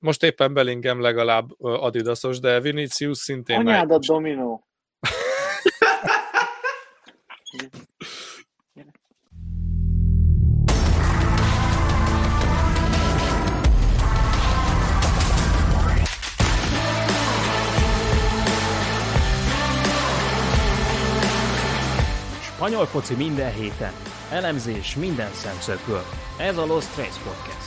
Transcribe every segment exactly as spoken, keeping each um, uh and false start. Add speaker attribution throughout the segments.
Speaker 1: most éppen Bellingham legalább Adidasos, de Vinicius szintén...
Speaker 2: Anyádat Dominó!
Speaker 3: Spanyol foci minden héten, elemzés minden szemszögből. Ez a Lost Trace Podcast.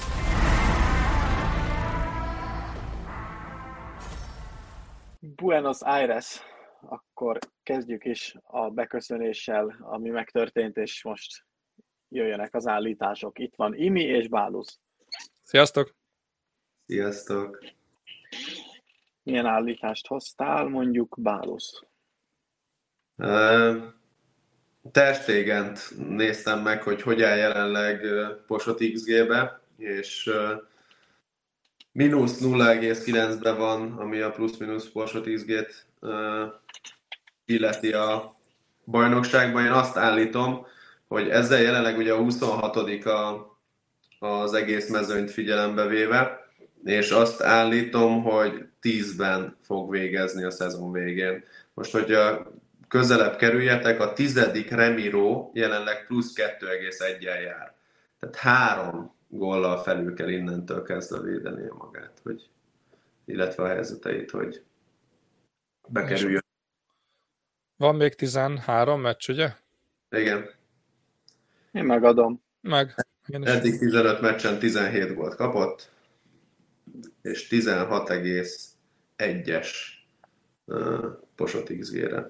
Speaker 2: Buenos Aires, akkor kezdjük is a beköszönéssel, ami megtörtént, és most jöjjenek az állítások. Itt van Imi és Bálusz.
Speaker 1: Sziasztok!
Speaker 4: Sziasztok!
Speaker 2: Milyen állítást hoztál, mondjuk Bálusz?
Speaker 4: Uh... Ter Stegent néztem meg, hogy hogy áll jelenleg Posot iksz gé-be, és mínusz nulla egész kilencben van, ami a plusz-minusz Posot iksz gé-t illeti a bajnokságban. Én azt állítom, hogy ezzel jelenleg ugye a huszonhatodik a, az egész mezőnyt figyelembe véve, és azt állítom, hogy tízben fog végezni a szezon végén. Most, hogyha közelebb kerüljetek, a tizedik Remiro jelenleg plusz kettő egész egyen jár. Tehát három góllal felül kell innentől kezdve védenie magát, hogy, illetve a helyzeteit, hogy bekerüljön.
Speaker 1: Van még tizenhárom meccs, ugye?
Speaker 4: Igen.
Speaker 2: Én megadom.
Speaker 1: Meg. Én
Speaker 4: Eddig tizenöt meccsen tizenhét gólt kapott, és tizenhat egész egyes uh, Posot iksz gé-re.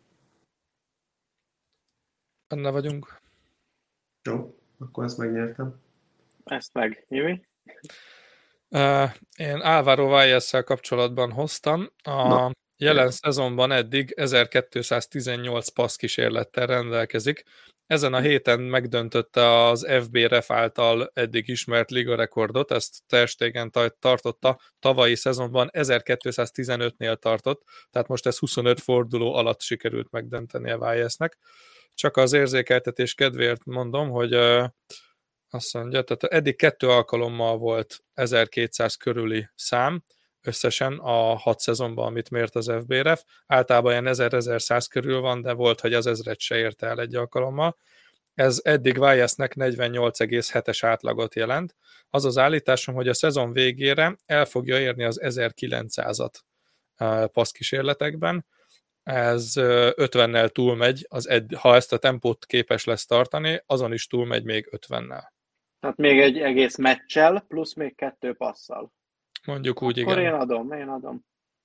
Speaker 1: Benne vagyunk.
Speaker 4: Jó, akkor ezt megnyertem.
Speaker 2: Ezt meg, Imi?
Speaker 1: Uh, én Álvaro Valles-szel kapcsolatban hoztam. A Na. jelen szezonban eddig ezerkétszáztizennyolc passz kísérlettel rendelkezik. Ezen a héten megdöntötte az ef bé Ref által eddig ismert liga rekordot, ezt Ter Stegen tartotta, tavalyi szezonban ezerkétszáztizenötnél tartott, tehát most ez huszonöt forduló alatt sikerült megdönteni a Vallesnek. Csak az érzékeltetés kedvéért mondom, hogy uh, azt mondja, tehát eddig kettő alkalommal volt ezerkétszáz körüli szám, összesen a hat szezonban, amit mért az ef bé Ref. Általában ilyen ezer-ezerszáz körül van, de volt, hogy az ezret se érte el egy alkalommal. Ez eddig Vallesnek negyvennyolc egész hetes átlagot jelent. Az az állításom, hogy a szezon végére el fogja érni az ezerkilencszázat uh, passzkísérletekben. Ez ötvennel túlmegy, az ed- ha ezt a tempót képes lesz tartani, azon is túlmegy még ötvennel.
Speaker 2: Tehát még egy egész meccsel, plusz még kettő passzal.
Speaker 1: Mondjuk úgy,
Speaker 2: Akkor
Speaker 1: igen.
Speaker 2: én adom, én adom.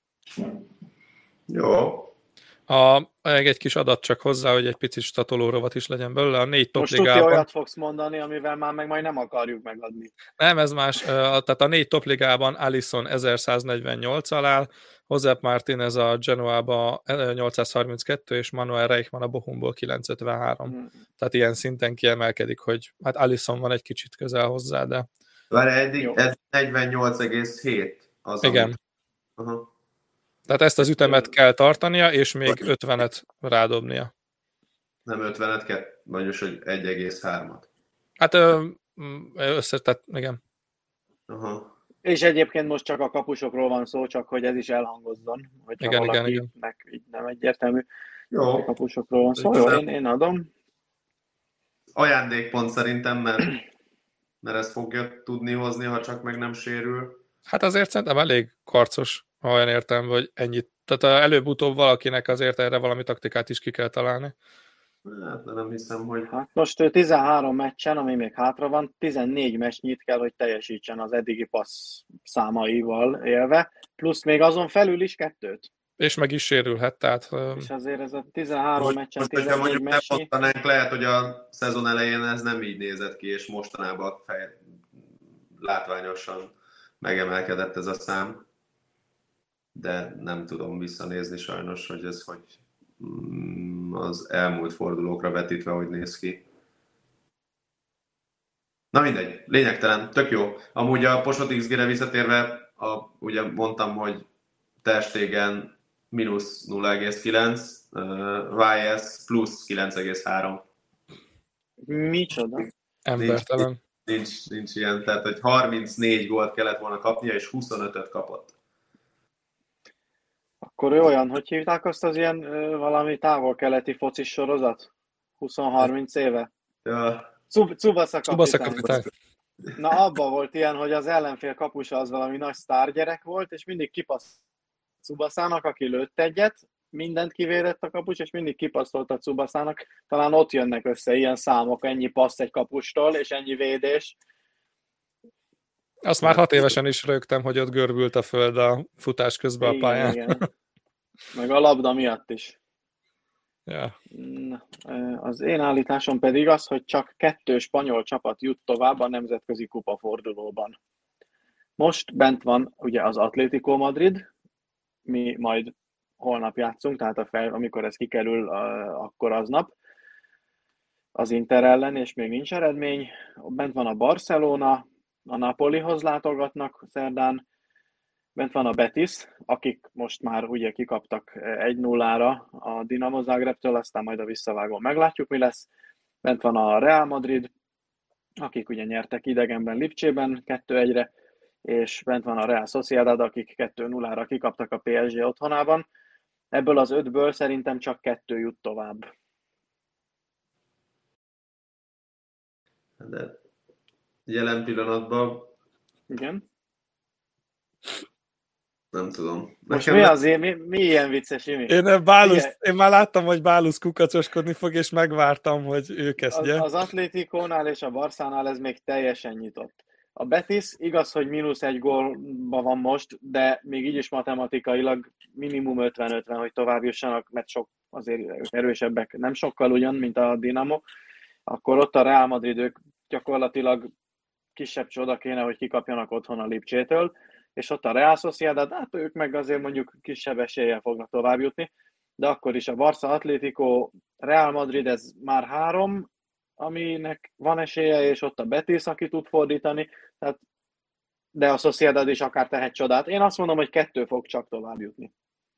Speaker 4: Jó.
Speaker 1: A, egy kis adat csak hozzá, hogy egy picit statolórovat is legyen belőle. A négy
Speaker 2: Most
Speaker 1: topligában...
Speaker 2: tudja, olyat fogsz mondani, amivel már meg majd nem akarjuk megadni.
Speaker 1: Nem, ez más. Tehát a négy topligában Alisson ezerszáznegyvennyolccal áll, Josep Martínez a Genoába nyolcszázharminckettő, és Manuel Reichmann a Bochumból kilencszázötvenhárom. Hmm. Tehát ilyen szinten kiemelkedik, hogy hát Alisson van egy kicsit közel hozzá, de...
Speaker 4: Várj, eddig ez negyvennyolc egész hét az,
Speaker 1: igen.
Speaker 4: Amit... Aha.
Speaker 1: Tehát ezt az ütemet kell tartania, és még ötvenet rádobnia.
Speaker 4: Nem ötvenet kell, vagyis, hogy egy egész hármat.
Speaker 1: Hát össze, tehát igen.
Speaker 4: Aha.
Speaker 2: És egyébként most csak a kapusokról van szó, csak hogy ez is elhangozzon. Hogyha
Speaker 1: igen, igen, igen.
Speaker 2: Meg így nem egyértelmű.
Speaker 4: Jó.
Speaker 2: A kapusokról van szó. Jó, én, én adom. Ajándékpont
Speaker 4: szerintem, mert, mert ezt fogja tudni hozni, ha csak meg nem sérül.
Speaker 1: Hát azért szerintem elég karcos, ha olyan értem, hogy ennyit. Tehát előbb-utóbb valakinek azért erre valami taktikát is ki kell találni.
Speaker 4: Hát, de nem hiszem, hogy...
Speaker 2: Hát most tizenhárom meccsen, ami még hátra van, tizennégy meccsnyit kell, hogy teljesítsen az eddigi passz számaival élve, plusz még azon felül is kettőt.
Speaker 1: És meg is sérülhet, tehát...
Speaker 2: És azért ez a tizenhárom
Speaker 4: most,
Speaker 2: meccsen
Speaker 4: most,
Speaker 2: tizennégy meccsnyi...
Speaker 4: Most, lehet, hogy a szezon elején ez nem így nézett ki, és mostanában fej... látványosan megemelkedett ez a szám. De nem tudom visszanézni sajnos, hogy ez hogy az elmúlt fordulókra vetítve, hogy néz ki. Na mindegy, lényegtelen, tök jó. Amúgy a Posot iksz gé-re visszatérve, a, ugye mondtam, hogy Ter Stegen mínusz nulla egész kilenc, uh, Valles plusz kilenc egész három.
Speaker 2: Micsoda?
Speaker 1: Embertelen.
Speaker 4: nincs, nincs ilyen. Tehát, hogy harmincnégy gólt kellett volna kapnia, és huszonötöt kapott.
Speaker 2: Akkor ő olyan, hogy hívták azt az ilyen ö, valami távol-keleti focis sorozat? húsz-harminc éve?
Speaker 4: Ja.
Speaker 2: Cub- Tsubasa
Speaker 1: Tsubasa
Speaker 2: kapitány.
Speaker 1: kapitány.
Speaker 2: Na, abban volt ilyen, hogy az ellenfél kapusa az valami nagy sztárgyerek volt, és mindig kipaszt Tsubasának, aki lőtt egyet, mindent kivédett a kapus, és mindig kipasztolt a Tsubasának. Talán ott jönnek össze ilyen számok, ennyi passz egy kapustól, és ennyi védés.
Speaker 1: Azt már hat évesen is rögtem, hogy ott görbült a föld a futás közben a pályán.
Speaker 2: Igen, igen. Meg a labda miatt is.
Speaker 1: Ja.
Speaker 2: Az én állításom pedig az, hogy csak kettő spanyol csapat jut tovább a nemzetközi kupa fordulóban. Most bent van ugye az Atlético Madrid, mi majd holnap játszunk, tehát a fel, amikor ez kikerül, akkor aznap az Inter ellen, és még nincs eredmény. Bent van a Barcelona, a Napolihoz látogatnak szerdán, bent van a Betis, akik most már ugye kikaptak egy nullára a Dinamo Zagrebtől, aztán majd a visszavágón meglátjuk, mi lesz. Bent van a Real Madrid, akik ugye nyertek idegenben Lipcsében kettő egyre, és bent van a Real Sociedad, akik kettő nullára kikaptak a pé es gé otthonában. Ebből az ötből szerintem csak kettő jut tovább.
Speaker 4: De jelen pillanatban
Speaker 2: Igen.
Speaker 4: nem tudom.
Speaker 2: Most mi azért, mi, mi ilyen vicces, Imi?
Speaker 1: Én, Bálusz, én már láttam, hogy Bálusz kukacoskodni fog, és megvártam, hogy ő kezdje.
Speaker 2: Az, az Atlétikónál és a Barszánál ez még teljesen nyitott. A Betis igaz, hogy mínusz egy gólba van most, de még így is matematikailag minimum ötven-ötven, hogy tovább jussanak, mert sok azért erősebbek, nem sokkal ugyan, mint a Dinamo. Akkor ott a Real Madrid, ők gyakorlatilag kisebb csoda kéne, hogy kikapjanak otthon a Lipcsétől, és ott a Real Sociedad, hát ők meg azért mondjuk kisebb eséllyel fognak tovább jutni, de akkor is a Barca, Atlético, Real Madrid, ez már három, aminek van esélye, és ott a Betis, aki tud fordítani, tehát, de a Sociedad is akár tehet csodát. Én azt mondom, hogy kettő fog csak tovább jutni.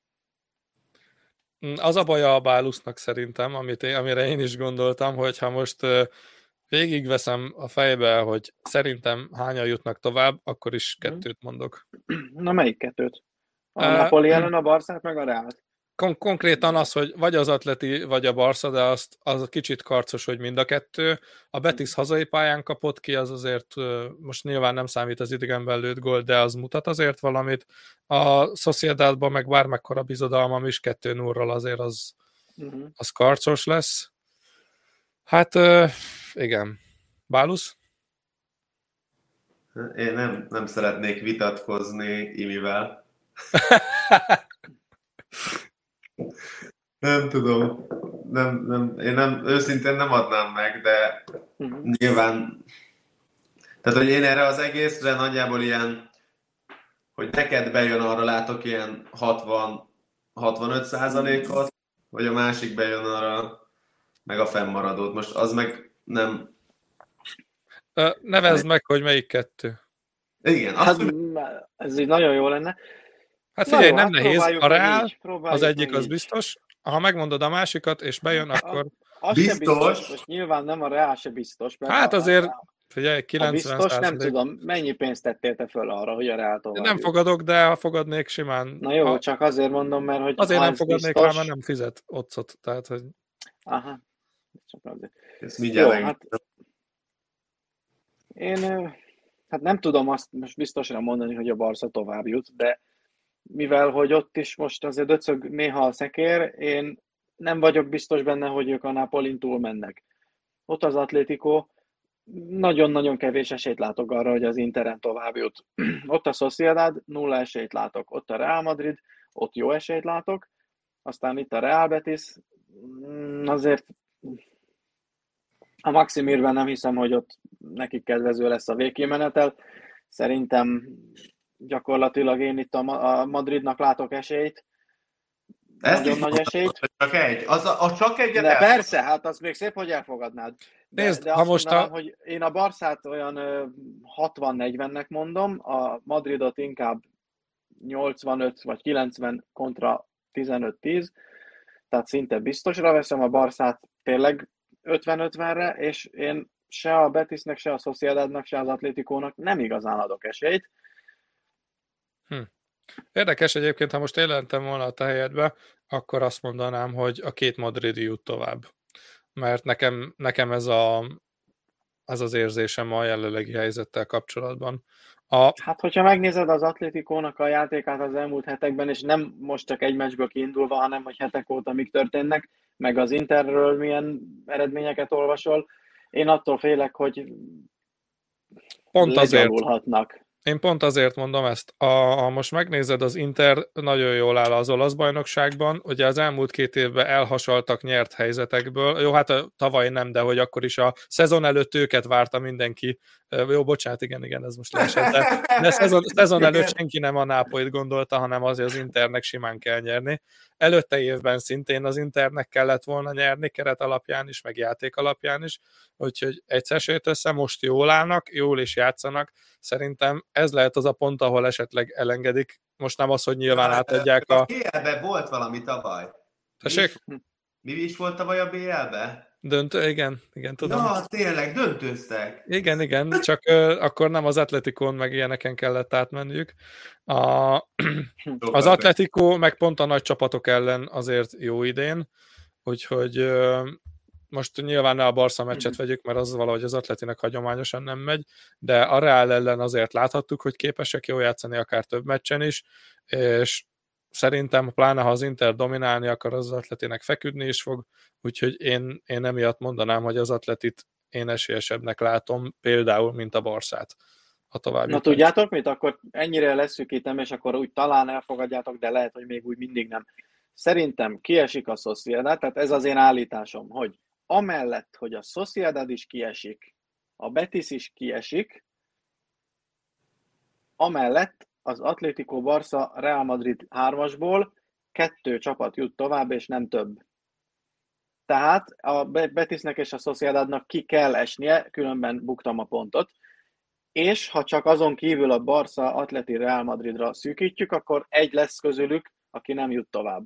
Speaker 1: Az a baja a Bálusznak szerintem, amit én, amire én is gondoltam, hogy ha most uh, végigveszem a fejbe, hogy szerintem hányan jutnak tovább, akkor is kettőt mondok.
Speaker 2: Na, melyik kettőt? A
Speaker 1: Uh,
Speaker 2: Napoli ellen a Barszát, meg a Reált?
Speaker 1: Kon- konkrétan az, hogy vagy az Atleti, vagy a Barca, de azt, az kicsit karcos, hogy mind a kettő. A Betis hazai pályán kapott ki, az azért most nyilván nem számít az idegenben lőtt gól, de az mutat azért valamit. A Sociedadban meg bármekkora bizodalmam is kettő nullról azért az, uh-huh. az karcos lesz. Hát igen. Bálusz?
Speaker 4: Én nem, nem szeretnék vitatkozni Imivel. Nem tudom. Nem, nem, én nem, őszintén nem adnám meg, de uh-huh. nyilván tehát, hogy én erre az egészre nagyjából ilyen, hogy neked bejön, arra látok ilyen hatvan-hatvanöt százalékot, vagy a másik bejön arra meg a fennmaradót. Most az meg nem...
Speaker 1: Ö, nevezd meg, hogy melyik kettő.
Speaker 4: Igen.
Speaker 2: Hát, ez így nagyon jó lenne.
Speaker 1: Hát figyelj, nem
Speaker 2: hát
Speaker 1: nehéz. A Real,
Speaker 2: így,
Speaker 1: az egyik az így. Biztos. Ha megmondod a másikat, és bejön, akkor...
Speaker 2: Az biztos. biztos. Most nyilván nem a Real se biztos.
Speaker 1: Hát azért, a, figyelj, kilencven
Speaker 2: biztos, nem tudom, mennyi pénzt tettél te föl arra, hogy a Real tovább
Speaker 1: Nem jut. Fogadok, de ha fogadnék simán...
Speaker 2: Na jó,
Speaker 1: ha...
Speaker 2: csak azért mondom, mert hogy...
Speaker 1: Azért nem fogadnék biztos... rá, mert nem fizet otcot, tehát, hogy...
Speaker 2: Aha. Csak azért.
Speaker 4: Ezt mindjárt jó,
Speaker 2: hát... Én... Hát nem tudom azt most biztosan mondani, hogy a Barca tovább jut, de mivel, hogy ott is most azért döcög néha a szekér, én nem vagyok biztos benne, hogy ők a Napolin túl mennek. Ott az Atlético, nagyon-nagyon kevés esélyt látok arra, hogy az Interen tovább jut. Ott a Sociedad, nulla esélyt látok. Ott a Real Madrid, ott jó esélyt látok. Aztán itt a Real Betis, azért a Maximirben nem hiszem, hogy ott nekik kedvező lesz a végkimenetel. Szerintem gyakorlatilag én itt a Madridnak látok esélyt.
Speaker 4: Ezt
Speaker 2: Nagyon nagy esélyt.
Speaker 4: Csak egy. Az a, a csak egyet
Speaker 2: de persze, hát az még szép, hogy elfogadnád. De,
Speaker 1: Nézd,
Speaker 2: de
Speaker 1: ha
Speaker 2: azt
Speaker 1: most
Speaker 2: mondanám,
Speaker 1: a...
Speaker 2: hogy én a Barszát olyan hatvan-negyvennek mondom, a Madridot inkább nyolcvanöt vagy kilencven kontra tizenöt tíz, tehát szinte biztosra veszem, a Barszát tényleg ötven-ötvenre, és én se a Betisnek, se a Sociedadnak, se az Atlétikónak nem igazán adok esélyt.
Speaker 1: Hm. Érdekes egyébként, ha most jelentem volna a te helyedbe, akkor azt mondanám, hogy a két madridi jut tovább. Mert nekem, nekem ez, a, ez az érzésem a jelenlegi helyzettel kapcsolatban. A...
Speaker 2: Hát, hogyha megnézed az Atlétikónak a játékát az elmúlt hetekben, és nem most csak egy meccsből kiindulva, hanem hogy hetek óta mik történnek, meg az Interről milyen eredményeket olvasol, én attól félek, hogy
Speaker 1: pont
Speaker 2: legyalulhatnak.
Speaker 1: Azért. Én pont azért mondom ezt. A, ha most megnézed, az Inter nagyon jól áll az olasz bajnokságban, ugye az elmúlt két évben elhasaltak nyert helyzetekből, jó, hát a tavaly nem, de hogy akkor is a szezon előtt őket várta mindenki. Jó, bocsánat, igen, igen, ez most leesett, de, de szezon, szezon előtt senki nem a Nápolyt gondolta, hanem azért az Internek simán kell nyerni. Előtte évben szintén az Internek kellett volna nyerni, keret alapján is, meg játék alapján is, úgyhogy egyszer se jött össze, most jól állnak, jól is játszanak. Szerintem ez lehet az a pont, ahol esetleg elengedik. Most nem az, hogy nyilván átadják a...
Speaker 4: A bé el-ben volt valami tavaly.
Speaker 1: Tessék?
Speaker 4: Mi is volt tavaly a bé el-ben?
Speaker 1: Döntő, igen, igen, tudom.
Speaker 4: Na, tényleg, döntőztek.
Speaker 1: Igen, igen, csak uh, akkor nem az Atletikón meg ilyeneken kellett átmenniük. A, az Atletikó meg pont a nagy csapatok ellen azért jó idén, úgyhogy uh, most nyilván ne a Barca meccset vegyük, mert az valahogy az Atletinek hagyományosan nem megy, de a Real ellen azért láthattuk, hogy képesek jól játszani akár több meccsen is, és szerintem pláne ha az Inter dominálni akar, az Atletinek feküdni is fog, úgyhogy én, én emiatt mondanám, hogy az Atletit én esélyesebbnek látom, például, mint a Barszát a további.
Speaker 2: Na tudjátok mit? Akkor ennyire leszűkítem, és akkor úgy talán elfogadjátok, de lehet, hogy még úgy mindig nem. Szerintem kiesik a Sociedad, tehát ez az én állításom, hogy amellett, hogy a Sociedad is kiesik, a Betis is kiesik, amellett az Atlético Barca Real Madrid hármasból kettő csapat jut tovább, és nem több. Tehát a Betisnek és a Sociedadnak ki kell esnie, különben buktam a pontot, és ha csak azon kívül a Barca Atleti Real Madridra szűkítjük, akkor egy lesz közülük, aki nem jut tovább.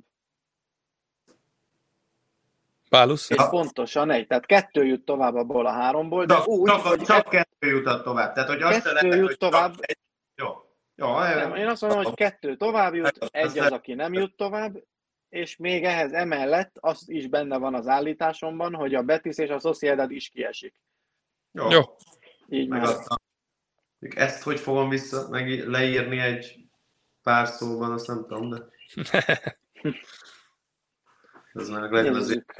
Speaker 1: Pálusz?
Speaker 2: És pontosan egy. Tehát kettő jut tovább abból a háromból, de
Speaker 4: csak,
Speaker 2: úgy,
Speaker 4: csak,
Speaker 2: hogy
Speaker 4: csak kettő jutott tovább. Tehát, hogy azt
Speaker 2: kettő
Speaker 4: lehet,
Speaker 2: jut
Speaker 4: hogy
Speaker 2: tovább.
Speaker 4: egy... Jó. Jó,
Speaker 2: nem, én azt mondom, hogy kettő tovább jut, egy az, aki nem jut tovább, és még ehhez emellett az is benne van az állításomban, hogy a Betis és a Sociedad is kiesik.
Speaker 4: Jó.
Speaker 1: Jó.
Speaker 2: Így
Speaker 4: meg
Speaker 2: már.
Speaker 4: aztán, ezt hogy fogom vissza, meg leírni egy pár szóban, azt nem tudom, de... Ez már legyen az
Speaker 2: Nézzük.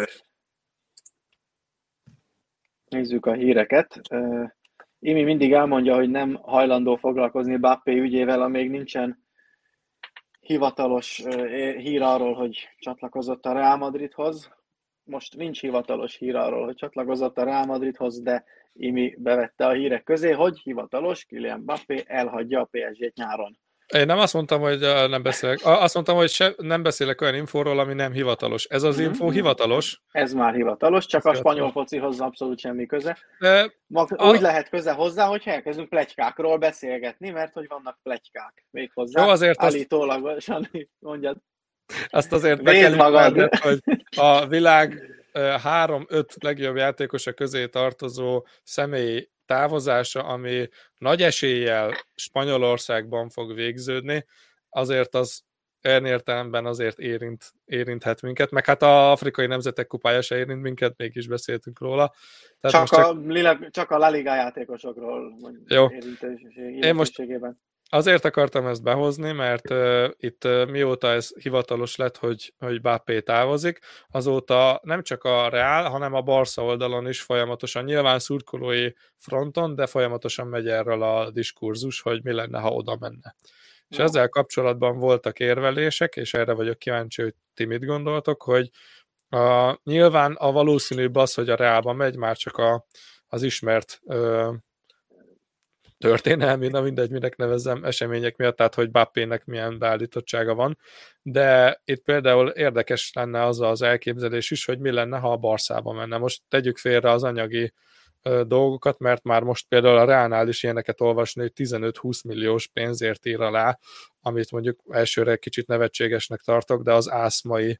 Speaker 2: Nézzük a híreket. Uh, Imi mindig elmondja, hogy nem hajlandó foglalkozni Mbappé ügyével, amíg nincsen hivatalos uh, hír arról, hogy csatlakozott a Real Madridhoz. Most nincs hivatalos hír arról, hogy csatlakozott a Real Madridhoz, de Imi bevette a hírek közé, hogy hivatalos, Kylian Mbappé elhagyja a pé es gét nyáron.
Speaker 1: Én nem azt mondtam, hogy nem beszélek. Azt mondtam, hogy se, nem beszélek olyan infóról, ami nem hivatalos. Ez az infó mm-hmm. hivatalos.
Speaker 2: Ez már hivatalos, csak
Speaker 1: Ez
Speaker 2: a spanyol focihoz abszolút semmi köze.
Speaker 1: De
Speaker 2: Mag,
Speaker 1: a...
Speaker 2: Úgy lehet köze hozzá, hogy elkezdünk pletykákról beszélgetni, mert hogy vannak pletykák még hozzá.
Speaker 1: Jó, azért
Speaker 2: állítólagosan, azt... mondjad.
Speaker 1: Azt azért be kell ismerned, hogy a világ három-öt legjobb játékosa közé tartozó személy távozása, ami nagy eséllyel Spanyolországban fog végződni, azért az olyan értelemben azért érint, érinthet minket, meg hát az afrikai nemzetek kupája se érint minket, mégis beszéltünk róla.
Speaker 2: Tehát csak, csak... A, Lila, csak a La Liga játékosokról
Speaker 1: jó.
Speaker 2: Érintésségében.
Speaker 1: Én most azért akartam ezt behozni, mert uh, itt uh, mióta ez hivatalos lett, hogy, hogy Mbappé távozik, azóta nem csak a Real, hanem a Barca oldalon is folyamatosan, nyilván szurkolói fronton, de folyamatosan megy erről a diskurzus, hogy mi lenne, ha oda menne. És
Speaker 2: ja.
Speaker 1: ezzel kapcsolatban voltak érvelések, és erre vagyok kíváncsi, hogy ti mit gondoltok, hogy uh, nyilván a valószínűbb az, hogy a Realba megy, már csak a, az ismert uh, történelmi, na mindegy, minek nevezzem, események miatt, tehát hogy Mbappének milyen beállítottsága van, de itt például érdekes lenne az az elképzelés is, hogy mi lenne, ha a Barszába menne. Most tegyük félre az anyagi ö, dolgokat, mert már most például a Reálnál is ilyeneket olvasni, hogy tizenöt-húsz milliós pénzért ír alá, amit mondjuk elsőre kicsit nevetségesnek tartok, de az ászmai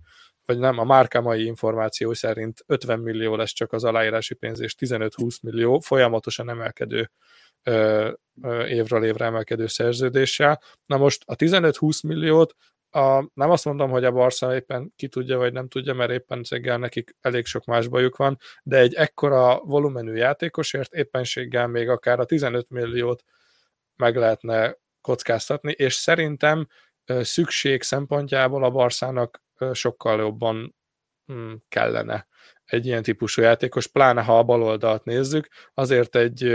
Speaker 1: vagy nem, a Márka mai információ szerint ötven millió lesz csak az aláírási pénz, és tizenöt-húsz millió folyamatosan emelkedő ö, ö, évről évre emelkedő szerződéssel. Na most a tizenöt-húsz milliót a, nem azt mondom, hogy a Barca éppen ki tudja, vagy nem tudja, mert éppen szeggel nekik elég sok más bajuk van, de egy ekkora volumenű játékosért éppenséggel még akár a tizenöt milliót meg lehetne kockáztatni, és szerintem szükség szempontjából a Barszának sokkal jobban kellene egy ilyen típusú játékos, pláne ha a baloldalt nézzük, azért egy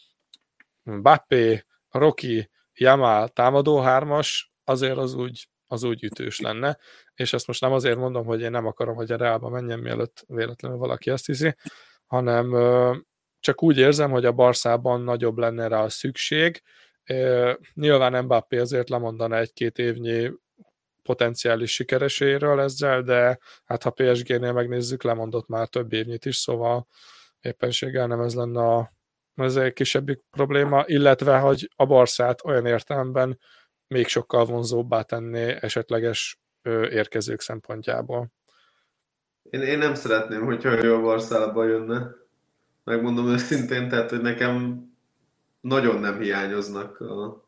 Speaker 1: Mbappé, Rocky, Yamal támadó hármas azért az úgy, az úgy ütős lenne, és ezt most nem azért mondom, hogy én nem akarom, hogy a Realba menjen, mielőtt véletlenül valaki azt hiszi, hanem csak úgy érzem, hogy a Barszában nagyobb lenne rá a szükség. Nyilván Mbappé azért lemondana egy-két évnyi potenciális sikereséről ezzel, de hát ha pé es gé-nél megnézzük, lemondott már több évnyit is, szóval éppenséggel nem ez lenne a, ez egy kisebbik probléma, illetve hogy a Barszát olyan értelemben még sokkal vonzóbbá tenné esetleges érkezők szempontjából.
Speaker 4: Én, én nem szeretném, hogyha ő a Barszába jönne. Megmondom őszintén, tehát, hogy nekem nagyon nem hiányoznak a,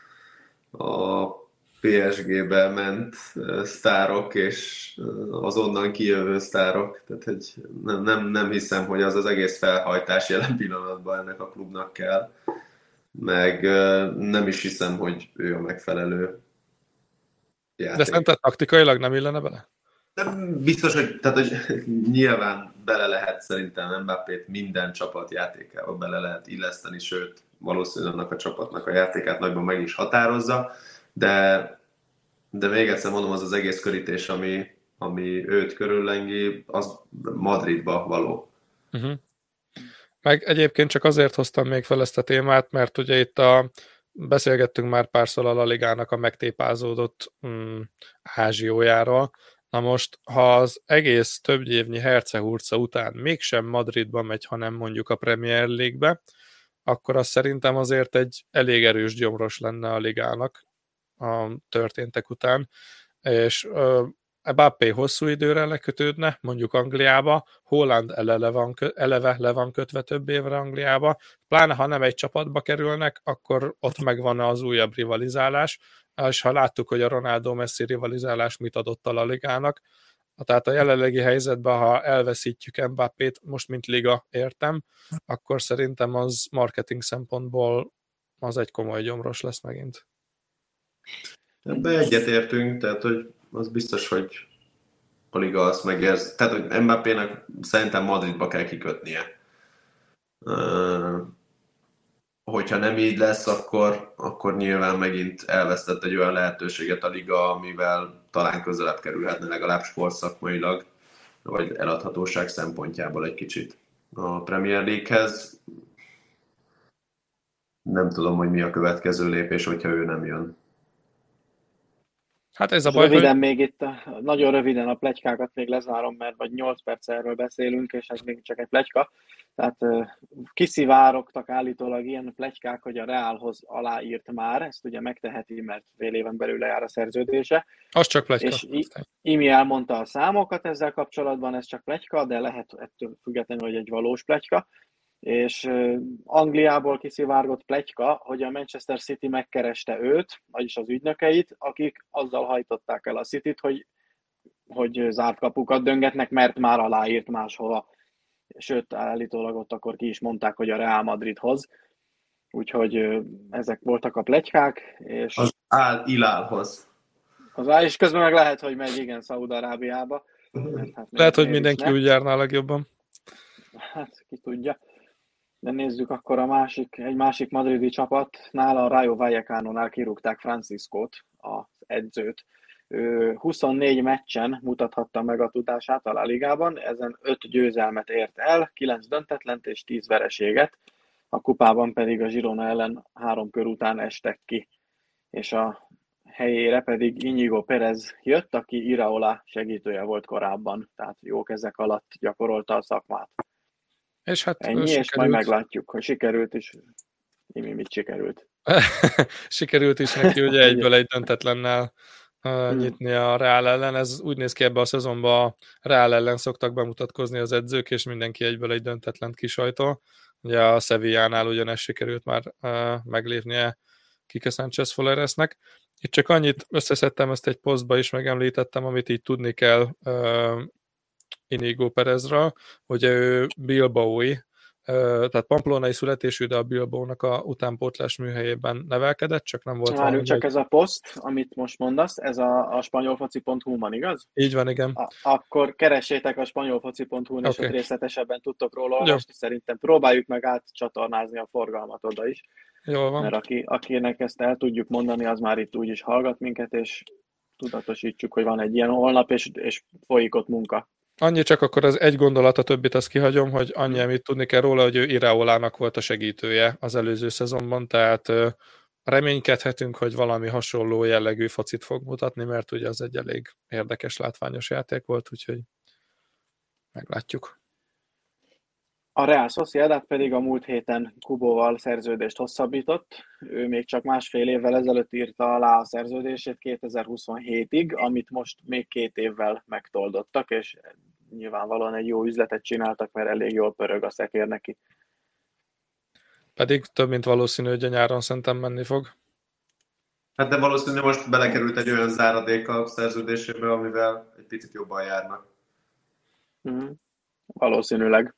Speaker 4: a pé es gé-be ment sztárok és az onnan kijövő sztárok. Tehát, hogy nem, nem, nem hiszem, hogy az az egész felhajtás jelen pillanatban ennek a klubnak kell. Meg nem is hiszem, hogy ő a megfelelő játék.
Speaker 1: De szerinted taktikailag nem illene bele?
Speaker 4: Nem biztos, hogy, tehát, hogy nyilván bele lehet szerintem Mbappét minden csapat játékába bele lehet illeszteni, sőt, valószínűleg annak a csapatnak a játékát nagyban meg is határozza, de, de még egyszer mondom, az az egész körítés, ami, ami őt körüllengi, az Madridba való.
Speaker 1: Uh-huh. Meg egyébként csak azért hoztam még fel ezt a témát, mert ugye itt a, beszélgettünk már párszor a La Ligának a megtépázódott mm, ázsiójáról. Na most, ha az egész több évnyi hercehurca után mégsem Madridba megy, hanem mondjuk a Premier League-be, akkor az szerintem azért egy elég erős gyomros lenne a ligának a történtek után, és uh, Mbappé hosszú időre lekötődne, mondjuk Angliába, Haaland eleve, van, eleve le van kötve több évre Angliába, pláne ha nem egy csapatba kerülnek, akkor ott megvan az újabb rivalizálás, és ha láttuk, hogy a Ronaldo-Messi rivalizálás mit adott a La Ligának, tehát a jelenlegi helyzetben, ha elveszítjük Mbappét, most mint liga értem, akkor szerintem az marketing szempontból az egy komoly gyomros lesz megint.
Speaker 4: Ebben egyetértünk, tehát hogy az biztos, hogy a liga azt megérz. Tehát, hogy Mbappének szerintem Madridba kell kikötnie. Uh, hogyha nem így lesz, akkor, akkor nyilván megint elvesztett egy olyan lehetőséget a liga, amivel talán közelebb kerülhetne legalább sportszakmailag, vagy eladhatóság szempontjából egy kicsit a Premier League-hez. Nem tudom, hogy mi a következő lépés, hogyha ő nem jön.
Speaker 1: Hát ez a baj,
Speaker 2: röviden
Speaker 1: hogy...
Speaker 2: még itt, nagyon röviden a pletykákat még lezárom, mert vagy nyolc perc erről beszélünk, és ez még csak egy pletyka. Tehát kiszivárogtak állítólag ilyen pletykák, hogy a Realhoz aláírt már, ezt ugye megteheti, mert fél éven belül lejár a szerződése.
Speaker 1: Az csak pletyka.
Speaker 2: És Imi elmondta a számokat ezzel kapcsolatban, ez csak pletyka, de lehet ettől függetlenül, hogy egy valós pletyka. És Angliából kiszivárgott pletyka, hogy a Manchester City megkereste őt, vagyis az ügynökeit, akik azzal hajtották el a Cityt, hogy, hogy zárt kapukat döngetnek, mert már aláírt máshova. Sőt, állítólag ott akkor ki is mondták, hogy a Real Madridhoz. Úgyhogy ezek voltak a pletykák. És
Speaker 4: az Al Hilalhoz.
Speaker 2: Az Al, és közben meg lehet, hogy megy, igen, Szaúd-Arábiába. Hát
Speaker 1: lehet, hogy mindenki úgy járna a legjobban.
Speaker 2: Hát, ki tudja. De nézzük akkor a másik, egy másik madridi csapatnál, a Rayo Vallecano-nál kirúgták Franciscót, az edzőt. Ő huszonnégy meccsen mutathatta meg a tudását a La Ligában, ezen öt győzelmet ért el, kilenc döntetlent és tíz vereséget, a kupában pedig a Girona ellen három kör után estek ki. És a helyére pedig Íñigo Pérez jött, aki Iraola segítője volt korábban, tehát jó kezek alatt gyakorolta a szakmát.
Speaker 1: És hát
Speaker 2: ennyi, sikerült. És majd meglátjuk, hogy sikerült is. Imi mit sikerült.
Speaker 1: Sikerült is neki, ugye egyből egy döntetlennel uh, nyitni a Real ellen. Ez úgy néz ki, ebbe a szezonban a Real ellen szoktak bemutatkozni az edzők, és mindenki egyből egy döntetlent kisajtol. Ugye a Sevillánál ugyanezt sikerült már uh, meglépnie Kike Sánchez Floresnek. Itt csak annyit összeszedtem, ezt egy posztba is megemlítettem, amit így tudni kell uh, Inigo Perezről, hogy ő Bilbaói, uh, tehát pamplonai születésű, de a Bilbaónak a utánpótlás műhelyében nevelkedett, csak nem volt
Speaker 2: Várjunk, csak
Speaker 1: egy...
Speaker 2: ez a poszt, amit most mondasz, ez a, a spanyolfoci pont hu-ban, igaz?
Speaker 1: Így van, igen.
Speaker 2: A, akkor keressétek a spanyolfoci pont hu-n, és
Speaker 1: Okay.
Speaker 2: ott részletesebben tudtok róla olvasni. Szerintem próbáljuk meg átcsatornázni a forgalmat oda is.
Speaker 1: Jól van.
Speaker 2: Mert aki, akinek ezt el tudjuk mondani, az már itt úgyis hallgat minket, és tudatosítsuk, hogy van egy ilyen holnap, és, és folyik ott munka.
Speaker 1: Annyi csak akkor az egy gondolat, a többit azt kihagyom, hogy annyi, amit tudni kell róla, hogy ő Iraolának volt a segítője az előző szezonban, tehát reménykedhetünk, hogy valami hasonló jellegű focit fog mutatni, mert ugye az egy elég érdekes, látványos játék volt, úgyhogy meglátjuk.
Speaker 2: A Real Sociedad pedig a múlt héten Kubóval szerződést hosszabbított. Ő még csak másfél évvel ezelőtt írta alá a szerződését kétezer-huszonhétig, amit most még két évvel megtoldottak, és nyilvánvalóan egy jó üzletet csináltak, mert elég jól pörög a szekér neki.
Speaker 1: Pedig több mint valószínű, hogy a nyáron szerintem menni fog.
Speaker 4: Hát de valószínűleg most belekerült egy olyan záradék a szerződésébe, amivel egy picit jobban járnak.
Speaker 2: Mm, valószínűleg.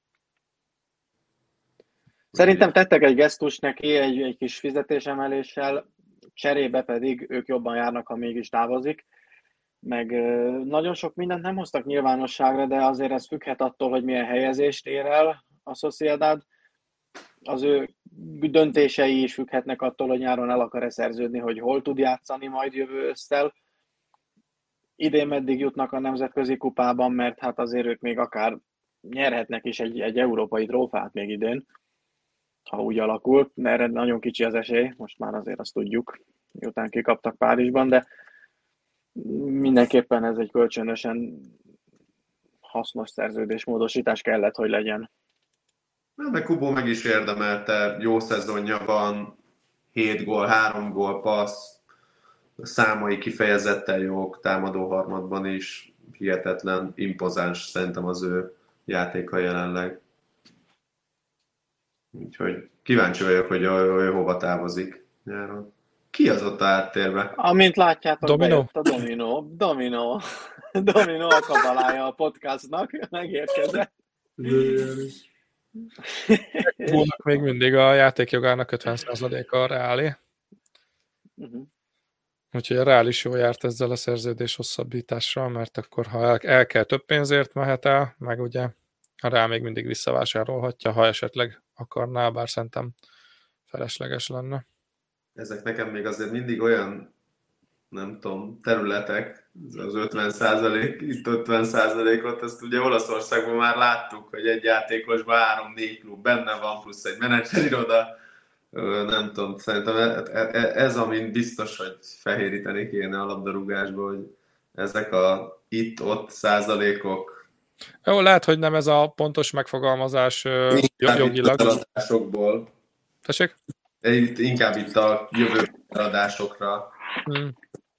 Speaker 2: Szerintem tettek egy gesztus neki, egy, egy kis fizetésemeléssel, cserébe pedig ők jobban járnak, ha mégis távozik. Meg nagyon sok mindent nem hoztak nyilvánosságra, de azért ez függhet attól, hogy milyen helyezést ér el a Sociedad. Az ő döntései is függhetnek attól, hogy nyáron el akar-e szerződni, hogy hol tud játszani majd jövő ősszel. Idén meddig jutnak a nemzetközi kupában, mert hát azért ők még akár nyerhetnek is egy, egy európai trófát még idén, ha úgy alakul. Erre nagyon kicsi az esély, most már azért azt tudjuk, miután kikaptak Párizsban, de mindenképpen ez egy kölcsönösen hasznos szerződésmódosítás kellett, hogy legyen.
Speaker 4: De Kubó meg is érdemelte, jó szezonja van, hét gól, három gól, passz, számai kifejezetten jók, támadó harmadban is hihetetlen, impozáns szerintem az ő játéka jelenleg. Úgyhogy kíváncsi vagyok, hogy ő hova távozik nyáron. Ki az ott a háttérben?
Speaker 2: Amint látjátok,
Speaker 1: Domino.
Speaker 2: bejött a Domino. Domino. Domino a kabalája a podcastnak, megérkezett.
Speaker 1: Kubónak még mindig a játékjogának ötven százaléka a Reálé.
Speaker 2: Uh-huh.
Speaker 1: Úgyhogy a Real is jól járt ezzel a szerződés hosszabbítással, mert akkor ha el, el kell több pénzért mehet el, meg ugye a Real még mindig visszavásárolhatja, ha esetleg akarná, bár szerintem felesleges lenne.
Speaker 4: Ezek nekem még azért mindig olyan, nem tudom, területek, az ötven százalék, itt ötven százalékot, ezt ugye Olaszországban már láttuk, hogy egy játékosban három-négy klub benne van, plusz egy menedzseriroda, nem tudom, szerintem ez, amin biztos, hogy fehéríteni kéne a labdarúgásba, hogy ezek a itt-ott százalékok.
Speaker 1: Jó, lehet, hogy nem ez a pontos megfogalmazás jogilag.
Speaker 4: Eladásokból.
Speaker 1: Tessék?
Speaker 4: Inkább itt a jövő eladásokra.
Speaker 1: Hmm.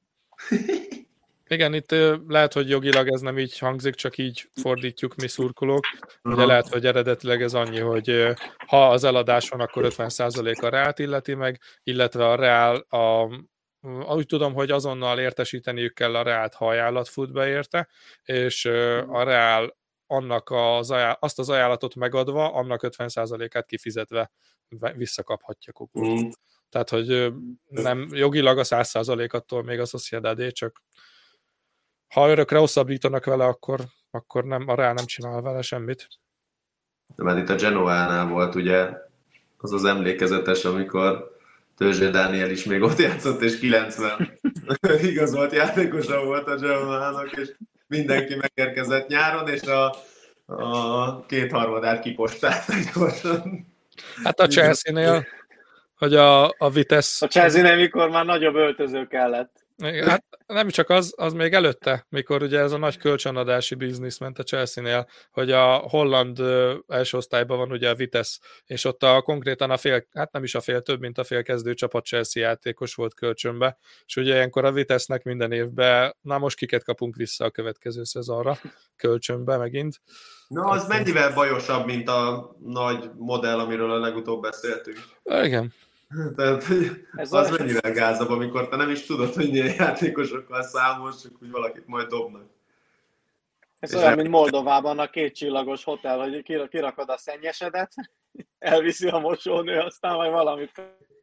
Speaker 1: Igen, itt lehet, hogy jogilag ez nem így hangzik, csak így fordítjuk mi szurkolók. Ugye lehet, hogy eredetileg ez annyi, hogy ha az eladás van, akkor ötven százalék a Reált illeti meg, illetve a Reál, a, úgy tudom, hogy azonnal értesíteniük kell a Reált, ha ajánlat fut be érte, és a Reál annak az ajánl- azt az ajánlatot megadva, annak ötven százalékát kifizetve visszakaphatja Kubót. Mm. Tehát, hogy nem jogilag a száz százalék attól még a Sociedadé, csak ha örökre hosszabbítanak vele, akkor, akkor nem, a Real nem csinál vele semmit.
Speaker 4: De mert itt a Genoánál volt ugye az az emlékezetes, amikor Törzsé Dániel is még ott játszott, és kilencven igazolt játékosa volt a Genoának, és mindenki megérkezett nyáron, és a, a kétharmadát kipostált gyorsan.
Speaker 1: Hát a Chelsea-nél, hogy a, a Vitesse...
Speaker 2: A Chelsea-nél, mikor már nagyobb öltöző kellett.
Speaker 1: Hát nem csak az, az még előtte, mikor ugye ez a nagy kölcsönadási biznisz ment a Chelsea-nél, hogy a holland első osztályban van ugye a Vitesse, és ott a, konkrétan a fél, hát nem is a fél, több mint a fél kezdőcsapat Chelsea játékos volt kölcsönbe, és ugye ilyenkor a Vitesse-nek minden évben, na most kiket kapunk vissza a következő szezonra, kölcsönbe megint.
Speaker 4: Na, az mennyivel bajosabb, mint a nagy modell, amiről a legutóbb beszéltünk?
Speaker 1: Igen.
Speaker 4: Tehát ez az a... mennyivel gázabb, amikor te nem is tudod, hogy milyen játékosokkal számolsz, csak úgy valakit majd dobnak.
Speaker 2: Ez és olyan, el... mint Moldovában a kétcsillagos hotel, hogy kirakod a szennyesedet, elviszi a mosónő, aztán majd valamit...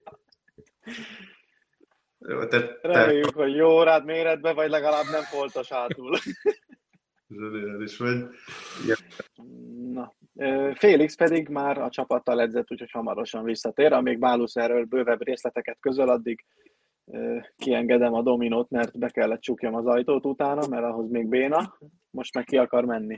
Speaker 4: Jó, te,
Speaker 2: Reméljük,
Speaker 4: te...
Speaker 2: hogy jó rád méretbe, vagy legalább nem foltos hátul.
Speaker 4: Zseniális vagy.
Speaker 2: Na, Félix pedig már a csapattal edzett, úgyhogy hamarosan visszatér. Amíg Bálusz erről bővebb részleteket közöl, addig kiengedem a dominót, mert be kellett csukjam az ajtót utána, mert ahhoz még béna. Most meg ki akar menni.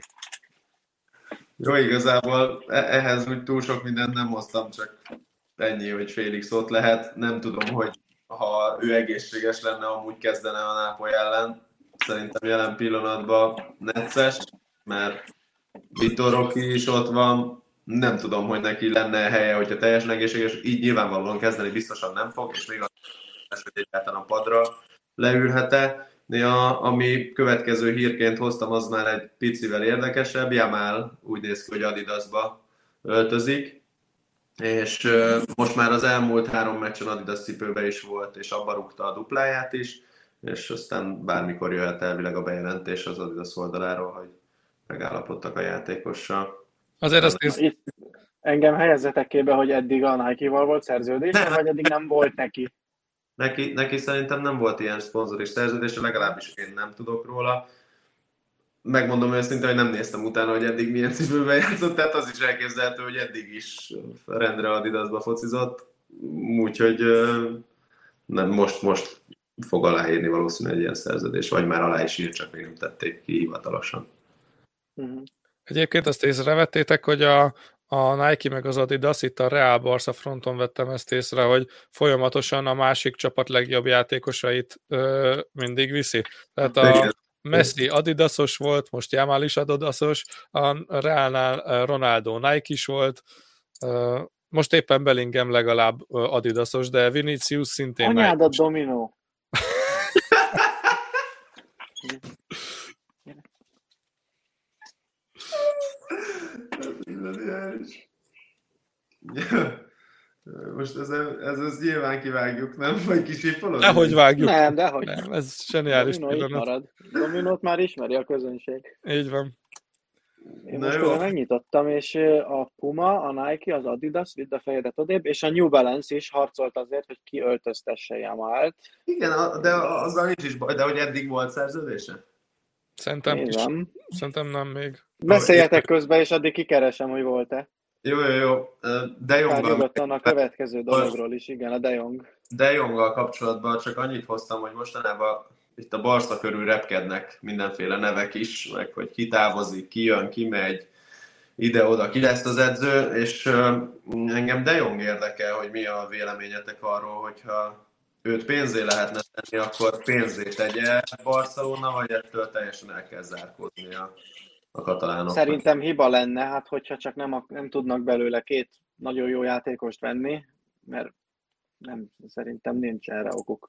Speaker 4: Jó, igazából ehhez úgy túl sok mindent nem hoztam, csak ennyi, hogy Félix ott lehet. Nem tudom, hogy ha ő egészséges lenne, amúgy kezdene a Nápoly ellen. Szerintem jelen pillanatban necces, mert Vitor Roque is ott van, nem tudom, hogy neki lenne helye, hogyha teljesen egészséges, így nyilvánvalóan kezdeni biztosan nem fog, és még az, hogy egyáltalán a padra leülhet-e. Ja, ami következő hírként hoztam, az már egy picivel érdekesebb. Jamal úgy néz ki, hogy Adidasba öltözik, és most már az elmúlt három meccsen Adidas cipőbe is volt, és abba rúgta a dupláját is, és aztán bármikor jöhet elvileg a bejelentés az Adidas oldaláról, hogy megállapodtak a játékossal.
Speaker 1: Azért azt néz...
Speaker 2: Itt engem helyezzetek képbe, hogy eddig a Nike-val volt szerződés, vagy eddig nem volt neki?
Speaker 4: Neki, neki szerintem nem volt ilyen szponzori szerződés, legalábbis én nem tudok róla. Megmondom őszintén, hogy nem néztem utána, hogy eddig milyen cipőben játszott, tehát az is elképzelhető, hogy eddig is rendre Adidasba focizott. Úgyhogy nem, most, most fog aláírni valószínűleg egy ilyen szerződés, vagy már alá is írt, csak még nem tették ki hivatalosan.
Speaker 2: Uh-huh.
Speaker 1: Egyébként azt észrevettétek, hogy a, a Nike meg az Adidas, itt a Real Barca fronton vettem ezt észre, hogy folyamatosan a másik csapat legjobb játékosait ö, mindig viszi. Tehát a Messi Adidasos volt, most Jamal is Adidasos, a Realnál Ronaldo Nike is volt, most éppen Bellingham legalább Adidasos, de Vinicius szintén Nike.
Speaker 2: Anyádat dominó!
Speaker 4: Most ez, ez, ez nyilván kivágjuk, nem? Vagy kisípolod?
Speaker 1: Dehogy vágjuk.
Speaker 2: Nem, dehogy.
Speaker 1: Nem, ez zseniális
Speaker 2: pillanat. Dominót már ismeri a közönség.
Speaker 1: Így van.
Speaker 2: Én Na most jó. megnyitottam, és a Puma, a Nike, az Adidas, vidd a fejedet odébb, és a New Balance is harcolt azért, hogy ki öltöztesse Jamalt.
Speaker 4: Igen, de azzal nincs is baj, de hogy eddig volt szerződése?
Speaker 1: Szerintem is. Szerintem nem még.
Speaker 2: Beszéljetek közben, és addig kikeresem, hogy volt-e.
Speaker 4: Jó, jó, jó. De Jonggal...
Speaker 2: nyugodtan a következő dologról is, igen, a De Jong.
Speaker 4: De Jonggal kapcsolatban csak annyit hoztam, hogy mostanában itt a Barca körül repkednek mindenféle nevek is, meg hogy ki távozik, ki jön, ki megy, ide-oda, ki lesz az edző, és engem De Jong érdekel, hogy mi a véleményetek arról, hogyha őt pénzé lehetne tenni, akkor pénzé tegye Barcelona, vagy ettől teljesen el kell zárkózni a, a katalánok.
Speaker 2: Szerintem hiba lenne, hát hogyha csak nem, nem tudnak belőle két nagyon jó játékost venni, mert nem, szerintem nincs erre okuk.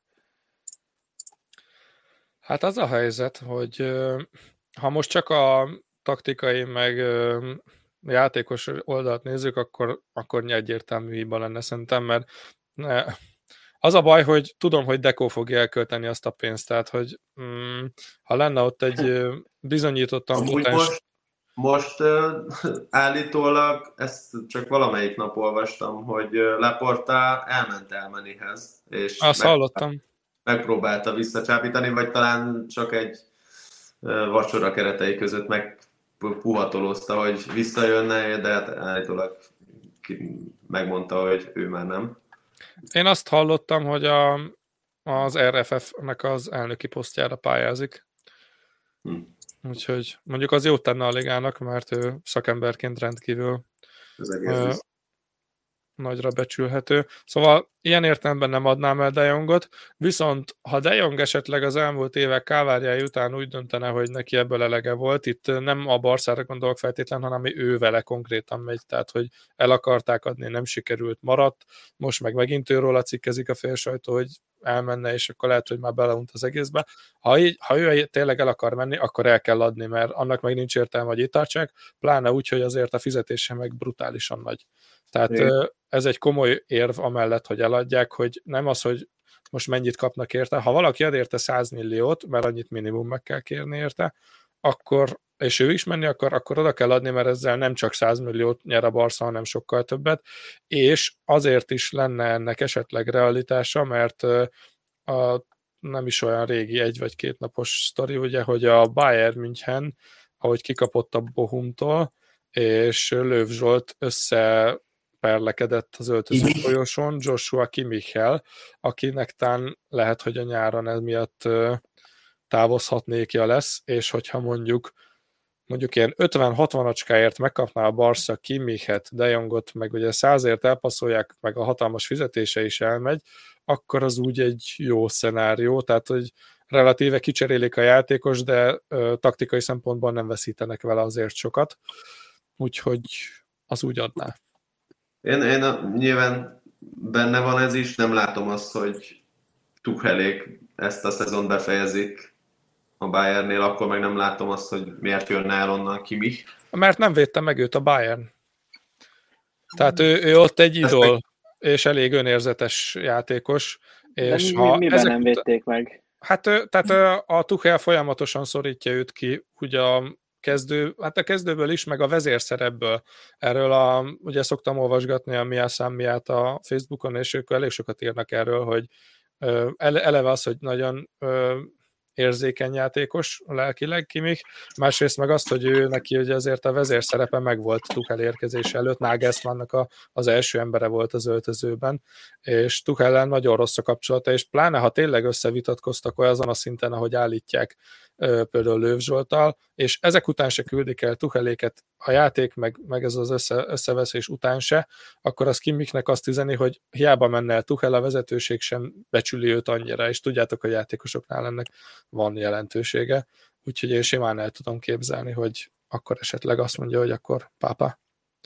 Speaker 1: Hát az a helyzet, hogy ha most csak a taktikai meg játékos oldalt nézzük, akkor, akkor egyértelmű hiba lenne szerintem, mert az a baj, hogy tudom, hogy Deco fogja elkölteni azt a pénzt, tehát hogy mm, ha lenne ott egy bizonyítottan mutáns...
Speaker 4: Most, most uh, állítólag, ezt csak valamelyik nap olvastam, hogy Laporta elment Elmenihez, és
Speaker 1: azt meg, hallottam.
Speaker 4: megpróbálta visszacsábítani, vagy talán csak egy uh, vacsora keretei között megpuhatolózta, hogy visszajönne, de hát állítólag megmondta, hogy ő már nem.
Speaker 1: Én azt hallottam, hogy a, az er ef ef-nek az elnöki posztjára pályázik. Hm. Úgyhogy mondjuk az jót tenne a ligának, mert ő szakemberként rendkívül ö, nagyra becsülhető. Szóval ilyen értelemben nem adnám el De Jongot, viszont ha De Jong esetleg az elmúlt évek kávárjái után úgy döntene, hogy neki ebből elege volt, itt nem a Barszára gondolok feltétlen, hanem ami ő vele konkrétan megy, tehát hogy el akarták adni, nem sikerült, maradt, most meg megint őróla cikkezik a félsajtó, hogy elmenne, és akkor lehet, hogy már beleunt az egészbe. Ha, így, ha ő tényleg el akar menni, akkor el kell adni, mert annak meg nincs értelme, hogy itt tartsák, pláne úgy, hogy azért a fizetése meg brutálisan nagy. Tehát Igen. ez egy komoly érv amellett, hogy eladják, hogy nem az, hogy most mennyit kapnak érte. Ha valaki ad érte száz milliót, mert annyit minimum meg kell kérni érte, akkor, és ő is menni akar, akkor oda kell adni, mert ezzel nem csak száz milliót nyer a Barca, hanem sokkal többet, és azért is lenne ennek esetleg realitása, mert a nem is olyan régi egy vagy két napos sztori, ugye, hogy a Bayern München, ahogy kikapott a Bochumtól, és Löw Zsolt összeperlekedett az öltöző folyosón Joshua Kimmichel, akinek tán lehet, hogy a nyáron ez miatt távozhatnékja lesz, és hogyha mondjuk mondjuk ilyen ötven-hatvan-acskáért megkapná a Barca Kimmichet, De Jongot, meg ugye százért elpasszolják, meg a hatalmas fizetése is elmegy, akkor az úgy egy jó szenárió, tehát hogy relatíve kicserélik a játékos, de ö, taktikai szempontból nem veszítenek vele azért sokat, úgyhogy az úgy adná.
Speaker 4: Én, én a, nyilván benne van ez is, nem látom azt, hogy Tuchelék ezt a szezon befejezik a Bayernnél, akkor meg nem látom azt, hogy miért jönne el onnan Kimmich.
Speaker 1: Mert nem védte meg őt a Bayern. Tehát ő, ő ott egy idol, és elég önérzetes játékos. És
Speaker 2: de
Speaker 1: ha
Speaker 2: miben nem védték meg?
Speaker 1: Hát tehát a Tuchel folyamatosan szorítja őt ki, ugye a kezdő, hát a kezdőből is, meg a vezérszerepből. Erről a, ugye szoktam olvasgatni a Mia Sammiát a Facebookon, és ők elég sokat írnak erről, hogy eleve az, hogy nagyon érzékeny játékos lelkileg Kimmich, másrészt meg azt, hogy ő neki ugye azért a vezérszerepe megvolt Tuchel érkezése előtt, Nagelsmannnak a, az első embere volt az öltözőben, és Tuchellel nagyon rossz a kapcsolata, és pláne ha tényleg összevitatkoztak azon a szinten, ahogy állítják például Löw Zsolttal, és ezek után se küldik el Tucheléket a játék, meg, meg ez az össze, összeveszés után se, akkor az Kimmichnek azt üzeni, hogy hiába menne el Tuchel, a vezetőség sem becsüli őt annyira, és tudjátok, hogy a játékosoknál ennek van jelentősége, úgyhogy én simán el tudom képzelni, hogy akkor esetleg azt mondja, hogy akkor pápa.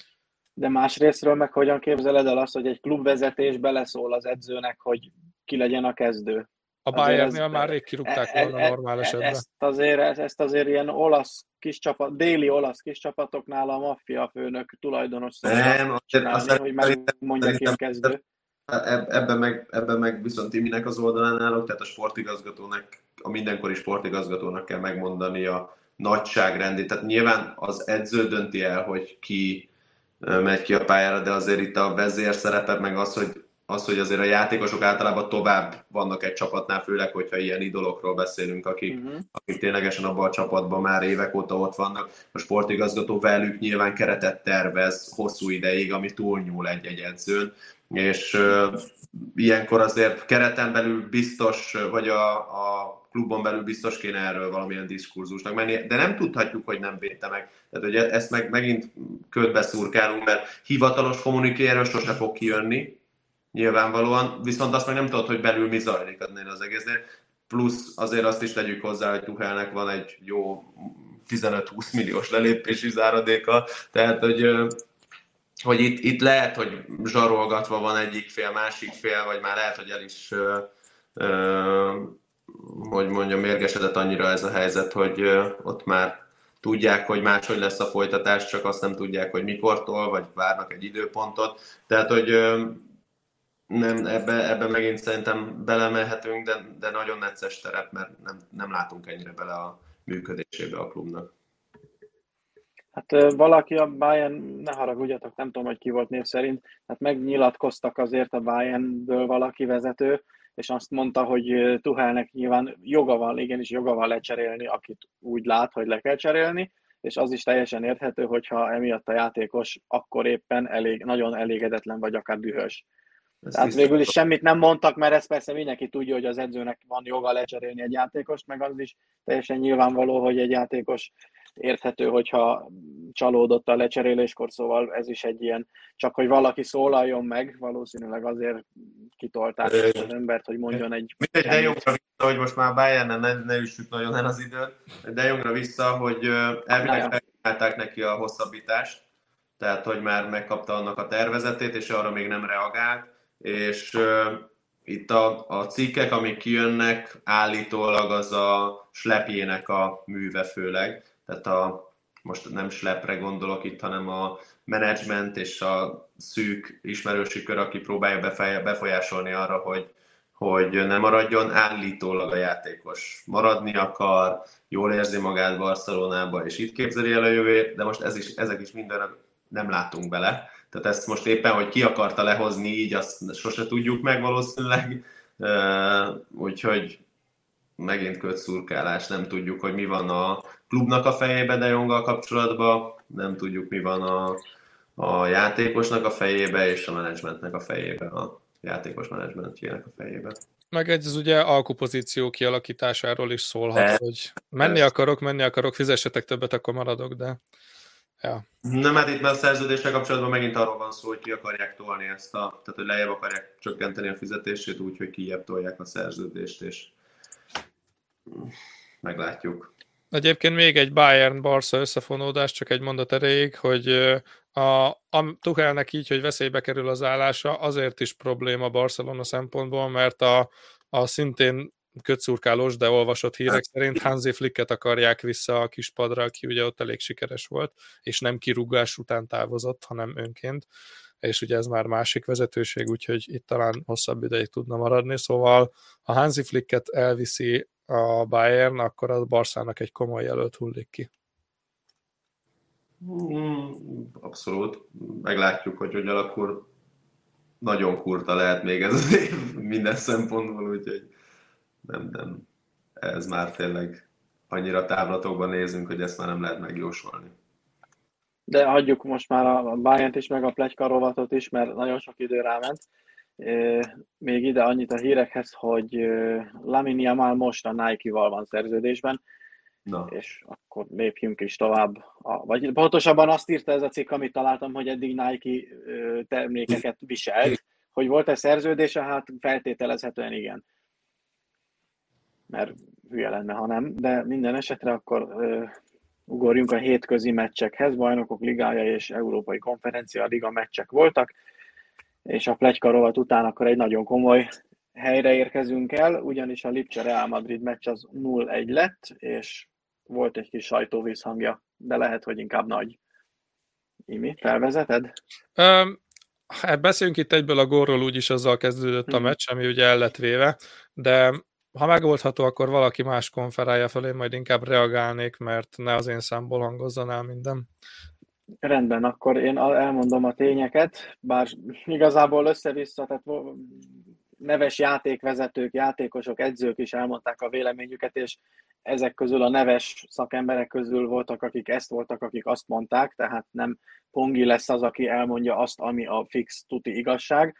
Speaker 2: De másrésztről meg hogyan képzeled el azt, hogy egy klubvezetés beleszól az edzőnek, hogy ki legyen a kezdő?
Speaker 1: A Bayernnél már rég kirúgták e, volna e, normál esetben.
Speaker 2: Ezt azért, ezt azért ilyen olasz kis csapat, déli olasz kis csapatoknál a maffia főnök tulajdonos
Speaker 4: szokta
Speaker 2: csinálni, hogy megmondja ki a kezdő.
Speaker 4: Ebben meg, ebben meg viszont Timinek az oldalán állok, tehát a sportigazgatónak, a mindenkori sportigazgatónak kell megmondani a nagyságrendét. Tehát nyilván az edző dönti el, hogy ki megy ki a pályára, de azért itt a vezér szerepe meg az, hogy az, hogy azért a játékosok általában tovább vannak egy csapatnál, főleg, hogyha ilyen idolokról beszélünk, akik, uh-huh. akik ténylegesen abban a csapatban már évek óta ott vannak. A sportigazgató velük nyilván keretet tervez hosszú ideig, ami túlnyúl egy-egy edzőn, és uh, ilyenkor azért kereten belül biztos, vagy a, a klubon belül biztos kéne erről valamilyen diskurzusnak menni, de nem tudhatjuk, hogy nem védte meg. Tehát, hogy ezt meg, megint ködbe szurkálunk, mert hivatalos kommuniké erről sose fog kijönni, nyilvánvalóan, viszont azt meg nem tudod, hogy belül mi zajlik ennél az egésznél. Plusz azért azt is tegyük hozzá, hogy Tuchelnek van egy jó tizenöt-húsz milliós lelépési záradéka, tehát hogy, hogy itt, itt lehet, hogy zsarolgatva van egyik fél, másik fél, vagy már lehet, hogy el is, hogy mondjam, mérgesedett annyira ez a helyzet, hogy ott már tudják, hogy máshogy lesz a folytatás, csak azt nem tudják, hogy mikortól, vagy várnak egy időpontot. Tehát, hogy nem, ebbe, ebbe megint szerintem belemelhetünk, de, de nagyon necces terep, mert nem, nem látunk ennyire bele a működésébe a klubnak.
Speaker 2: Hát valaki a Bayern, ne haragudjatok, nem tudom, hogy ki volt név szerint, hát megnyilatkoztak azért a Bayernből valaki vezető, és azt mondta, hogy Tuchelnek nyilván joga van, igenis joga van lecserélni, akit úgy lát, hogy le kell cserélni, és az is teljesen érthető, hogyha emiatt a játékos akkor éppen elég, nagyon elégedetlen vagy akár dühös.
Speaker 4: Ezt
Speaker 2: Tehát
Speaker 4: tisztán
Speaker 2: végül is semmit nem mondtak, mert ezt persze mindenki tudja, hogy az edzőnek van joga lecserélni egy játékost, meg az is teljesen nyilvánvaló, hogy egy játékos érthető, hogyha csalódott a lecseréléskor, szóval ez is egy ilyen, csak hogy valaki szólaljon meg, valószínűleg azért kitolták ezt az embert, hogy mondjon egy...
Speaker 4: Mindegy, De Jongra vissza, hogy most már Bayernen ne, ne üssük nagyon el az időt, De Jongra vissza, hogy elvileg felkínálták neki a hosszabbítást, tehát hogy már megkapta annak a tervezetét, és arra még nem reagált, és uh, itt a, a cikkek, amik kijönnek, állítólag az a Schleppjének a műve főleg, tehát a, most nem Schleppre gondolok itt, hanem a menedzsment és a szűk ismerősi kör, aki próbálja befolyásolni arra, hogy, hogy ne maradjon, állítólag a játékos maradni akar, jól érzi magát Barcelonába, és itt képzeli el a jövőjét, de most ez is, ezek is minden nem látunk bele. Tehát ezt most éppen, hogy ki akarta lehozni így, azt sose tudjuk meg valószínűleg. Úgyhogy megint kötszurkálás, nem tudjuk, hogy mi van a klubnak a fejébe De Jonggal kapcsolatban, nem tudjuk, mi van a, a játékosnak a fejébe, és a menedzsmentnek a fejébe, a játékos menedzsmentjének a fejébe.
Speaker 1: Meg ez ugye alkupozíció kialakításáról is szólhat,
Speaker 4: De,
Speaker 1: hogy menni akarok, menni akarok, fizessetek többet, akkor maradok, de... Ja.
Speaker 4: Nem, hát itt már a szerződéssel kapcsolatban megint arról van szó, hogy ki akarják tolni ezt a, tehát hogy lejjebb akarják csökkenteni a fizetését, úgyhogy kijebb tolják a szerződést, és meglátjuk.
Speaker 1: Egyébként még egy Bayern-Barca összefonódás, csak egy mondat erejéig, hogy a, a Tuchelnek így, hogy veszélybe kerül az állása, azért is probléma Barcelona szempontból, mert a, a szintén kötszurkálós, de olvasott hírek szerint Hansi Flicket akarják vissza a kispadra, aki ugye ott elég sikeres volt, és nem kirúgás után távozott, hanem önként, és ugye ez már másik vezetőség, úgyhogy itt talán hosszabb ideig tudna maradni, szóval ha Hansi Flicket elviszi a Bayern, akkor a Barszának egy komoly jelölt hullik ki.
Speaker 4: Abszolút. Meglátjuk, hogy hogy alakul. Nagyon kurta lehet még ez az év minden szempontból, úgyhogy nem, nem. Ez már tényleg annyira távlatokban nézünk, hogy ezt már nem lehet megjósolni.
Speaker 2: De hagyjuk most már a Bayernt is, meg a pletyka rovatot is, mert nagyon sok idő ráment. Még ide annyit a hírekhez, hogy Lamine Yamal most a Nike-val van szerződésben, Na. és akkor lépjünk is tovább. A, vagy pontosabban azt írta ez a cikk, amit találtam, hogy eddig Nike termékeket viselt. Hogy volt-e szerződése? Hát feltételezhetően igen. Mert hülye lenne, ha nem. De minden esetre akkor uh, ugorjunk a hétközi meccsekhez. Bajnokok ligája és Európai Konferencia Liga meccsek voltak, és a pletyka rovat után akkor egy nagyon komoly helyre érkezünk el, ugyanis a Lipcse Real Madrid meccs az nulla egy lett, és volt egy kis sajtóvízhangja, de lehet, hogy inkább nagy. Imi, felvezeted?
Speaker 1: Um, hát beszéljünk itt egyből a gólról, úgyis azzal kezdődött a meccs, ami ugye el lett véve, de ha megoldható, akkor valaki más konferálja fel, én majd inkább reagálnék, mert ne az én számból hangozzon el minden.
Speaker 2: Rendben, akkor én elmondom a tényeket, bár igazából össze-vissza, tehát neves játékvezetők, játékosok, edzők is elmondták a véleményüket, és ezek közül a neves szakemberek közül voltak, akik ezt voltak, akik azt mondták, tehát nem Pongi lesz az, aki elmondja azt, ami a fix tuti igazság.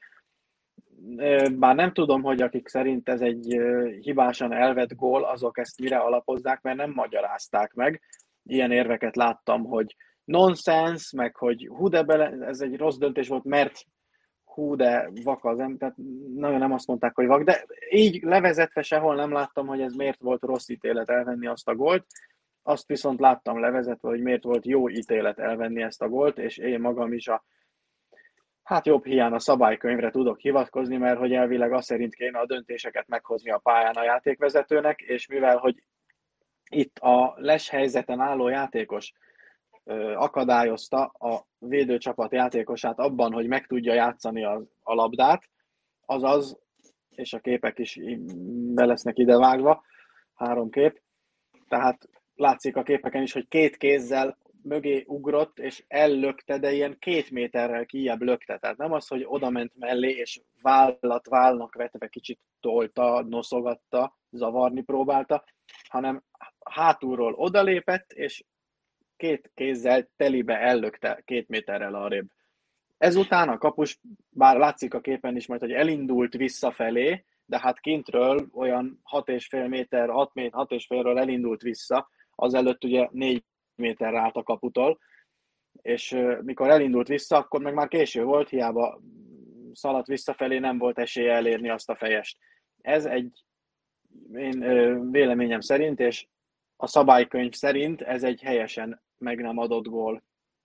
Speaker 2: Bár nem tudom, hogy akik szerint ez egy hibásan elvett gól, azok ezt mire alapozzák, mert nem magyarázták meg. Ilyen érveket láttam, hogy nonsense, meg hogy hú de bele, ez egy rossz döntés volt, mert hú de vak az ember, tehát nagyon nem azt mondták, hogy vak, de így levezetve sehol nem láttam, hogy ez miért volt rossz ítélet elvenni azt a gólt. Azt viszont láttam levezetve, hogy miért volt jó ítélet elvenni ezt a gólt, és én magam is a hát jobb hiány a szabálykönyvre tudok hivatkozni, mert hogy elvileg azt szerint kéne a döntéseket meghozni a pályán a játékvezetőnek, és mivel, hogy itt a les helyzeten álló játékos ö, akadályozta a védőcsapat játékosát abban, hogy meg tudja játszani a, a labdát, azaz, és a képek is be lesznek idevágva, három kép, tehát látszik a képeken is, hogy két kézzel mögé ugrott, és ellökte, de ilyen két méterrel kijjebb lökte. Tehát nem az, hogy oda ment mellé, és vállat válnak vetve kicsit tolta, noszogatta, zavarni próbálta, hanem hátulról odalépett, és két kézzel telibe ellökte két méterrel arrébb. Ezután a kapus, bár látszik a képen is majd, hogy elindult visszafelé, de hát kintről olyan hat és fél méter, hat méter, hat és félről elindult vissza, azelőtt ugye négy méterre állt a kaputól, és mikor elindult vissza, akkor meg már késő volt, hiába szaladt visszafelé, nem volt esélye elérni azt a fejest. Ez egy én véleményem szerint, és a szabálykönyv szerint ez egy helyesen meg nem adott gól.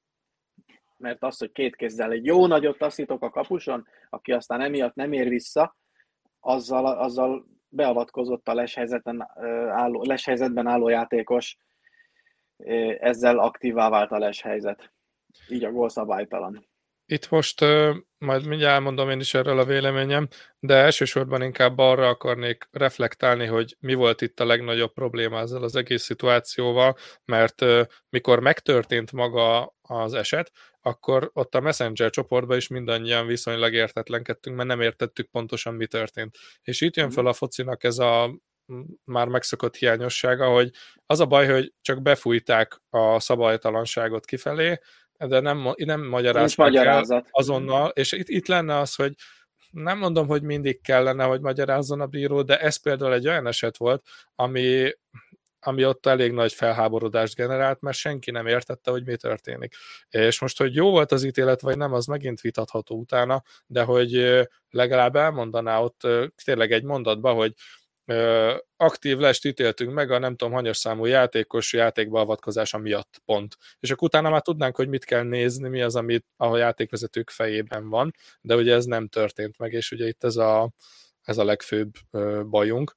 Speaker 2: Mert az, hogy két kézzel egy jó nagyot taszítok a kapuson, aki aztán emiatt nem ér vissza, azzal, azzal beavatkozott a leshelyzetben álló, leshelyzetben álló játékos, ezzel aktívvá vált a leshelyzet. Így a gól szabálytalan.
Speaker 1: Itt most uh, majd mindjárt elmondom én is erről a véleményem, de elsősorban inkább arra akarnék reflektálni, hogy mi volt itt a legnagyobb probléma ezzel az egész szituációval, mert uh, mikor megtörtént maga az eset, akkor ott a Messenger csoportban is mindannyian viszonylag értetlenkedtünk, mert nem értettük pontosan, mi történt. És itt jön fel a focinak ez a már megszokott hiányossága, hogy az a baj, hogy csak befújták a szabálytalanságot kifelé, de nem, nem magyarázták el azonnal, és itt, itt lenne az, hogy nem mondom, hogy mindig kellene, hogy magyarázzon a bíró, de ez például egy olyan eset volt, ami, ami ott elég nagy felháborodást generált, mert senki nem értette, hogy mi történik. És most, hogy jó volt az ítélet, vagy nem, az megint vitatható utána, de hogy legalább elmondaná ott tényleg egy mondatba, hogy aktív lest ítéltünk meg a nem tudom hanyas számú játékos játékba avatkozása miatt, pont. És akkor utána már tudnánk, hogy mit kell nézni, mi az, amit a játékvezetők fejében van, de ugye ez nem történt meg, és ugye itt ez a, ez a legfőbb bajunk.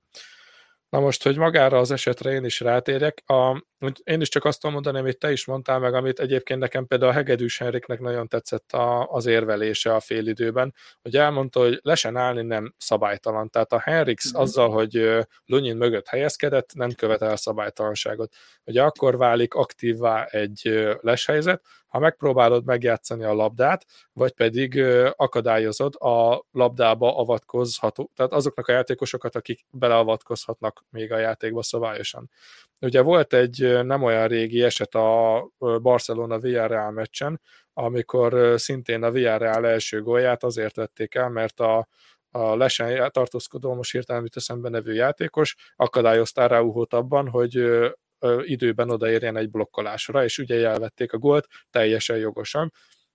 Speaker 1: Na most, hogy magára az esetre én is rátérjek, a, én is csak azt tudom mondani, amit te is mondtál meg, amit egyébként nekem például a Hegedűs Henriknek nagyon tetszett a, az érvelése a félidőben, hogy elmondta, hogy lesen állni nem szabálytalan. Tehát a Henriks mm-hmm. azzal, hogy Lunyin mögött helyezkedett, nem követel szabálytalanságot. Ugye akkor válik aktívvá egy leshelyzet, ha megpróbálod megjátszani a labdát, vagy pedig akadályozod a labdába avatkozható, tehát azoknak a játékosokat, akik beleavatkozhatnak még a játékba szabályosan. Ugye volt egy nem olyan régi eset a Barcelona-Villarreal meccsen, amikor szintén a Villarreal első gólját azért vették el, mert a, a lesen tartózkodó, most hirtelen jut eszembe nevű játékos akadályozta Araujót abban, hogy időben odaérjen egy blokkolásra, és ugye elvették a gólt teljesen jogosan.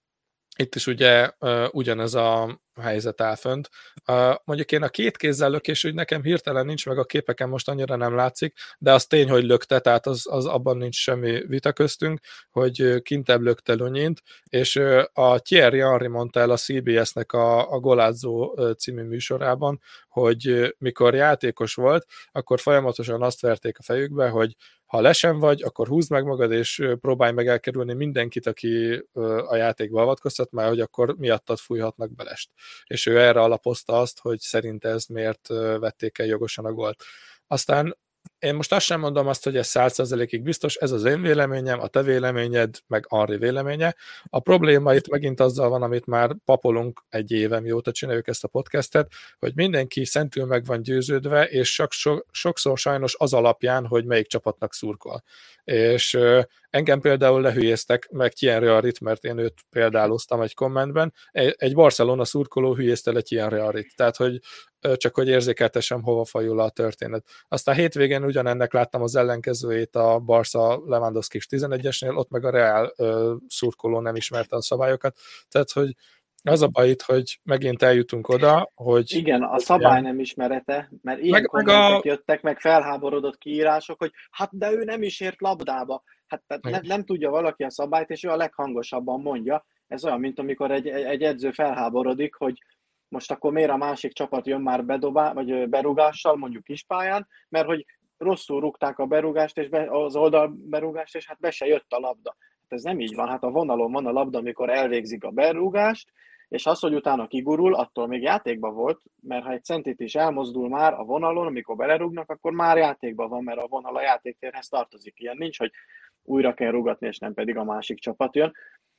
Speaker 1: Itt is ugye uh, ugyanez a helyzet áll fönt. Uh, mondjuk én a két kézzel lökés, úgy nekem hirtelen nincs meg a képeken, most annyira nem látszik, de az tény, hogy lökte, tehát az, az abban nincs semmi vita köztünk, hogy kintebb lökte Lunyint, és uh, a Thierry Henry mondta el a cé bé es-nek a, a Golázó című műsorában, hogy uh, mikor játékos volt, akkor folyamatosan azt verték a fejükbe, hogy ha lesen vagy, akkor húzd meg magad, és próbálj meg elkerülni mindenkit, aki a játékba avatkoztat, mert hogy akkor miattad fújhatnak belest. És ő erre alapozta azt, hogy szerint ez miért vették el jogosan a gólt. Aztán én most azt sem mondom azt, hogy ez száz százalékig biztos, ez az én véleményem, a te véleményed, meg Henry véleménye. A probléma itt megint azzal van, amit már papolunk egy éve, mióta csináljuk ezt a podcastet, hogy mindenki szentül meg van győződve, és sok, so, sokszor sajnos az alapján, hogy melyik csapatnak szurkol. És uh, engem például lehülyeztek, meg Thierry Henryt, mert én őt példáloztam egy kommentben, egy, egy Barcelona szurkoló hülyezte le Thierry Henryt, tehát hogy uh, csak hogy érzékeltessem, hova fajul a történet. Aztán hétvégén ugyanennek láttam az ellenkezőjét a Barca Lewandowski tizenegyesnél, ott meg a Real uh, szurkoló nem ismerte a szabályokat, tehát hogy az a baj itt, hogy megint eljutunk oda, hogy...
Speaker 2: Igen, a szabály nem ismerete, mert ilyen meg, kommentek a... jöttek, meg felháborodott kiírások, hogy hát de ő nem is ért labdába. Hát ne, nem tudja valaki a szabályt, és ő a leghangosabban mondja. Ez olyan, mint amikor egy, egy edző felháborodik, hogy most akkor miért a másik csapat jön már bedobá, vagy berúgással, mondjuk kispályán, mert hogy rosszul rúgták a berúgást, és be, az oldalberúgást, és hát be se jött a labda. Hát ez nem így van, hát a vonalon van a labda, amikor elvégzik a berúgást, és az, hogy utána kigurul, attól még játékban volt, mert ha egy centit is elmozdul már a vonalon, amikor belerúgnak, akkor már játékban van, mert a vonal a játéktérhez tartozik. Ilyen nincs, hogy újra kell rúgatni, és nem pedig a másik csapat jön.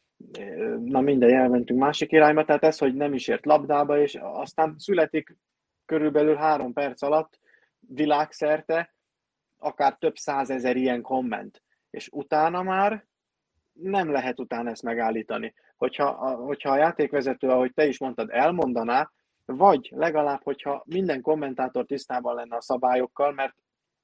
Speaker 2: Na mindegy, elmentünk másik irányba, tehát ez, hogy nem is ért labdába, és aztán születik körülbelül három perc alatt világszerte akár több százezer ilyen komment, és utána már nem lehet utána ezt megállítani. hogyha a, hogyha a játékvezető, ahogy te is mondtad, elmondaná, vagy legalább, hogyha minden kommentátor tisztában lenne a szabályokkal, mert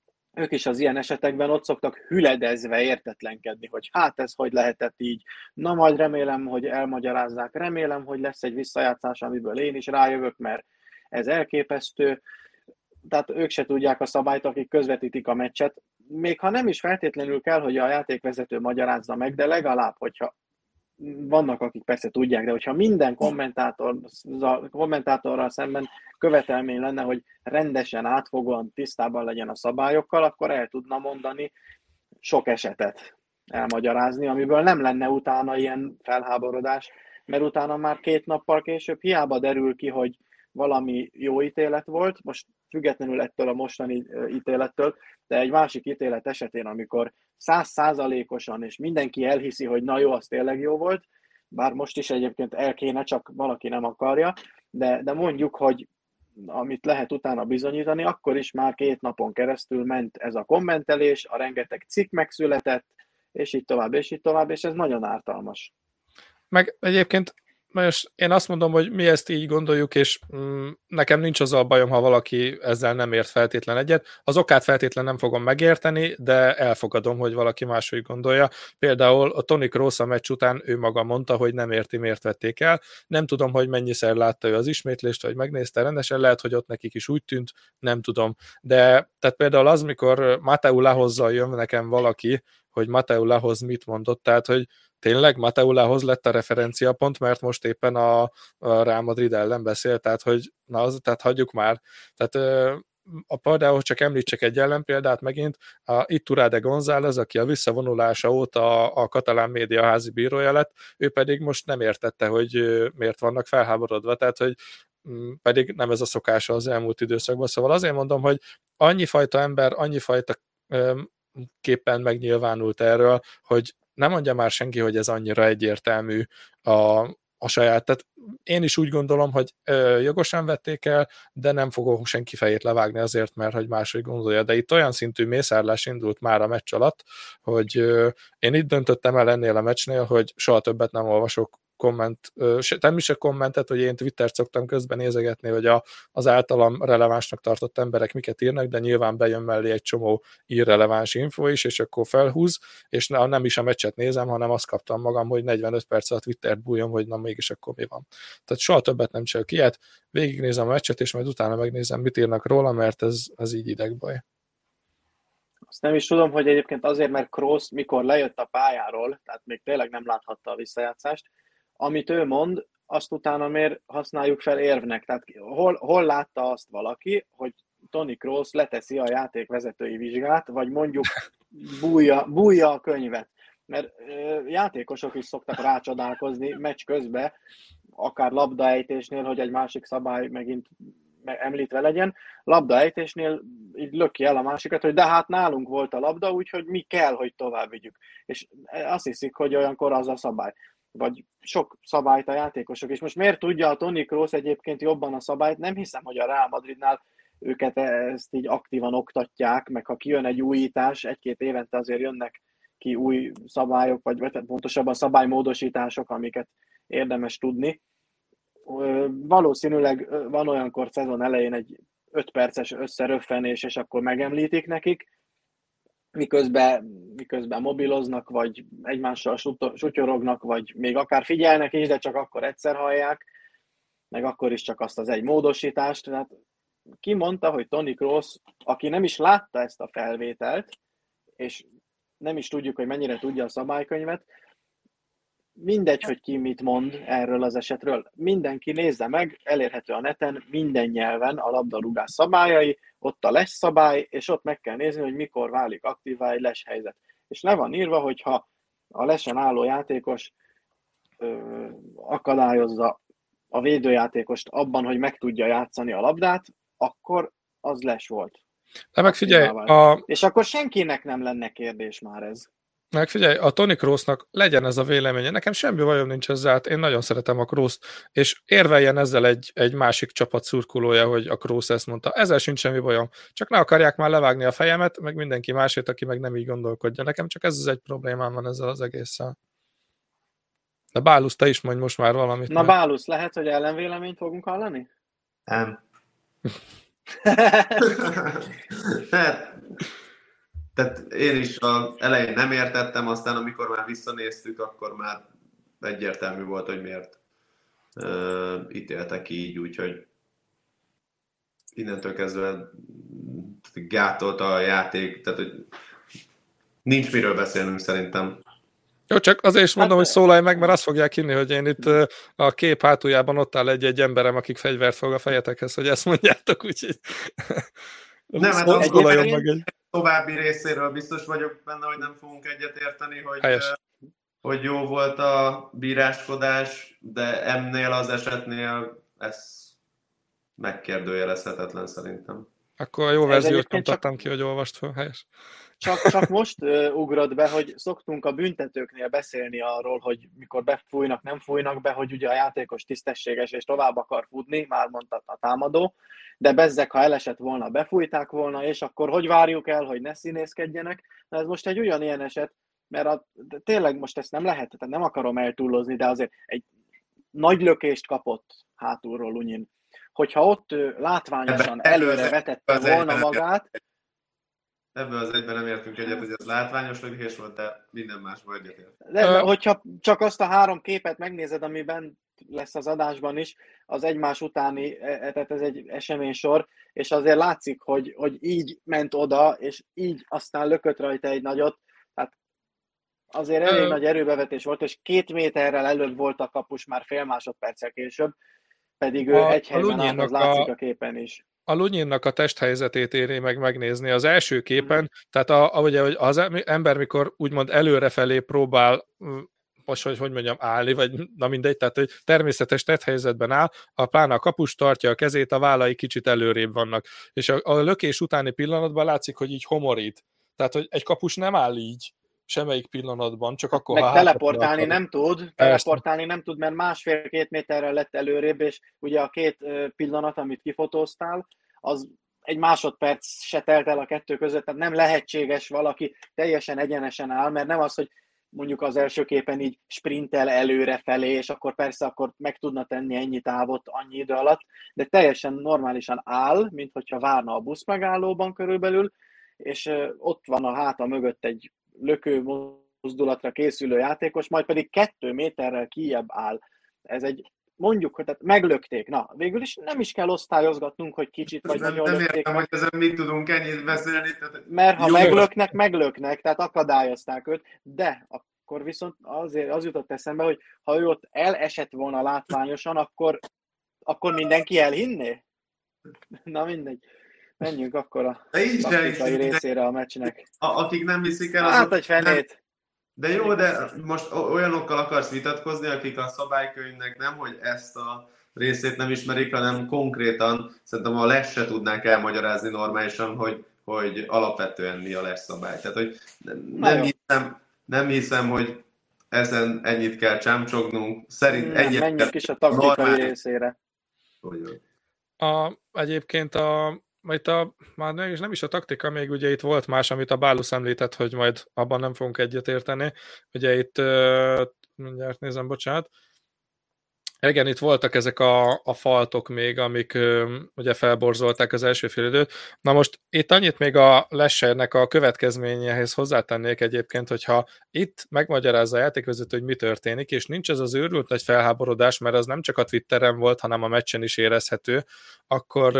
Speaker 2: ők is az ilyen esetekben ott szoktak hüledezve értetlenkedni, hogy hát ez hogy lehetett így, na majd remélem, hogy elmagyarázzák, remélem, hogy lesz egy visszajátszás, amiből én is rájövök, mert ez elképesztő. Tehát ők se tudják a szabályt, akik közvetítik a meccset. Még ha nem is feltétlenül kell, hogy a játékvezető magyarázza meg, de legalább, hogyha vannak, akik persze tudják, de hogyha minden kommentátor, kommentátorral szemben követelmény lenne, hogy rendesen, átfogóan tisztában legyen a szabályokkal, akkor el tudna mondani sok esetet elmagyarázni, amiből nem lenne utána ilyen felháborodás, mert utána már két nappal később hiába derül ki, hogy valami jó ítélet volt, most függetlenül ettől a mostani ítélettől, de egy másik ítélet esetén, amikor száz százalékosan, és mindenki elhiszi, hogy na jó, az tényleg jó volt, bár most is egyébként el kéne, csak valaki nem akarja, de, de mondjuk, hogy amit lehet utána bizonyítani, akkor is már két napon keresztül ment ez a kommentelés, a rengeteg cikk megszületett, és így tovább, és így tovább, és ez nagyon ártalmas.
Speaker 1: Meg egyébként most én azt mondom, hogy mi ezt így gondoljuk, és mm, nekem nincs azzal bajom, ha valaki ezzel nem ért feltétlen egyet. Az okát feltétlen nem fogom megérteni, de elfogadom, hogy valaki máshogy gondolja. Például a Toni Kroos a meccs után ő maga mondta, hogy nem érti, miért vették el. Nem tudom, hogy mennyiszer látta ő az ismétlést, vagy megnézte rendesen, lehet, hogy ott nekik is úgy tűnt, nem tudom. De tehát például az, mikor Mateu Lahozzal jön nekem valaki, hogy Mateu Lahoz mit mondott, tehát, hogy tényleg Mateu Lahoz lett a referenciapont, mert most éppen a, a Real Madrid ellen beszél, tehát, hogy na, az, tehát hagyjuk már. Tehát a például csak említsek egy ellenpéldát megint, a Iturralde González, aki a visszavonulása óta a, a katalán média házi bírója lett, ő pedig most nem értette, hogy miért vannak felháborodva, tehát, hogy pedig nem ez a szokása az elmúlt időszakban. Szóval azért mondom, hogy annyi fajta ember, annyi fajta képpen megnyilvánult erről, hogy nem mondja már senki, hogy ez annyira egyértelmű a, a saját. Tehát én is úgy gondolom, hogy ö, jogosan vették el, de nem fogok senki fejét levágni azért, mert hogy máshogy gondolja. De itt olyan szintű mészárlás indult már a meccs alatt, hogy ö, én itt döntöttem el ennél a meccsnél, hogy soha többet nem olvasok komment, nem is a kommentet, hogy én Twittert szoktam közben nézegetni, hogy a, az általam relevánsnak tartott emberek miket írnak, de nyilván bejön mellé egy csomó irreleváns info is, és akkor felhúz, és nem is a meccset nézem, hanem azt kaptam magam, hogy negyvenöt perc alatt Twittert bújom, hogy na mégis akkor mi van. Tehát soha többet nem csinálok ilyet, végignézem a meccset, és majd utána megnézem, mit írnak róla, mert ez, ez így idegbaj.
Speaker 2: Azt nem is tudom, hogy egyébként azért, mert Kroos mikor lejött a pályáról, tehát még tényleg nem láthatta a visszajátszást, amit ő mond, azt utána miért használjuk fel érvnek? Tehát hol, hol látta azt valaki, hogy Toni Kroos leteszi a játékvezetői vizsgát, vagy mondjuk bújja, bújja a könyvet? Mert ö, játékosok is szoktak rácsodálkozni meccs közben, akár labdaejtésnél, hogy egy másik szabály megint említve legyen, labdaejtésnél így löki el a másikat, hogy de hát nálunk volt a labda, úgyhogy mi kell, hogy tovább vigyük. És azt hiszik, hogy olyankor az a szabály. Vagy sok szabályt a játékosok. És most miért tudja a Toni Kroos egyébként jobban a szabályt? Nem hiszem, hogy a Real Madridnál őket ezt így aktívan oktatják, meg ha kijön egy újítás, egy-két évente azért jönnek ki új szabályok, vagy pontosabban szabálymódosítások, amiket érdemes tudni. Valószínűleg van olyankor szezon elején egy öt perces összeröffenés, és akkor megemlítik nekik, miközben, miközben mobiloznak, vagy egymással sutyorognak, vagy még akár figyelnek is, de csak akkor egyszer hallják, meg akkor is csak azt az egy módosítást. Tehát ki mondta, hogy Toni Kroos, aki nem is látta ezt a felvételt, és nem is tudjuk, hogy mennyire tudja a szabálykönyvet, mindegy, hogy ki mit mond erről az esetről. Mindenki nézze meg, elérhető a neten, minden nyelven a labdarúgás szabályai, ott a les szabály, és ott meg kell nézni, hogy mikor válik aktívá egy les helyzet. És le van írva, hogyha a lesen álló játékos ö, akadályozza a védőjátékost abban, hogy meg tudja játszani a labdát, akkor az les volt.
Speaker 1: De meg figyelj, a...
Speaker 2: És akkor senkinek nem lenne kérdés már ez.
Speaker 1: Meg figyelj, a Toni Kroosnak legyen ez a véleménye. Nekem semmi bajom nincs ezzel, hát én nagyon szeretem a Kroost, és érveljen ezzel egy, egy másik csapat szurkolója, hogy a Kroos ezt mondta. Ezzel sincs semmi bajom. Csak ne akarják már levágni a fejemet, meg mindenki másét, aki meg nem így gondolkodja. Nekem csak ez az egy problémám van ezzel az egésszel. De Bálusz, te is mondj most már valamit.
Speaker 2: Na Bálusz, lehet, hogy ellenvéleményt fogunk hallani?
Speaker 4: Nem. tehát, tehát én is az elején nem értettem, aztán amikor már visszanéztük, akkor már egyértelmű volt, hogy miért uh, ítéltek így, úgyhogy innentől kezdve gátolta a játék, tehát hogy nincs miről beszélnünk szerintem.
Speaker 1: Jó, csak azért is mondom, hát, hogy szólalj meg, mert azt fogják hinni, hogy én itt a kép hátuljában ott áll egy-egy emberem, akik fegyvert fog a fejetekhez, hogy ezt mondjátok, úgyhogy
Speaker 4: nem, hát azt szólaljon meg egy további részéről biztos vagyok benne, hogy nem fogunk egyetérteni, hogy, hogy jó volt a bíráskodás, de ennél az esetnél ez megkérdőjelezhetetlen szerintem.
Speaker 1: Akkor a jó verziót nyomtattam csak... ki, hogy olvast fel, helyes.
Speaker 2: Csak, csak most uh, ugrott be, hogy szoktunk a büntetőknél beszélni arról, hogy mikor befújnak, nem fújnak be, hogy ugye a játékos tisztességes és tovább akar futni, már mondta a támadó, de bezzeg, ha elesett volna, befújták volna, és akkor hogy várjuk el, hogy ne színészkedjenek? Na ez most egy ugyanilyen eset, mert a, tényleg most ezt nem lehet, tehát nem akarom eltúlozni, de azért egy nagy lökést kapott hátulról Lunyin. Hogyha ott látványosan előre vetette volna magát,
Speaker 4: ebből az egyben nem értünk egyet, hogy ez látványos lökés volt, de minden másból egyetért.
Speaker 2: De uh, hogyha csak azt a három képet megnézed, amiben lesz az adásban is, az egymás utáni, tehát ez egy eseménysor, és azért látszik, hogy, hogy így ment oda, és így aztán lökött rajta egy nagyot, tehát azért elég uh, nagy erőbevetés volt, és két méterrel előbb volt a kapus már fél másodperccel később, pedig ő a, egy helyben állt, az látszik a, a képen is.
Speaker 1: A Lunyinnak a testhelyzetét éri meg megnézni. Az első képen, mm. tehát a, ahogy az ember, mikor úgymond előrefelé próbál, most hogy, hogy mondjam, állni, vagy na mindegy, tehát hogy természetes testhelyzetben áll, a pláne a kapus tartja a kezét, a vállai kicsit előrébb vannak. És a, a lökés utáni pillanatban látszik, hogy így homorít. Tehát, hogy egy kapus nem áll így semmelyik pillanatban, csak akkor,
Speaker 2: meg
Speaker 1: ha
Speaker 2: teleportálni nem tud, teleportálni nem tud, mert másfél-két méterrel lett előrébb, és ugye a két pillanat, amit kifotóztál, az egy másodperc se telt el a kettő között, tehát nem lehetséges valaki teljesen egyenesen áll, mert nem az, hogy mondjuk az első képen így sprintel előre felé, és akkor persze akkor meg tudna tenni ennyi távot annyi idő alatt, de teljesen normálisan áll, mint hogyha várna a busz megállóban körülbelül, és ott van a háta mögött egy lökő mozdulatra készülő játékos, majd pedig kettő méterrel kijebb áll. Ez egy, mondjuk, hogy tehát meglökték. Na, végül is nem is kell osztályozgatnunk, hogy kicsit vagy
Speaker 4: nem,
Speaker 2: nagyon
Speaker 4: nem
Speaker 2: lökték.
Speaker 4: értem,
Speaker 2: meg.
Speaker 4: hogy ezen mit tudunk ennyit beszélni. Tehát...
Speaker 2: Mert ha jó, meglöknek, meglöknek, tehát akadályozták őt, de akkor viszont azért az jutott eszembe, hogy ha ő ott elesett volna látványosan, akkor, akkor mindenki elhinné? Na mindegy. Menjünk akkor a taktikai részére a meccsnek.
Speaker 4: A, akik nem hiszik el,
Speaker 2: hát, hogy fenét.
Speaker 4: De jó, de most olyanokkal akarsz vitatkozni, akik a szabálykönyvnek nem, hogy ezt a részét nem ismerik, hanem konkrétan szerintem a les se tudnánk elmagyarázni normálisan, hogy, hogy alapvetően mi a les szabály. Tehát, hogy nem hiszem, nem hiszem, hogy ezen ennyit kell csámcsognunk. Szerint
Speaker 2: nem, menjünk is a taktikai normál... részére.
Speaker 1: A, egyébként a majd a, már nem is a taktika, még ugye itt volt más, amit a Bálusz említett, hogy majd abban nem fogunk egyetérteni. Ugye itt, mindjárt nézem, bocsánat, igen, itt voltak ezek a, a faltok még, amik ugye felborzolták az első fél időt. Na most itt annyit még a Lessernek a következményehez hozzátennék egyébként, hogyha itt megmagyarázza a játékvezető, hogy mi történik, és nincs ez az őrült nagy felháborodás, mert az nem csak a Twitteren volt, hanem a meccsen is érezhető, akkor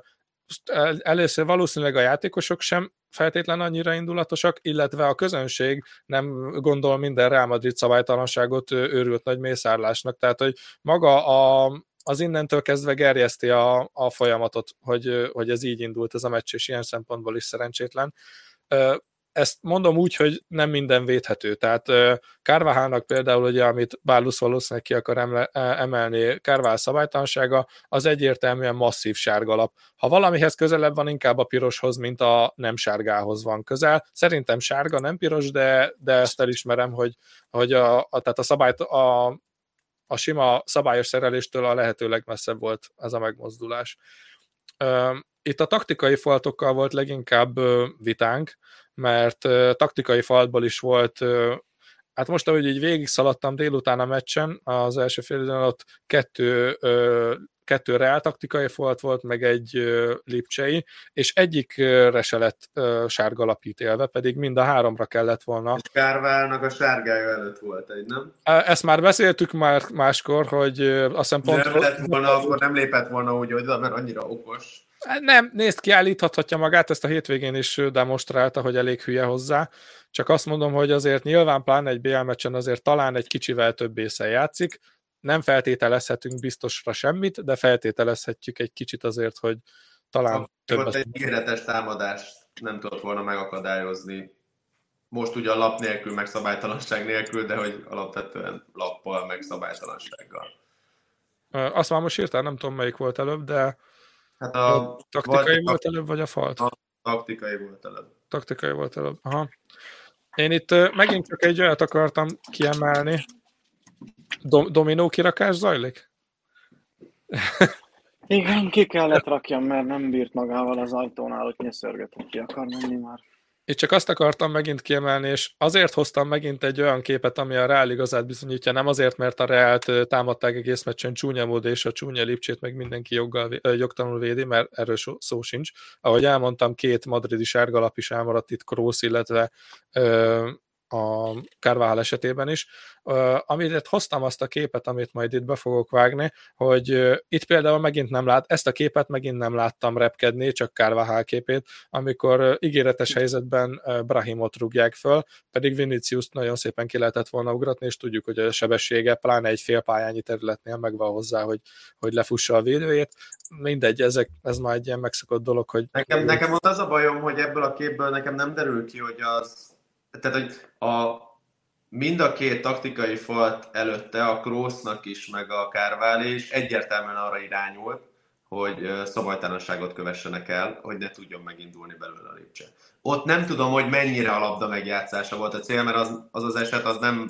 Speaker 1: először valószínűleg a játékosok sem feltétlen annyira indulatosak, illetve a közönség nem gondol minden Real Madrid szabálytalanságot őrült nagy mészárlásnak, tehát hogy maga a, az innentől kezdve gerjeszti a, a folyamatot, hogy, hogy ez így indult ez a meccs, és ilyen szempontból is szerencsétlen. Ezt mondom úgy, hogy nem minden védhető. Tehát Carvajalnak például, ugye, amit Bálusz valószínűleg ki akar emelni, Carvajal szabálytalansága, az egyértelműen masszív sárgalap. Ha valamihez közelebb van, inkább a piroshoz, mint a nem sárgához van közel. Szerintem sárga, nem piros, de, de ezt elismerem, hogy, hogy a, a, tehát a, szabályt, a, a sima szabályos szereléstől a lehető legmesszebb volt ez a megmozdulás. Itt a taktikai faltokkal volt leginkább vitánk, mert uh, taktikai faltból is volt uh, hát most, ahogy így végig szaladtam délután a meccsen, az első fél időn ott kettő, ö, kettő reál taktikai volt, volt, meg egy ö, lipcsei, és egyikre se lett ö, sárga lap ítélve, pedig mind a háromra kellett volna.
Speaker 4: És Kárválnak a sárgája előtt volt egy, nem?
Speaker 1: Ezt már beszéltük már máskor, hogy ö, azt hiszem pont...
Speaker 4: Nem lett volna, akkor nem lépett volna úgy oda, mert annyira okos.
Speaker 1: Nem, nézd, kiállíthatja magát, ezt a hétvégén is demonstrálta, hogy elég hülye hozzá. Csak azt mondom, hogy azért nyilván pláne egy bé el meccsen azért talán egy kicsivel több észel játszik. Nem feltételezhetünk biztosra semmit, de feltételezhetjük egy kicsit azért, hogy talán több...
Speaker 4: Ott egy ígéretes támadást nem tudott volna megakadályozni. Most ugye a lap nélkül, meg szabálytalanság nélkül, de hogy alapvetően lappal, meg szabálytalansággal.
Speaker 1: Azt már most írtál, nem tudom melyik volt előbb, de
Speaker 4: hát a
Speaker 1: taktikai vagy, volt előbb, vagy a falt?
Speaker 4: A taktikai volt előbb.
Speaker 1: Taktikai volt előbb, aha. Én itt megint csak egy olyat akartam kiemelni. Dom- dominó kirakás zajlik?
Speaker 2: Igen, ki kellett rakjam, mert nem bírt magával az ajtónál, hogy nyeszörgetett, ki akar menni már.
Speaker 1: Itt csak azt akartam megint kiemelni, és azért hoztam megint egy olyan képet, ami a Real igazát bizonyítja, nem azért, mert a Realt támadták egész meccsen csúnya mód, és a csúnya lipcsét meg mindenki joggal, jogtalanul védi, mert erről szó sincs. Ahogy elmondtam, két madridi sárgalap is elmaradt itt Kroos, illetve ö, a Carvajal esetében is. Uh, amit hoztam azt a képet, amit majd itt be fogok vágni, hogy uh, itt például megint nem lát, ezt a képet megint nem láttam repkedni, csak Carvajal képét, amikor uh, ígéretes helyzetben uh, Brahimot rúgják föl, pedig Vinicius nagyon szépen ki lehetett volna ugratni, és tudjuk, hogy a sebessége pláne egy félpályányi területnél megvan hozzá, hogy, hogy lefussa a védőjét. Mindegy, ezek, ez már egy ilyen megszokott dolog, hogy...
Speaker 4: Nekem, nekem ott az a bajom, hogy ebből a képből nekem nem derül ki, hogy az... Tehát, hogy a, mind a két taktikai falt előtte, a Kroosnak is, meg a Carvalho is egyértelműen arra irányult, hogy szabálytalanságot kövessenek el, hogy ne tudjon megindulni belőle a lipcse. Ott nem tudom, hogy mennyire a labda megjátszása volt a cél, mert az az, az eset az nem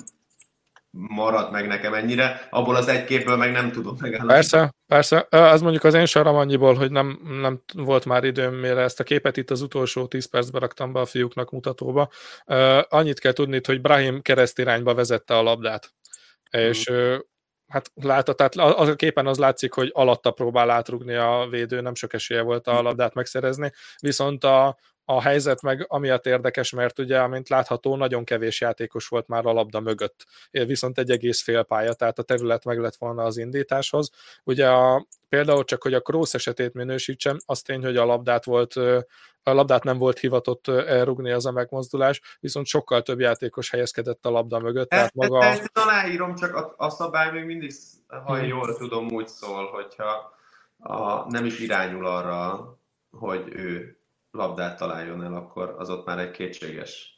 Speaker 4: maradt meg nekem ennyire, abból az egy képből meg nem tudom megállani.
Speaker 1: Persze, persze. Ez mondjuk az én saram annyiból, hogy nem, nem volt már időm, mire ezt a képet itt az utolsó tíz percben raktam be a fiúknak mutatóba. Annyit kell tudni, hogy Brahim keresztirányba vezette a labdát. Hmm. És hát látod, tehát az a képen az látszik, hogy alatta próbál átrugni a védő, nem sok esélye volt a labdát megszerezni, viszont a A helyzet meg amiatt érdekes, mert ugye, amint látható, nagyon kevés játékos volt már a labda mögött. Viszont egy egész félpálya, tehát a terület meg lett volna az indításhoz. Ugye a, például csak, hogy a Kroos esetét minősítsem, az tény, hogy a labdát, volt, a labdát nem volt hivatott elrugni az a megmozdulás, viszont sokkal több játékos helyezkedett a labda mögött. Tehát maga...
Speaker 4: Ezt aláírom, csak a, a szabály még mindig, ha hmm. jól tudom, úgy szól, hogyha a, nem is irányul arra, hogy ő labdát találjon el, akkor az ott már egy kétséges.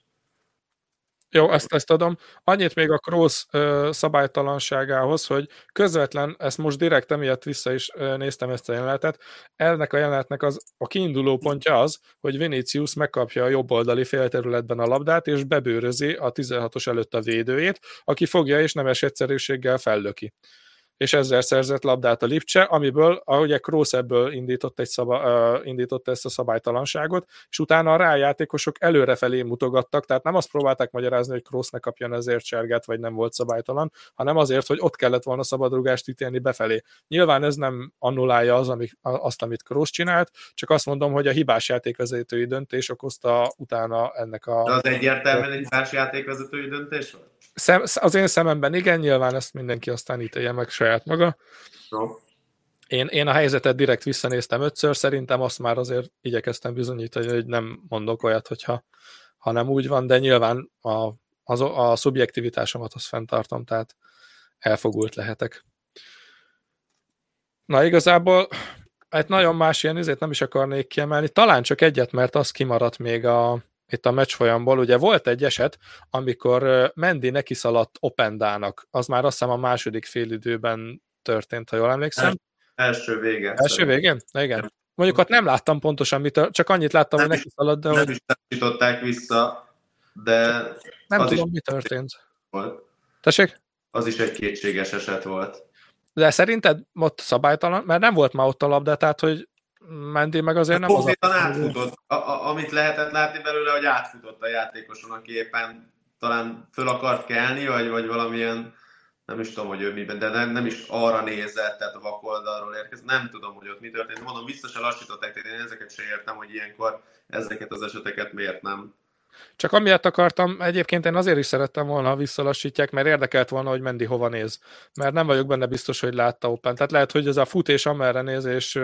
Speaker 1: Jó, ezt, ezt adom. Annyit még a Kroos uh, szabálytalanságához, hogy közvetlen, ezt most direkt emiatt vissza is uh, néztem ezt a jelenetet, ennek a jelenetnek az, a kiinduló pontja az, hogy Vinicius megkapja a jobboldali félterületben a labdát, és bebőrözi a tizenhatos előtt a védőjét, aki fogja és nemes egyszerűséggel fellöki. És ezzel szerzett labdát a Lipcse, amiből, ahogy Kroos ebből indított, egy szaba, uh, indított ezt a szabálytalanságot, és utána a rájátékosok előrefelé mutogattak, tehát nem azt próbálták magyarázni, hogy Kroos ne kapjon ezért sárgát, vagy nem volt szabálytalan, hanem azért, hogy ott kellett volna szabadrugást ítélni befelé. Nyilván ez nem annulálja az, ami, azt, amit Kroos csinált, csak azt mondom, hogy a hibás játékvezetői döntés okozta utána ennek a...
Speaker 4: De az egyértelműen egy hibás játékvezetői döntés volt?
Speaker 1: Szem, az én szememben igen, nyilván ezt mindenki aztán ítélje meg saját maga.
Speaker 4: No. Én,
Speaker 1: én a helyzetet direkt visszanéztem ötször, szerintem azt már azért igyekeztem bizonyítani, hogy nem mondok olyat, hogyha, ha nem úgy van, de nyilván a, az, a szubjektivitásomat azt fenntartom, tehát elfogult lehetek. Na igazából egy nagyon más ilyen izét nem is akarnék kiemelni, talán csak egyet, mert az kimaradt még a itt a meccs folyamból, ugye volt egy eset, amikor Mendy neki szaladt Opendának, az már azt hiszem a második félidőben történt, ha jól emlékszem.
Speaker 4: El, első végén.
Speaker 1: Első végén? Igen. Mondjuk ott nem láttam pontosan, mit, csak annyit láttam, nem hogy neki szaladt, de...
Speaker 4: Nem
Speaker 1: hogy...
Speaker 4: is tanították vissza, de...
Speaker 1: Nem tudom, mi történt.
Speaker 4: Volt.
Speaker 1: Tessék?
Speaker 4: Az is egy kétséges eset volt.
Speaker 1: De szerinted ott szabálytalan? Mert nem volt már ott a labda, tehát hogy Mendy meg azért nem
Speaker 4: az a... átfutott. A, a, amit lehetett látni belőle, hogy átfutott a játékoson, aki éppen talán föl akart kelni, vagy, vagy valamilyen, nem is tudom, hogy ő miben, de nem, nem is arra nézett, tehát a vakoldalról érkezett. Nem tudom, hogy ott mi történt. Mondom, vissza se lassították, tehát én ezeket se értem, hogy ilyenkor ezeket az eseteket miért nem.
Speaker 1: Csak amiatt akartam, egyébként én azért is szerettem volna, ha visszalassítják, mert érdekelt volna, hogy Mendy hova néz. Mert nem vagyok benne biztos, hogy látta Open. Tehát lehet, hogy ez a futés amerre néz, és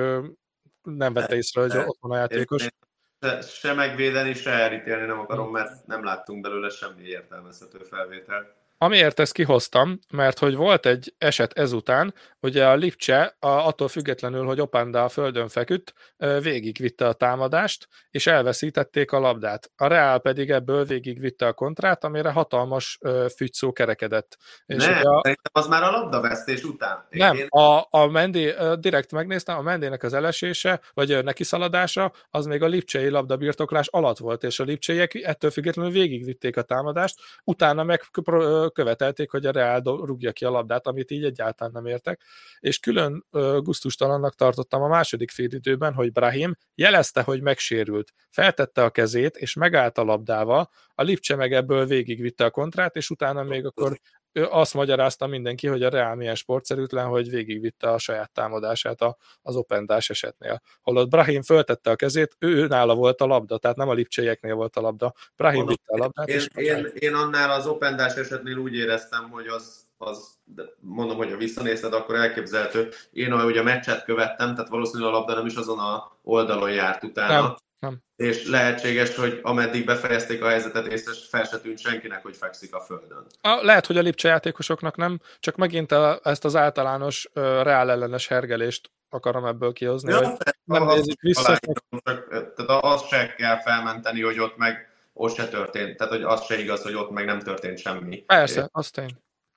Speaker 1: nem vette észre, hogy ott van a játékos.
Speaker 4: Se, se megvédeni, se elítélni nem akarom, mert nem láttunk belőle semmi értelmezhető felvételt.
Speaker 1: Amiért ezt kihoztam, mert hogy volt egy eset ezután, ugye a Lipcse a, attól függetlenül, hogy Openda a földön feküdt, végigvitte a támadást, és elveszítették a labdát. A Real pedig ebből végigvitte a kontrát, amire hatalmas fügyszó kerekedett. És
Speaker 4: nem,
Speaker 1: a...
Speaker 4: szerintem az már a labdavesztés után.
Speaker 1: Nem,
Speaker 4: Én...
Speaker 1: a, a Mendy, direkt megnéztem, a Mendynek az elesése, vagy neki szaladása, az még a lipcsei labdabirtoklás alatt volt, és a lipcseiek ettől függetlenül végigvitték a támadást, utána meg követelték, hogy a Real rúgja ki a labdát, amit így egyáltalán nem értek, és külön gusztustalannak tartottam a második félidőben, hogy Brahim jelezte, hogy megsérült, feltette a kezét, és megállt a labdával, a Lipcse meg ebből végigvitte a kontrát, és utána még akkor azt magyarázta mindenki, hogy a Real milyen sportszerűtlen, hogy végigvitte a saját támadását az Opendás esetnél. Holott Brahim föltette a kezét, ő nála volt a labda, tehát nem a lipcseieknél volt a labda. Brahim
Speaker 4: Mondom,
Speaker 1: vitte a labdát.
Speaker 4: Én,
Speaker 1: és
Speaker 4: én, én annál az Opendás esetnél úgy éreztem, hogy az, az mondom, hogy ha visszanézted, akkor elképzelhető. Én ahogy a meccset követtem, tehát valószínűleg a labda nem is azon a oldalon járt utána.
Speaker 1: Nem. Nem.
Speaker 4: És lehetséges, hogy ameddig befejezték a helyzetet, észre fel se tűnt senkinek, hogy fekszik a földön.
Speaker 1: A, lehet, hogy a Lipcse játékosoknak nem, csak megint a, ezt az általános uh, Real ellenes hergelést akarom ebből kihozni, ja, hogy nem nézik vissza.
Speaker 4: Csak, tehát azt se kell felmenteni, hogy ott meg ott se történt. Tehát, hogy az se igaz, hogy ott meg nem történt semmi.
Speaker 1: Persze, azt tény.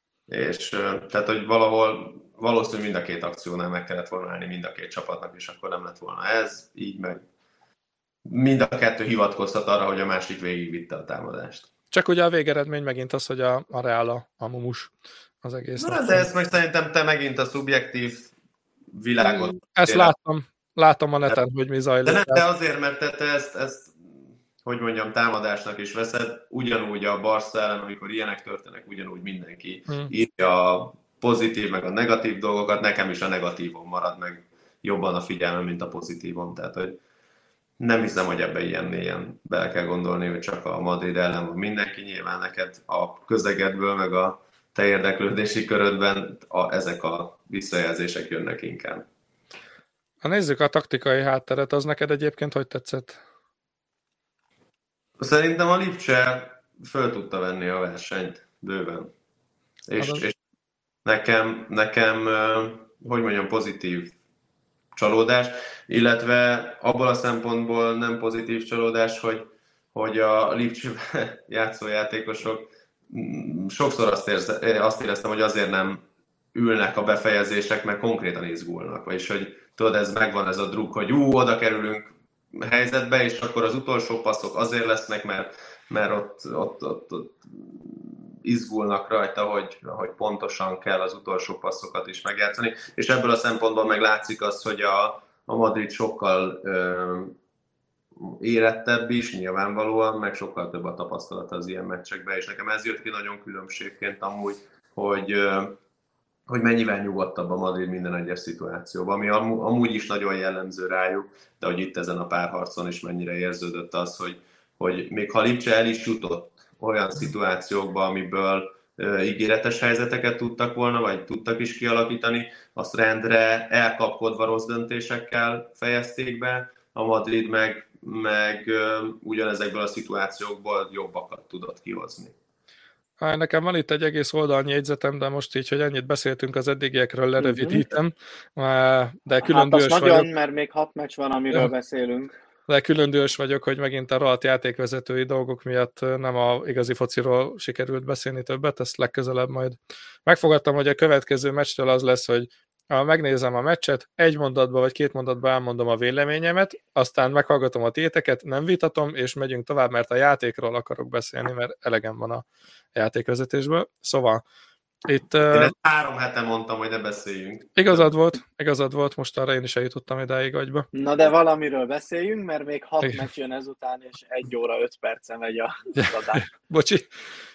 Speaker 4: És tehát, hogy valahol valószínűleg mind a két akciónál meg kellett volna állni mind a két csapatnak, és akkor nem lett volna ez, így meg mind a kettő hivatkoztat arra, hogy a másik végigvitte a támadást.
Speaker 1: Csak ugye a végeredmény megint az, hogy a, a Real a, a mumus az egész.
Speaker 4: Na, de ezt meg szerintem te megint a szubjektív világot...
Speaker 1: Ezt láttam, láttam a neten, de, hogy mi zajlik.
Speaker 4: De nem, de azért, mert te, te ezt, ezt, hogy mondjam, támadásnak is veszed, ugyanúgy a Barca ellen, amikor ilyenek történnek, ugyanúgy mindenki hmm. írja a pozitív meg a negatív dolgokat, nekem is a negatívon marad meg jobban a figyelmem, mint a pozitívon, tehát hogy nem hiszem, hogy ebbe ilyen mélyen bele kell gondolni, hogy csak a Madrid ellen van mindenki. Nyilván neked a közegedből, meg a te érdeklődési körödben a, ezek a visszajelzések jönnek inkább.
Speaker 1: Ha nézzük a taktikai hátteret, az neked egyébként hogy tetszett?
Speaker 4: Szerintem a Lipcse föl tudta venni a versenyt bőven. És,
Speaker 1: az...
Speaker 4: és nekem, nekem, hogy mondjam, pozitív csalódás, illetve abból a szempontból nem pozitív csalódás, hogy, hogy a Lipcsében játszó játékosok sokszor azt, érze, azt éreztem, hogy azért nem ülnek a befejezések, mert konkrétan izgulnak, vagyis hogy tudod, ez megvan ez a druk, hogy ú, oda kerülünk helyzetbe, és akkor az utolsó passzok azért lesznek, mert, mert ott, ott, ott, ott izgulnak rajta, hogy, hogy pontosan kell az utolsó passzokat is megjátszani, és ebből a szempontból meg látszik az, hogy a, a Madrid sokkal ö, érettebb is, nyilvánvalóan, meg sokkal több a tapasztalat az ilyen meccsekben, és nekem ez jött ki nagyon különbségként amúgy, hogy, ö, hogy mennyivel nyugodtabb a Madrid minden egyes szituációban, ami amúgy is nagyon jellemző rájuk, de hogy itt ezen a párharcon is mennyire érződött az, hogy, hogy még ha Lipcse el is jutott olyan szituációkba, amiből uh, ígéretes helyzeteket tudtak volna, vagy tudtak is kialakítani, azt rendre elkapkodva rossz döntésekkel fejezték be, a Madrid meg, meg uh, ugyanezekből a szituációkból jobbakat tudott kihozni.
Speaker 1: Há, nekem van itt egy egész oldalnyi jegyzetem, de most így, hogy ennyit beszéltünk az eddigiekről, lerövidítem. De külön
Speaker 2: hát
Speaker 1: dühös
Speaker 2: nagyon,
Speaker 1: vagyok.
Speaker 2: Mert még hat meccs van, amiről ja. beszélünk.
Speaker 1: De külön dühös vagyok, hogy megint a rohadt játékvezetői dolgok miatt nem a igazi fociról sikerült beszélni többet, ezt legközelebb majd megfogadtam, hogy a következő meccstől az lesz, hogy ha megnézem a meccset, egy mondatba vagy két mondatba elmondom a véleményemet, aztán meghallgatom a téteket, nem vitatom, és megyünk tovább, mert a játékról akarok beszélni, mert elegem van a játékvezetésből. Szóval itt...
Speaker 4: Én uh, három hete mondtam, hogy ne beszéljünk.
Speaker 1: Igazad volt, igazad volt, most arra én is eljutottam idáig agyba.
Speaker 2: Na de valamiről beszéljünk, mert még hat meccs jön ezután, és egy óra öt perce megy a adás.
Speaker 1: Bocsi.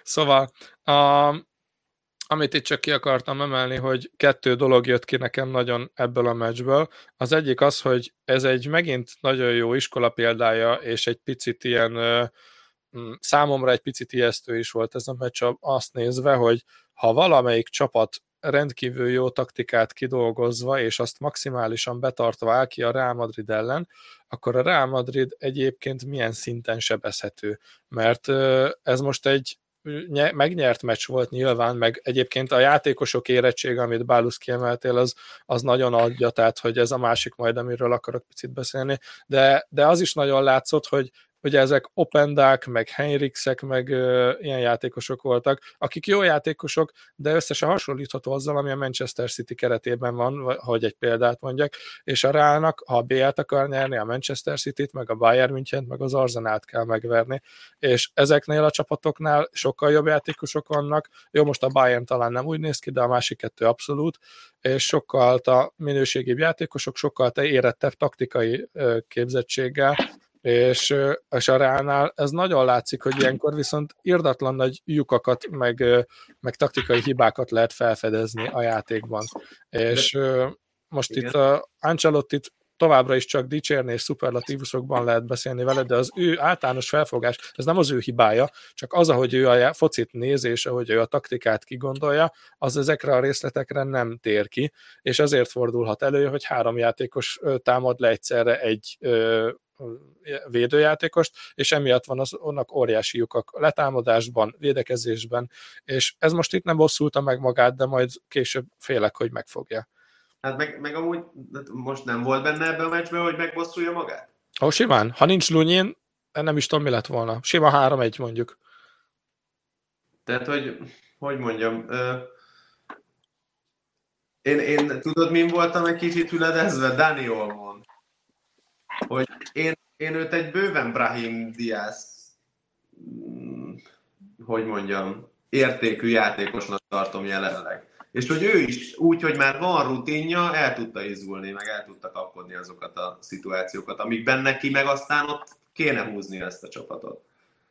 Speaker 1: Szóval, a, amit itt csak ki akartam emelni, hogy kettő dolog jött ki nekem nagyon ebből a meccsből. Az egyik az, hogy ez egy megint nagyon jó iskola példája, és egy picit ilyen, számomra egy picit ijesztő is volt ez a meccs azt nézve, hogy ha valamelyik csapat rendkívül jó taktikát kidolgozva, és azt maximálisan betartva áll ki a Real Madrid ellen, akkor a Real Madrid egyébként milyen szinten sebezhető. Mert ez most egy megnyert meccs volt nyilván, meg egyébként a játékosok érettsége, amit Bálusz kiemeltél, az, az nagyon adja, tehát hogy ez a másik majd, amiről akarok picit beszélni, de, de az is nagyon látszott, hogy ugye ezek Opendák, meg Henriksek, meg ö, ilyen játékosok voltak, akik jó játékosok, de összesen hasonlítható azzal, ami a Manchester City keretében van, hogy egy példát mondjak, és a Realnak, ha a bé el-t akar nyerni, a Manchester Cityt, meg a Bayern Münchent, meg az Arsenalt kell megverni, és ezeknél a csapatoknál sokkal jobb játékosok vannak, jó, most a Bayern talán nem úgy néz ki, de a másik kettő abszolút, és sokkal a minőségibb játékosok, sokkal te érettebb taktikai ö, képzettséggel, és, és a Reálnál ez nagyon látszik, hogy ilyenkor viszont irdatlan nagy lyukakat, meg, meg taktikai hibákat lehet felfedezni a játékban. És De, most igen. Itt a Ancelottit továbbra is csak dicsérni és szuperlatívuszokban lehet beszélni vele, de az ő általános felfogás, ez nem az ő hibája, csak az, ahogy ő a focit néz, és ahogy ő a taktikát kigondolja, az ezekre a részletekre nem tér ki, és ezért fordulhat elő, hogy három játékos támad le egyszerre egy védőjátékost, és emiatt van az, annak óriási lyukak letámadásban, védekezésben, és ez most itt nem bosszulta meg magát, de majd később félek, hogy megfogja.
Speaker 4: Hát meg, meg amúgy most nem volt benne ebben a meccsben, hogy megbosszulja magát?
Speaker 1: Ó, simán. Ha nincs Lunyén, nem is tudom, mi lett volna. Sima három egy mondjuk.
Speaker 4: Tehát, hogy, hogy mondjam, ö, én, én tudod, min voltam egy kicsit hüledezve? Dani Olmon. Hogy én, én őt egy bőven Brahim Diaz, hogy mondjam, értékű játékosnak tartom jelenleg. És hogy ő is úgy, hogy már van rutinja, el tudta izgulni, meg el tudta kapkodni azokat a szituációkat, amikben neki meg aztán ott kéne húzni ezt a csapatot.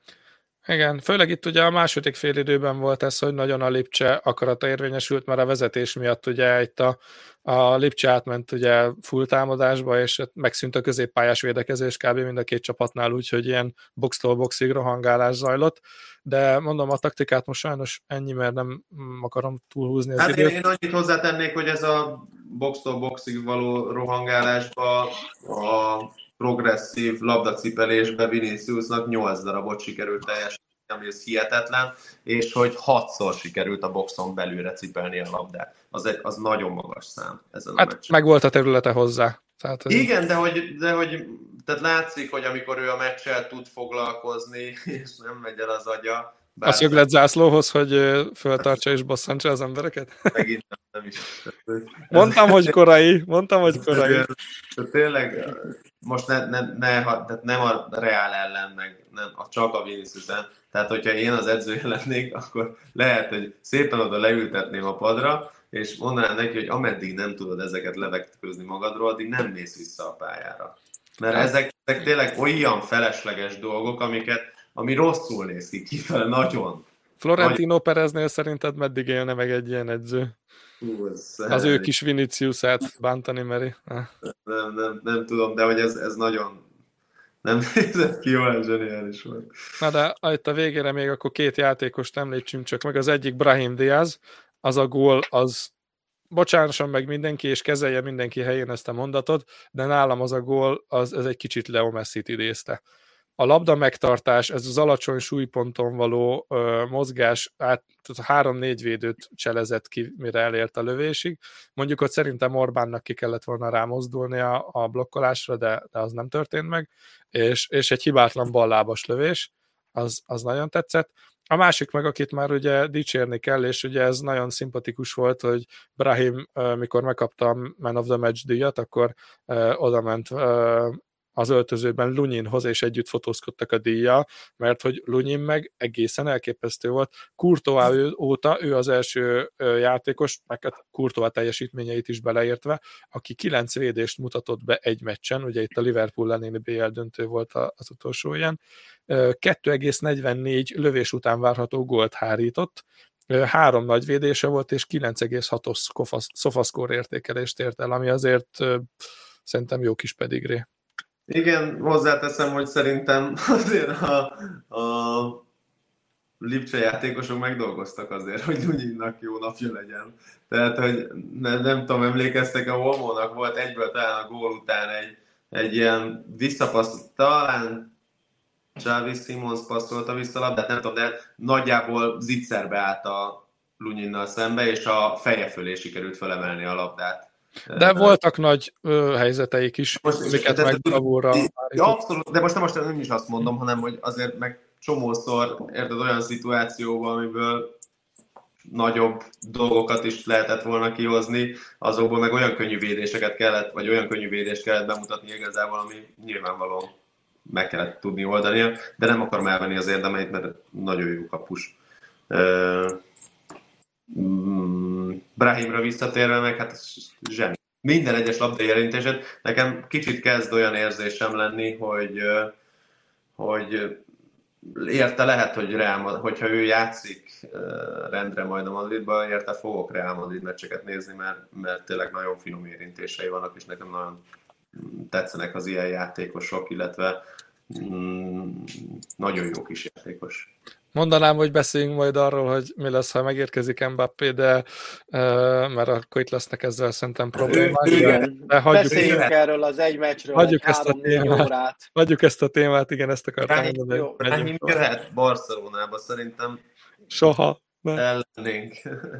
Speaker 1: Igen, főleg itt ugye a második félidőben volt ez, hogy nagyon a Lipcse akarata érvényesült, mert a vezetés miatt ugye itt a, a Lipcse átment ugye full támadásba, és megszűnt a középpályás védekezés kb. Mind a két csapatnál, úgyhogy ilyen box-tól boxig rohangálás zajlott, de mondom, a taktikát most sajnos ennyi, mert nem akarom túlhúzni az
Speaker 4: hát
Speaker 1: időt.
Speaker 4: Én, én annyit hozzátennék, hogy ez a box-tól boxig való rohangálásba a progresszív labdacipelésbe Viniciusnak nyolc darabot sikerült teljesíteni, ami ez hihetetlen, és hogy hatszor sikerült a boxon belülre cipelni a labdát. Az, egy, az nagyon magas szám ezen a
Speaker 1: hát
Speaker 4: meccsen.
Speaker 1: Meg volt a területe hozzá. Tehát ez...
Speaker 4: Igen, de hogy, de hogy tehát látszik, hogy amikor ő a meccsel tud foglalkozni, és nem megy el az agya.
Speaker 1: Azt jöglet zászlóhoz, hogy föltartsa és bosszantsa az embereket?
Speaker 4: Megint nem, nem is.
Speaker 1: Mondtam, hogy korai. Mondtam, hogy korai.
Speaker 4: Tényleg, most ne, ne, ne, tehát nem a Real ellen, meg nem, a csak a Vinicius ellen. Tehát, hogyha én az edzője lennék, akkor lehet, hogy szépen oda leültetném a padra, és mondanám neki, hogy ameddig nem tudod ezeket levetkőzni magadról, addig nem mész vissza a pályára. Mert ezek, ezek tényleg olyan felesleges dolgok, amiket, ami rosszul néz ki kifele, nagyon.
Speaker 1: Florentino Nagy... Pereznél szerinted meddig élne meg egy ilyen edző?
Speaker 4: Hú, az,
Speaker 1: az ő kis Viniciusát bántani meri.
Speaker 4: Nem, nem, nem tudom, de hogy ez, ez nagyon nem nézett ki, olyan zseniális volt.
Speaker 1: Na de itt a végére még akkor két játékost említsünk csak meg. Az egyik Brahim Diaz, az a gól, az bocsánasson meg mindenki, és kezelje mindenki helyén ezt a mondatot, de nálam az a gól, az, ez egy kicsit Leo Messit idézte. A labda megtartás, ez az alacsony súlyponton való ö, mozgás, át, három-négy védőt cselezett ki, mire elért a lövésig. Mondjuk ott szerintem Orbánnak ki kellett volna rámozdulni a, a blokkolásra, de, de az nem történt meg, és, és egy hibátlan ballábas lövés, az, az nagyon tetszett. A másik meg, akit már ugye dicsérni kell, és ugye ez nagyon szimpatikus volt, hogy Brahim, mikor megkapta a Man of the Match díjat, akkor oda ment az öltözőben Lunyinhoz, és együtt fotózkodtak a díjjal, mert hogy Lunyin meg egészen elképesztő volt. Courtois óta ő az első játékos, meg a Courtois teljesítményeit is beleértve, aki kilenc védést mutatott be egy meccsen, ugye itt a Liverpool elleni bé el döntő volt az utolsó ilyen, kettő egész negyvennégy lövés után várható gólt hárított, három nagy védése volt, és kilenc egész hatos SofaScore értékelést ért el, ami azért szerintem jó kis pedigré.
Speaker 4: Igen, hozzáteszem, hogy szerintem azért a, a Lipcse játékosok megdolgoztak azért, hogy Lunyinnak jó napja legyen. Tehát, hogy ne, nem tudom, emlékeztek, a Olmónak volt egyből talán a gól után egy, egy ilyen visszapassz, talán Xavi Simons passzolta vissza a labdát, nem tudom, de nagyjából zicserbe állt a Lunyinnal szembe, és a feje fölé sikerült felemelni a labdát.
Speaker 1: De voltak nagy ö, helyzeteik is,
Speaker 4: most,
Speaker 1: amiket meg bravúra
Speaker 4: ja, abszolút, de most nem, most nem is azt mondom, hanem hogy azért meg csomószor érted olyan szituációban, amiből nagyobb dolgokat is lehetett volna kihozni, azokból meg olyan könnyű védéseket kellett, vagy olyan könnyű védést kellett bemutatni igazából, ami nyilvánvalóan meg kellett tudni oldania, de nem akarom elvenni az érdemeit, mert nagyon jó kapus. Uh, mm, Brahimra visszatérve meg, hát ez zseni. Minden egyes labdai elintésed, nekem kicsit kezd olyan érzésem lenni, hogy, hogy érte lehet, hogy Real, hogyha ő játszik rendre majd a Madridban, érte fogok Real Madrid meccseket nézni, mert, mert tényleg nagyon finom érintései vannak, és nekem nagyon tetszenek az ilyen játékosok, illetve mm, nagyon jó kis játékos.
Speaker 1: Mondanám, hogy beszéljünk majd arról, hogy mi lesz, ha megérkezik Mbappé, de uh, mert akkor itt lesznek ezzel szerintem problémák.
Speaker 2: Igen,
Speaker 1: de hagyjuk,
Speaker 2: beszéljünk erről az egy meccsről,
Speaker 1: hagyjuk
Speaker 2: egy
Speaker 1: ezt a
Speaker 2: három-négy
Speaker 1: témát.
Speaker 2: órát.
Speaker 1: Hagyjuk ezt a témát, igen, ezt akartam mondani.
Speaker 4: Jó, Brahim jöhet Barcelonába, szerintem
Speaker 1: soha.
Speaker 4: ellennénk.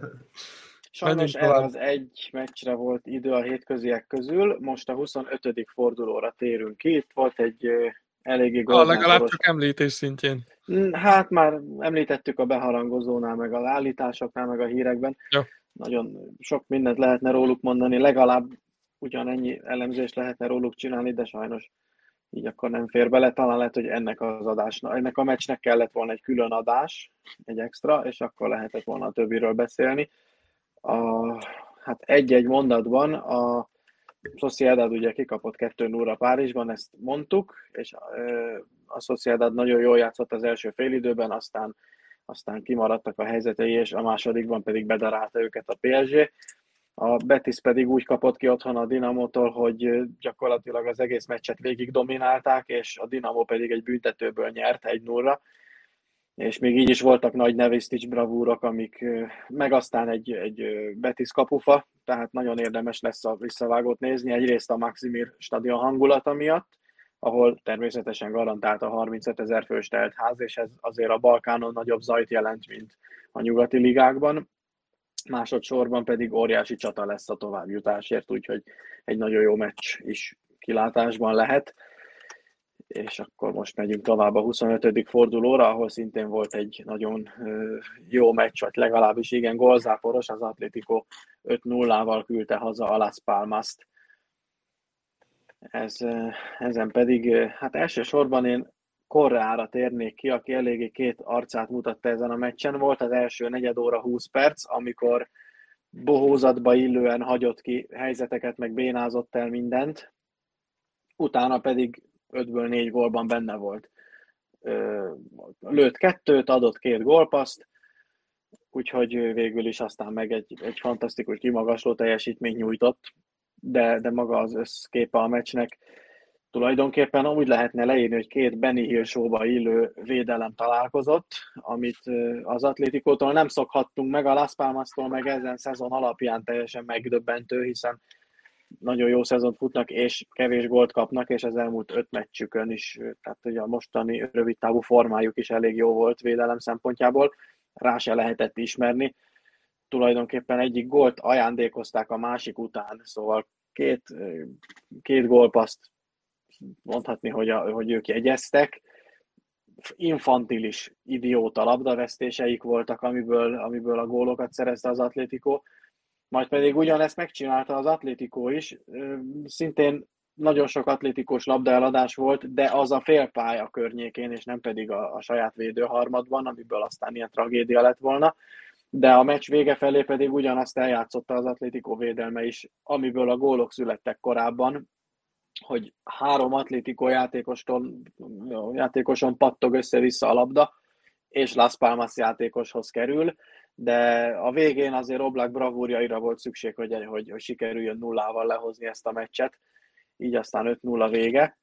Speaker 2: Sajnos erre az egy meccsre volt idő a hétköziek közül, most a huszonötödik fordulóra térünk ki, itt volt egy eléggé
Speaker 1: golzáporos... Legalább csak említés szintjén.
Speaker 2: Hát már említettük a beharangozónál, meg a állításoknál, meg a hírekben.
Speaker 1: Jó.
Speaker 2: Nagyon sok mindent lehetne róluk mondani, legalább ugyanennyi elemzést lehetne róluk csinálni, de sajnos így akkor nem fér bele. Talán lehet, hogy ennek az adásnak, ennek a meccsnek kellett volna egy külön adás, egy extra, és akkor lehetett volna a többiről beszélni. A, hát egy-egy mondatban a Sociedad ugye kikapott kettő nulla Párizsban, ezt mondtuk, és a Sociedad nagyon jól játszott az első félidőben, aztán, aztán kimaradtak a helyzetei, és a másodikban pedig bedarálta őket a pé es gé. A Betis pedig úgy kapott ki otthon a Dinamótól, hogy gyakorlatilag az egész meccset végig dominálták, és a Dinamo pedig egy büntetőből nyert egy nulla, és még így is voltak nagy Nevistics bravúrok, amik, meg aztán egy, egy Betis kapufa, tehát nagyon érdemes lesz a visszavágót nézni, egyrészt a Maximir stadion hangulata miatt, ahol természetesen garantált a harmincötezer fős telt ház, és ez azért a Balkánon nagyobb zajt jelent, mint a nyugati ligákban. Másodszorban pedig óriási csata lesz a továbbjutásért, úgyhogy egy nagyon jó meccs is kilátásban lehet. És akkor most megyünk tovább a huszonötödik fordulóra, ahol szintén volt egy nagyon jó meccs, vagy legalábbis igen gólzáporos, az Atlético öt nullával küldte haza a Las Palmast. Ez, ezen pedig, hát elsősorban én Correára térnék ki, aki eléggé két arcát mutatta ezen a meccsen. Volt az első negyed óra húsz perc, amikor bohózatba illően hagyott ki helyzeteket, meg bénázott el mindent. Utána pedig ötből négy gólban benne volt. Lőtt kettőt, adott két gólpaszt, úgyhogy végül is aztán meg egy, egy fantasztikus kimagasló teljesítményt nyújtott, de, de maga az összképe a meccsnek tulajdonképpen úgy lehetne leírni, hogy két Benny Hill show-ba illő védelem találkozott, amit az Atlétikótól nem szokhattunk meg, a Las Palmastól meg ezen szezon alapján teljesen megdöbbentő, hiszen nagyon jó szezont futnak, és kevés gólt kapnak, és az elmúlt öt meccsükön is, tehát ugye a mostani rövidtávú formájuk is elég jó volt védelem szempontjából, rá se lehetett ismerni. Tulajdonképpen egyik gólt ajándékozták a másik után, szóval két, két gólpaszt mondhatni, hogy, a, hogy ők jegyeztek. Infantilis, idióta labdavesztéseik voltak, amiből, amiből a gólokat szerezte az Atlético. Majd pedig ugyanezt megcsinálta az Atlético is, szintén nagyon sok atlétikus labdaeladás volt, de az a félpálya környékén, és nem pedig a, a saját védőharmadban, amiből aztán ilyen tragédia lett volna. De a meccs vége felé pedig ugyanazt eljátszotta az Atlético védelme is, amiből a gólok születtek korábban, hogy három Atlético játékostól, játékoson pattog össze-vissza a labda, és Las Palmas játékoshoz kerül, de a végén azért Oblak bravúrjaira volt szükség, hogy, hogy, hogy sikerüljön nullával lehozni ezt a meccset, így aztán öt nulla vége.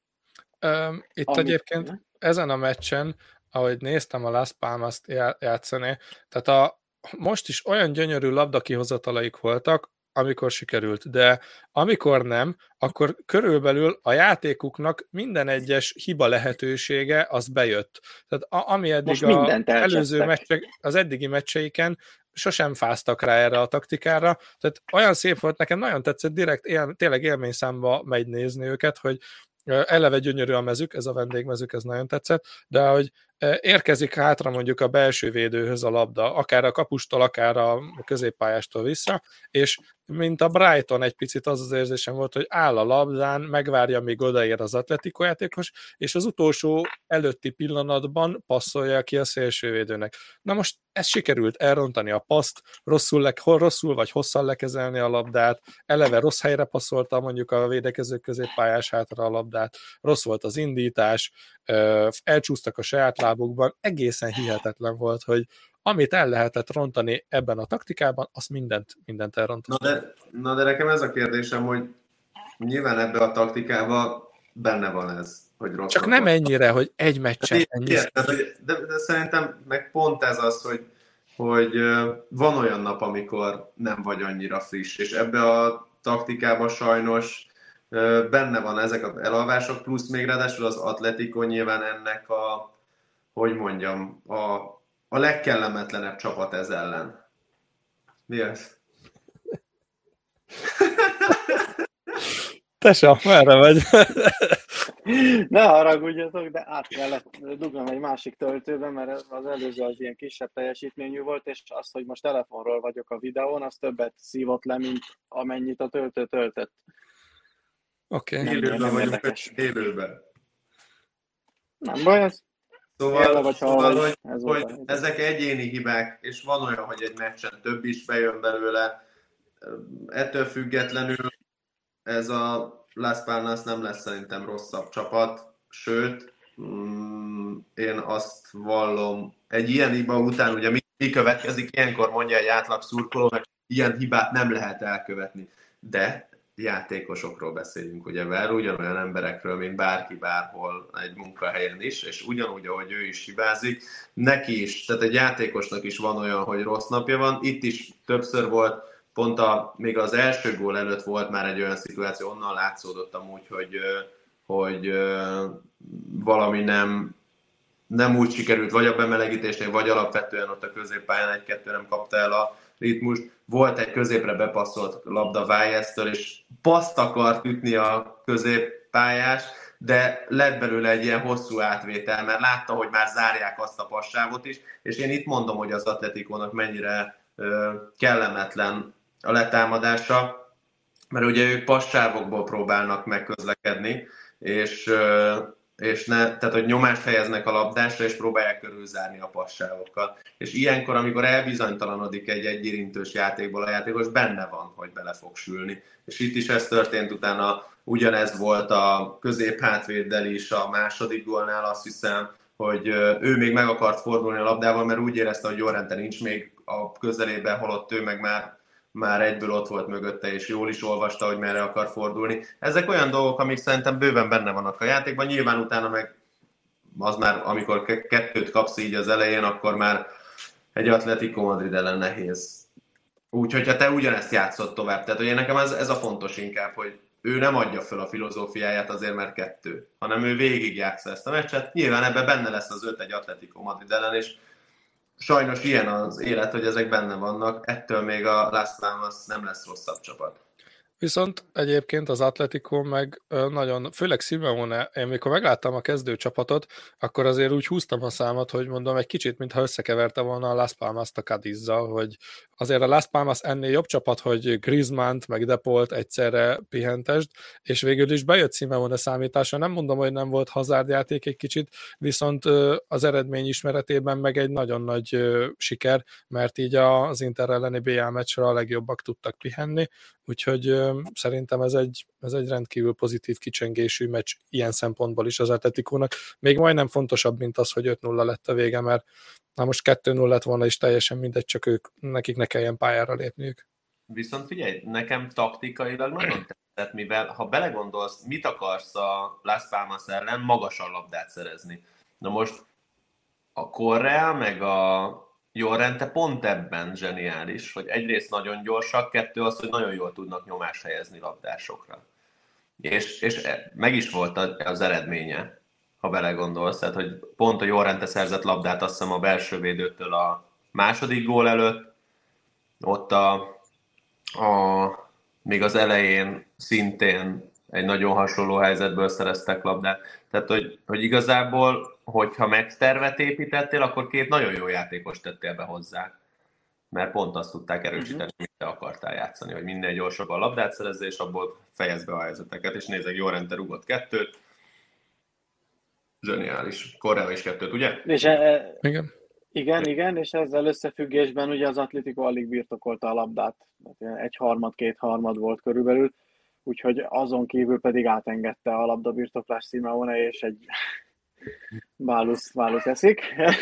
Speaker 1: Itt Ami... egyébként ezen a meccsen, ahogy néztem a Las Palmas-t játszani, tehát a, most is olyan gyönyörű labdakihozatalaik voltak, amikor sikerült, de amikor nem, akkor körülbelül a játékuknak minden egyes hiba lehetősége az bejött. Tehát a, ami eddig az előző meccsek, az eddigi meccseiken sosem fáztak rá erre a taktikára, tehát olyan szép volt, nekem nagyon tetszett, direkt él, tényleg élményszámba megy nézni őket, hogy eleve gyönyörű a mezük, ez a vendégmezük, ez nagyon tetszett, de hogy érkezik hátra mondjuk a belső védőhöz a labda, akár a kapustól, akár a középpályástól vissza, és mint a Brighton egy picit az az érzésem volt, hogy áll a labdán, megvárja, míg odaér az Atletico játékos, és az utolsó előtti pillanatban passzolja ki a szélsővédőnek. Na most ez sikerült elrontani a paszt, rosszul, le, rosszul vagy hosszan lekezelni a labdát, eleve rossz helyre passzolta mondjuk a védekező középpályás hátra a labdát, rossz volt az indítás, elcsúsztak a saját lábukban, egészen hihetetlen volt, hogy amit el lehetett rontani ebben a taktikában, azt mindent, mindent elrontott.
Speaker 4: Na de, na de nekem ez a kérdésem, hogy nyilván ebbe a taktikában benne van ez, hogy rossz.
Speaker 1: Csak nem ennyire, hogy egy meccsen ennyi.
Speaker 4: Igen, de, de szerintem meg pont ez az, hogy, hogy van olyan nap, amikor nem vagy annyira friss, és ebbe a taktikában sajnos benne van ezek az elalvások, plusz még ráadásul az Atletico nyilván ennek a, hogy mondjam, a, a legkellemetlenebb csapat ez ellen. Mi ez?
Speaker 1: Tesa, merre vagy?
Speaker 2: Ne haragudjatok, de át kellett dugnom egy másik töltőbe, mert az előző az ilyen kisebb teljesítményű volt, és az, hogy most telefonról vagyok a videón, az többet szívott le, mint amennyit a töltő töltött.
Speaker 1: Oké.
Speaker 4: Okay. Élőben vagyunk, élőben.
Speaker 2: Nem baj, ez
Speaker 4: Szóval,
Speaker 2: vagy
Speaker 4: szóval hogy, ez hogy ezek egyéni hibák, és van olyan, hogy egy meccsen több is bejön belőle. Ettől függetlenül ez a Las Palmas nem lesz szerintem rosszabb csapat, sőt, mm, én azt vallom, egy ilyen hiba után, ugye mi, mi következik, ilyenkor mondja egy átlag szurkoló, hogy ilyen hibát nem lehet elkövetni, de játékosokról beszélünk, ugye, mert ugyanolyan emberekről, mint bárki bárhol egy munkahelyen is, és ugyanúgy, ahogy ő is hibázik, neki is, tehát egy játékosnak is van olyan, hogy rossz napja van, itt is többször volt, pont a, még az első gól előtt volt már egy olyan szituáció, onnan látszódott amúgy, hogy, hogy valami nem, nem úgy sikerült, vagy a bemelegítésnél, vagy alapvetően ott a középpályán egy-kettő nem kapta el a ritmust. Volt egy középre bepasszolt labda Vájesztől, és paszt akart ütni a középpályás, de lett belőle egy ilyen hosszú átvétel, mert látta, hogy már zárják azt a passávot is, és én itt mondom, hogy az Atletikónak mennyire ö, kellemetlen a letámadása, mert ugye ők passávokból próbálnak megközlekedni, és, ö, és ne, tehát hogy nyomást helyeznek a labdásra, és próbálják körülzárni a passávokkal. És ilyenkor, amikor elbizonytalanodik egy egyérintős játékból a játékos, benne van, hogy bele fog sülni. És itt is ez történt, utána ugyanez volt a középhátvéddel is a második gólnál, azt hiszem, hogy ő még meg akart fordulni a labdával, mert úgy érezte, hogy Llorente nincs még a közelében, holott ő meg már, már egyből ott volt mögötte, és jól is olvasta, hogy merre akar fordulni. Ezek olyan dolgok, amik szerintem bőven benne vannak a játékban, nyilván utána meg az már, amikor kettőt kapsz így az elején, akkor már egy Atletico Madrid ellen nehéz. Úgyhogy ha te ugyanezt játszott tovább, tehát ugye nekem ez, ez a fontos inkább, hogy ő nem adja föl a filozófiáját azért, mert kettő, hanem ő végig játsza ezt a meccset. Nyilván ebben benne lesz az öt egy Atletico Madrid ellen, és sajnos ilyen az élet, hogy ezek benne vannak, ettől még a Las Palmas nem lesz rosszabb csapat.
Speaker 1: Viszont egyébként az Atletico meg nagyon, főleg Simeone, én mikor megláttam a kezdőcsapatot, akkor azért úgy húztam a számat, hogy mondom, egy kicsit, mintha összekeverte volna a Las Palmas-t a Cadizzal, hogy azért a Las Palmas ennél jobb csapat, hogy Griezmann-t meg Depault egyszerre pihentesd, és végül is bejött Simeone számítása. Nem mondom, hogy nem volt hazárdjáték egy kicsit, viszont az eredmény ismeretében meg egy nagyon nagy siker, mert így az Inter elleni bé á meccsre a legjobbak tudtak pihenni, úgyhogy ö, szerintem ez egy, ez egy rendkívül pozitív kicsengésű meccs ilyen szempontból is az Atleticónak. Még majdnem fontosabb, mint az, hogy öt nulla lett a vége, mert na most kettő nulla lett volna is teljesen mindegy, csak ők, nekik ne kelljen pályára lépniük.
Speaker 4: Viszont figyelj, nekem taktikailag nagyon tetszett, mivel ha belegondolsz, mit akarsz a Las Palmas ellen, magasan labdát szerezni. Na most a Correa meg a Llorente pont ebben zseniális, hogy egyrészt nagyon gyorsak, kettő az, hogy nagyon jól tudnak nyomást helyezni labdásokra. És, és meg is volt az eredménye, ha belegondolsz, tehát, hogy pont a Llorente szerzett labdát, azt hiszem a belső védőtől a második gól előtt, ott a, a még az elején szintén egy nagyon hasonló helyzetből szereztek labdát. Tehát, hogy, hogy igazából, hogyha megtervet építettél, akkor két nagyon jó játékost tettél be hozzá. Mert pont azt tudták erősíteni, uh-huh. amit te akartál játszani, hogy minél gyorsabban a labdát szerezze, és abból fejezd be a helyzeteket. És nézzek, Llorente rúgott kettőt. Zseniális. Correa is kettőt, ugye?
Speaker 2: És e,
Speaker 1: igen.
Speaker 2: Igen, igen, és ezzel összefüggésben ugye az Atletico alig birtokolta a labdát. Egy harmad, két harmad volt körülbelül. Úgyhogy azon kívül pedig átengedte a labdabirtoklás Simeone, és egy bálusz, bálusz eszik.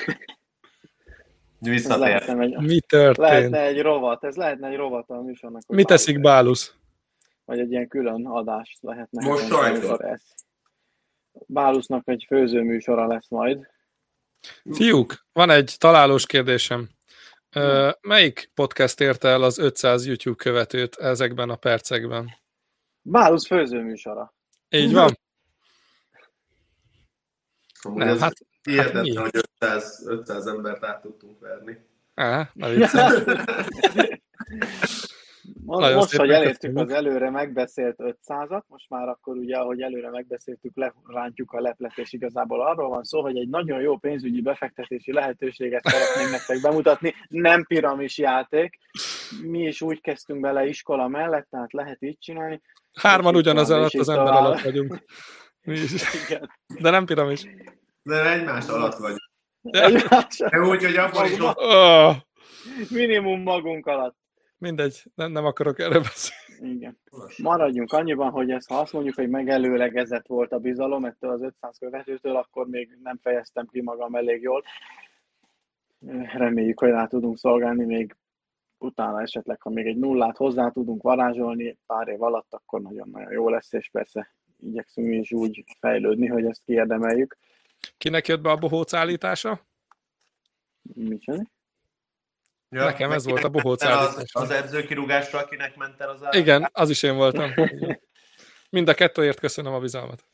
Speaker 4: Visszatér.
Speaker 2: Egy,
Speaker 1: Mi történt?
Speaker 2: Lehetne egy rovat, ez lehetne egy rovat a műsornak.
Speaker 1: Mit eszik bálusz?
Speaker 2: Vagy egy ilyen külön adást lehetne.
Speaker 4: Most sajnos.
Speaker 2: Bálusznak egy főzőműsora lesz majd.
Speaker 1: Fiúk, van egy találós kérdésem. Uh, melyik podcast érte el az ötszáz YouTube követőt ezekben a percekben?
Speaker 2: Bálusz főzőműsora.
Speaker 1: Így van.
Speaker 4: Amúgy nem, hát, hihetetlen, hát hogy ötszáz, ötszáz embert át tudtunk verni.
Speaker 1: Á, na vicces.
Speaker 2: Most, most hogy elértük az előre megbeszélt ötszázat, most már akkor ugye, ahogy előre megbeszéltük, lerántjuk a leplet, és igazából arról van szó, hogy egy nagyon jó pénzügyi befektetési lehetőséget szeretnénk nektek bemutatni, nem piramis játék. Mi is úgy kezdtünk bele iskola mellett, tehát lehet így csinálni.
Speaker 1: Hárman ugyanaz alatt az ember alatt vagyunk. Mi is. De nem piramis.
Speaker 4: De egymás alatt vagy.
Speaker 2: Egymás
Speaker 4: De úgy, hogy abban is ott...
Speaker 1: Oh.
Speaker 2: Minimum magunk alatt.
Speaker 1: Mindegy, nem, nem akarok erre beszélni.
Speaker 2: Igen. Maradjunk annyiban, hogy ezt, ha azt mondjuk, hogy megelőlegezett volt a bizalom ettől az ötszáz követőtől, akkor még nem fejeztem ki magam elég jól. Reméljük, hogy rá tudunk szolgálni még utána esetleg, ha még egy nullát hozzá tudunk varázsolni pár év alatt, akkor nagyon-nagyon jó lesz, és persze igyekszünk mi is úgy fejlődni, hogy ezt kiérdemeljük.
Speaker 1: Kinek jött be a bohóc állítása?
Speaker 2: Mit csinálni?
Speaker 4: Ja,
Speaker 1: nekem ez volt a bohóc állítás.
Speaker 4: Az, az edzőkirúgásra, akinek ment el az állítás?
Speaker 1: Igen, az is én voltam. Mind a kettőért köszönöm a bizalmat.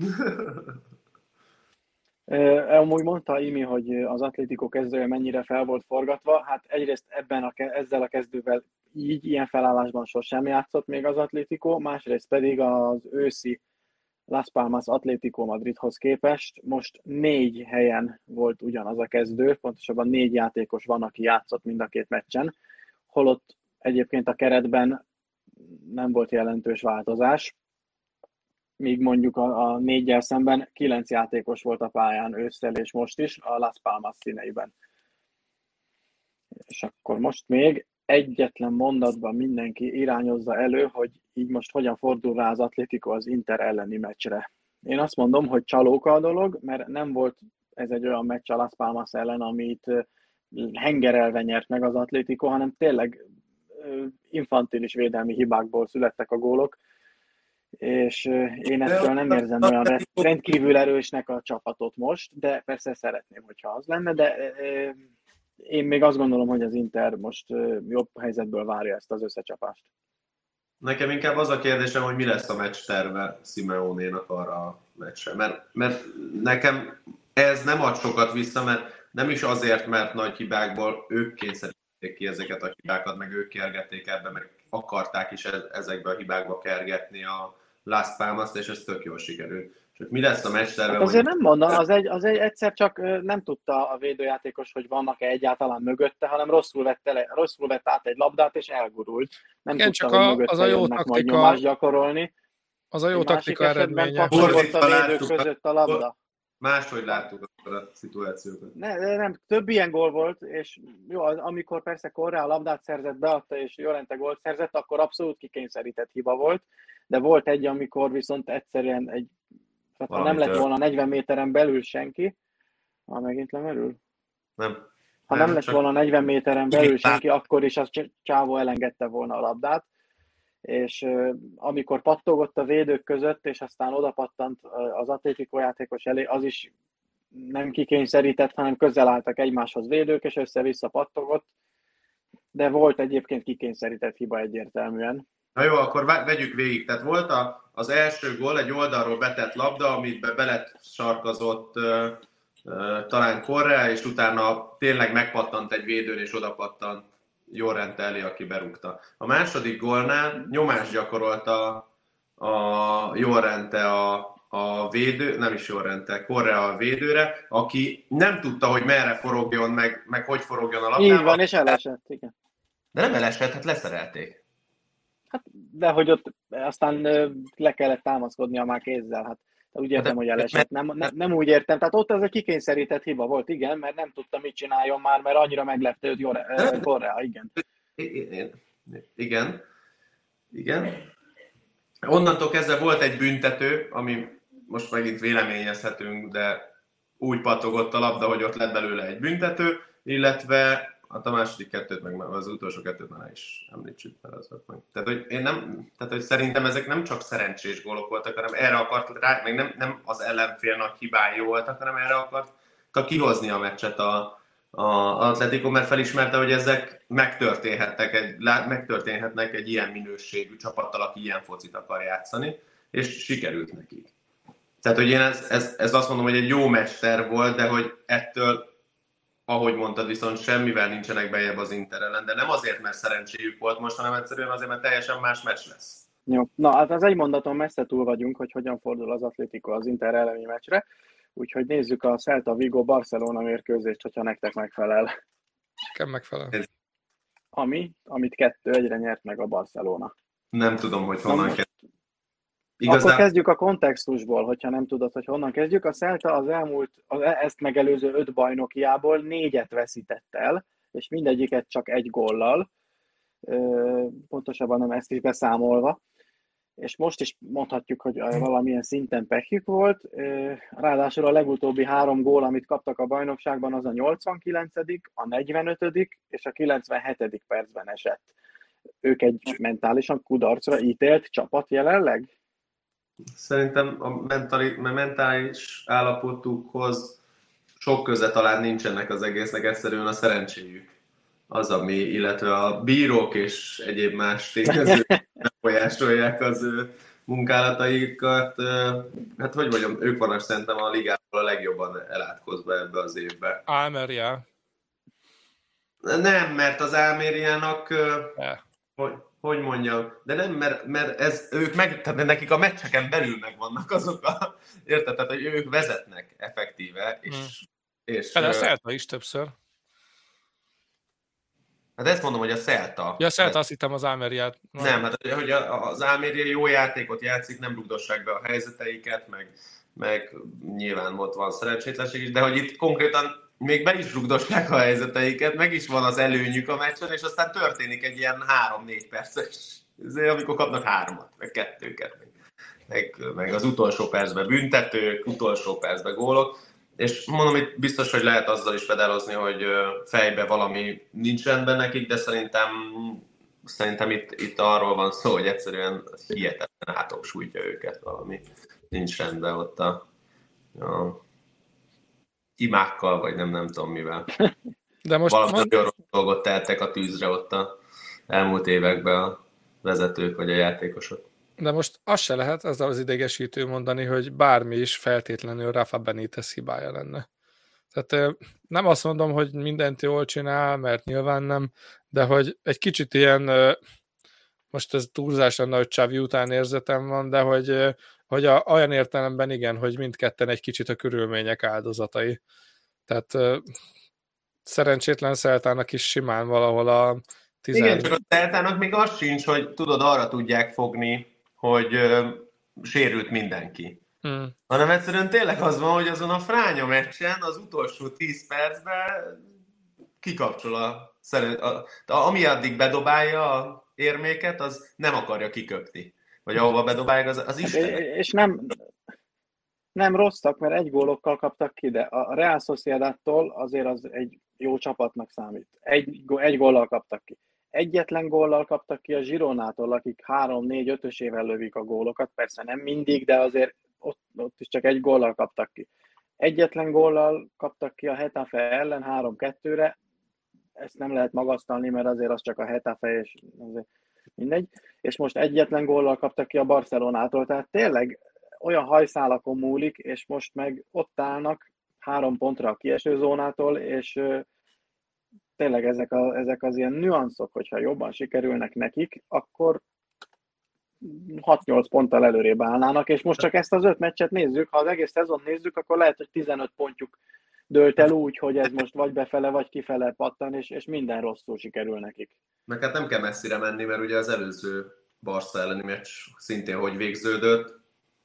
Speaker 2: Amúgy mondta Imi, hogy az Atletico kezdője mennyire fel volt forgatva. Hát egyrészt ebben a, ezzel a kezdővel így, ilyen felállásban sosem játszott még az Atletico, másrészt pedig az őszi Las Palmas Atlético Madridhoz képest most négy helyen volt ugyanaz a kezdő, pontosabban négy játékos van, aki játszott mind a két meccsen, holott egyébként a keretben nem volt jelentős változás, míg mondjuk a, a négyel szemben kilenc játékos volt a pályán ősszel és most is a Las Palmas színeiben. És akkor most még egyetlen mondatban mindenki irányozza elő, hogy így most hogyan fordul rá az Atletico az Inter elleni meccsre. Én azt mondom, hogy csalóka a dolog, mert nem volt ez egy olyan meccs a Las Palmas ellen, amit hengerelve nyert meg az Atletico, hanem tényleg infantilis védelmi hibákból születtek a gólok, és én ettől nem érzem olyan rendkívül erősnek a csapatot most, de persze szeretném, hogyha az lenne, de én még azt gondolom, hogy az Inter most jobb helyzetből várja ezt az összecsapást.
Speaker 4: Nekem inkább az a kérdésem, hogy mi lesz a meccs terve Simeone-nak arra a meccsre. Mert, mert nekem ez nem ad sokat vissza, mert nem is azért, mert nagy hibákból ők kényszerítették kergették ki ezeket a hibákat, meg ők kergették ebbe, meg akarták is ezekbe a hibákba kergetni a Las Palmas-t, és ez tök jól sikerült. És mi lesz a meccsterve?
Speaker 2: Hát azért nem mondom, az egy, az egy egyszer csak nem tudta a védőjátékos, hogy vannak-e egyáltalán mögötte, hanem rosszul vett, ele, rosszul vett át egy labdát, és elgurult. Nem
Speaker 1: igen,
Speaker 2: tudta,
Speaker 1: csak
Speaker 2: hogy
Speaker 1: a,
Speaker 2: mögötte
Speaker 1: az a jó
Speaker 2: jönnek
Speaker 1: taktika,
Speaker 2: majd nyomást gyakorolni.
Speaker 1: Az a jó
Speaker 2: egy
Speaker 1: taktika eredménye.
Speaker 2: Pattogott a védők között a labda.
Speaker 4: Máshogy láttuk akkor a szituációkat.
Speaker 2: Ne, nem, több ilyen gól volt, és jó, amikor persze Correa a labdát szerzett, beadta, és Llorente gólt szerzett, akkor abszolút kikényszerített hiba volt, de volt egy, amikor viszont egyszerűen egy, tehát ha nem lett volna negyven méteren belül senki, ha megint lemerül?
Speaker 4: Nem.
Speaker 2: Ha nem, nem lett volna negyven méteren belül senki, akkor is az Csávó elengedte volna a labdát, és uh, amikor pattogott a védők között, és aztán odapattant az Atlético játékos elé, az is nem kikényszerített, hanem közel álltak egymáshoz védők, és össze-vissza pattogott, de volt egyébként kikényszerített hiba egyértelműen.
Speaker 4: Na jó, akkor vegyük végig. Tehát volt a, az első gól egy oldalról betett labda, amit be, belet sarkazott uh, uh, talán Correa, és utána tényleg megpattant egy védőn, és odapattant Llorente elé, aki berúgta. A második gólnál nyomást gyakorolt a, a Llorente a, a védő, nem is Llorente, Correa a védőre, aki nem tudta, hogy merre forogjon, meg, meg hogy forogjon a labdával.
Speaker 2: Így van, és elesett, igen.
Speaker 4: De nem elesett, hát leszerelték.
Speaker 2: Hát, de hogy ott aztán le kellett támaszkodnia már kézzel, hát úgy értem, hogy elesett. Nem, nem, nem úgy értem, tehát ott ez egy kikényszerített hiba volt, igen, mert nem tudta, mit csináljon már, mert annyira meglepte őt Correa, igen.
Speaker 4: Igen, igen. Onnantól kezdve volt egy büntető, ami most megint véleményezhetünk, de úgy pattogott a labda, hogy ott lett belőle egy büntető, illetve hát a második kettőt, meg az utolsó kettőt már is említsük, mert az meg. Tehát, hogy én nem, tehát, hogy szerintem ezek nem csak szerencsés gólok voltak, hanem erre akart rá, meg nem, nem az ellenfél nagy hibái voltak, hanem erre akarta kihozni a meccset a, a Atletico, mert felismerte, hogy ezek megtörténhetnek egy, megtörténhetnek egy ilyen minőségű csapattal, aki ilyen focit akar játszani, és sikerült nekik. Tehát, hogy én ez, ez, ez azt mondom, hogy egy jó meccster volt, de hogy ettől, ahogy mondtad, viszont semmivel nincsenek bejebb az Inter ellen, de nem azért, mert szerencséjük volt most, hanem egyszerűen azért, mert teljesen más meccs lesz.
Speaker 2: Jó. Na, hát az egy mondaton messze túl vagyunk, hogy hogyan fordul az Atlético az Inter elleni meccsre, úgyhogy nézzük a Celta Vigo Barcelona mérkőzést, hogyha nektek megfelel.
Speaker 1: Nekem megfelel.
Speaker 2: Ami, amit kettő egyre nyert meg a Barcelona.
Speaker 4: Nem tudom, hogy honnan kezdjük.
Speaker 2: Igazán... Akkor kezdjük a kontextusból, hogyha nem tudod, hogy honnan kezdjük. A Celta az elmúlt, az ezt megelőző öt bajnokiából négyet veszített el, és mindegyiket csak egy góllal, pontosabban nem ezt is beszámolva. És most is mondhatjuk, hogy valamilyen szinten pekjük volt. Ráadásul a legutóbbi három gól, amit kaptak a bajnokságban, az a nyolcvankilencedik, a negyvenötödik és a kilencvenhetedik percben esett. Ők egy mentálisan kudarcra ítélt csapat jelenleg?
Speaker 4: Szerintem a mentális, mentális állapotukhoz sok köze talán nincsenek az egésznek, egyszerűen a szerencséjük az, ami, illetve a bírók és egyéb más tényezők befolyásolják az ő munkálataikat. Hát hogy mondjam, ők vannak szerintem a ligában a legjobban elátkozva ebbe az évbe.
Speaker 1: Almeria.
Speaker 4: Nem, mert az Almeriának...
Speaker 1: Yeah.
Speaker 4: Hogy, hogy mondjam, de nem, mert, mert ez, ők meg, tehát nekik a meccseken belül megvannak azok a, érted, tehát hogy ők vezetnek effektíve, és... Hmm. és
Speaker 1: de a Celta is többször.
Speaker 4: Hát ezt mondom, hogy a Celta.
Speaker 1: Ja, a Celta, azt hittem az Almeriát.
Speaker 4: Nem, hát hogy az Almeria jó játékot játszik, nem rugdossák be a helyzeteiket, meg, meg nyilván ott van szerencsétlenség is, de hogy itt konkrétan még be is rugdossák a helyzeteiket, meg is van az előnyük a meccsen, és aztán történik egy ilyen három-négy perces, amikor kapnak háromat, meg kettőket, meg, meg az utolsó percben büntetők, utolsó percben gólok, és mondom, itt biztos, hogy lehet azzal is fedelozni, hogy fejbe valami nincs rendben nekik, de szerintem, szerintem itt, itt arról van szó, hogy egyszerűen hihetetlen átok sújtja őket valami, nincs rendben ott a, a imákkal, vagy nem, nem tudom mivel.
Speaker 1: De most
Speaker 4: valami
Speaker 1: mond...
Speaker 4: nagyon rossz dolgot teltek a tűzre ott a elmúlt években a vezetők vagy a játékosok.
Speaker 1: De most az se lehet, az az idegesítő mondani, hogy bármi is feltétlenül Rafa Benítez hibája lenne. Tehát nem azt mondom, hogy mindent jól csinál, mert nyilván nem, de hogy egy kicsit ilyen, most ez túlzásan nagy Xavi után érzetem van, de hogy, hogy a, olyan értelemben igen, hogy mindketten egy kicsit a körülmények áldozatai. Tehát szerencsétlen Celtának is simán valahol a
Speaker 4: tizen... Igen, csak a Celtának még az sincs, hogy tudod, arra tudják fogni, hogy ö, sérült mindenki. Hmm. Hanem egyszerűen tényleg az van, hogy azon a fránya meccsen az utolsó tíz percben kikapcsol a, a, a, a ami addig bedobálja a érméket, az nem akarja kiköpni. Vagy ahova bedobálják, az, az Isten.
Speaker 2: És nem, nem rosszak, mert egy gólokkal kaptak ki, de a Real Sociedadtól azért az egy jó csapatnak számít. Egy, egy góllal kaptak ki. Egyetlen góllal kaptak ki a Gironától, akik három négy ötösével lövik a gólokat. Persze nem mindig, de azért ott, ott is csak egy góllal kaptak ki. Egyetlen góllal kaptak ki a Hetafe ellen három kettőre. Ezt nem lehet magasztalni, mert azért az csak a Hetafe, és azért mindegy. És most egyetlen góllal kaptak ki a Barcelonától. Tehát tényleg olyan hajszálakon múlik, és most meg ott állnak három pontra a kieső zónától, és tényleg ezek, a, ezek az ilyen nüanszok, hogyha jobban sikerülnek nekik, akkor hat-nyolc ponttal előrébb állnának, és most csak ezt az öt meccset nézzük, ha az egész szezon nézzük, akkor lehet, hogy tizenöt pontjuk dőlt el úgy, hogy ez most vagy befele, vagy kifele pattan, és, és minden rosszul sikerül nekik.
Speaker 4: Meg hát nem kell messzire menni, mert ugye az előző Barca elleni meccs szintén hogy végződött,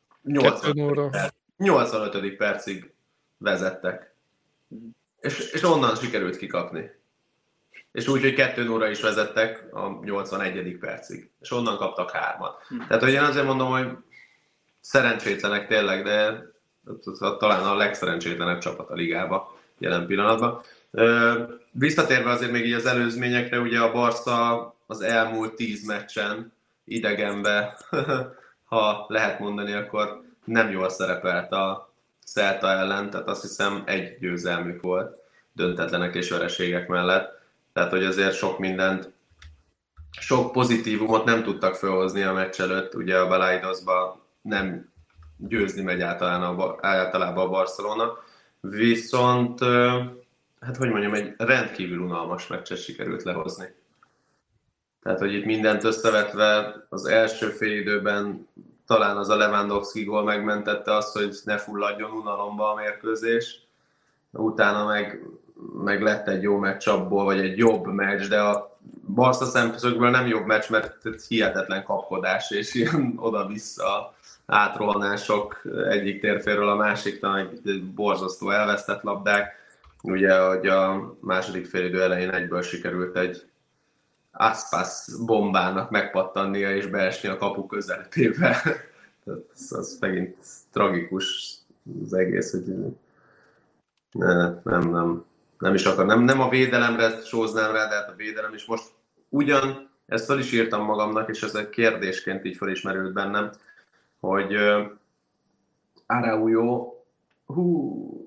Speaker 4: nyolcvanötödik percig vezettek. És, és onnan sikerült kikapni. És úgy, hogy kettő nulla is vezettek a nyolcvanegyedik percig. És onnan kaptak hármat. Hm. Tehát, hogy én azért mondom, hogy szerencsétlenek tényleg, de talán a legszerencsétlenebb csapat a ligába jelen pillanatban. Visszatérve azért még így az előzményekre, ugye a Barca az elmúlt tíz meccsen idegenbe, ha lehet mondani, akkor nem jól szerepelt a Celta ellen, tehát azt hiszem egy győzelmük volt döntetlenek és vereségek mellett. Tehát, hogy azért sok mindent, sok pozitívumot nem tudtak felhozni a meccs előtt. Ugye a Balaidosban nem győzni megy általában a, általában a Barcelona. Viszont, hát hogy mondjam, egy rendkívül unalmas meccset sikerült lehozni. Tehát, hogy itt mindent összevetve az első fél időben talán az a Lewandowski gól megmentette azt, hogy ne fulladjon unalomba a mérkőzés. Utána meg, meg lett egy jó meccs abból, vagy egy jobb meccs, de a Barca szemszögből nem jobb meccs, mert hihetetlen kapkodás, és ilyen oda-vissza átrohanások egyik térférről a másikra, meg borzasztó elvesztett labdák. Ugye, hogy a második félidő elején egyből sikerült egy Aspas bombának megpattannia és beesni a kapu közelébe. az, az megint tragikus az egész, hogy ne, nem, nem, nem is akar. Nem, nem a védelemre sóznám rá, de hát a védelem is most ugyan, ezt fel is írtam magamnak, és ez egy kérdésként így felismerült bennem, hogy uh, Araujo hú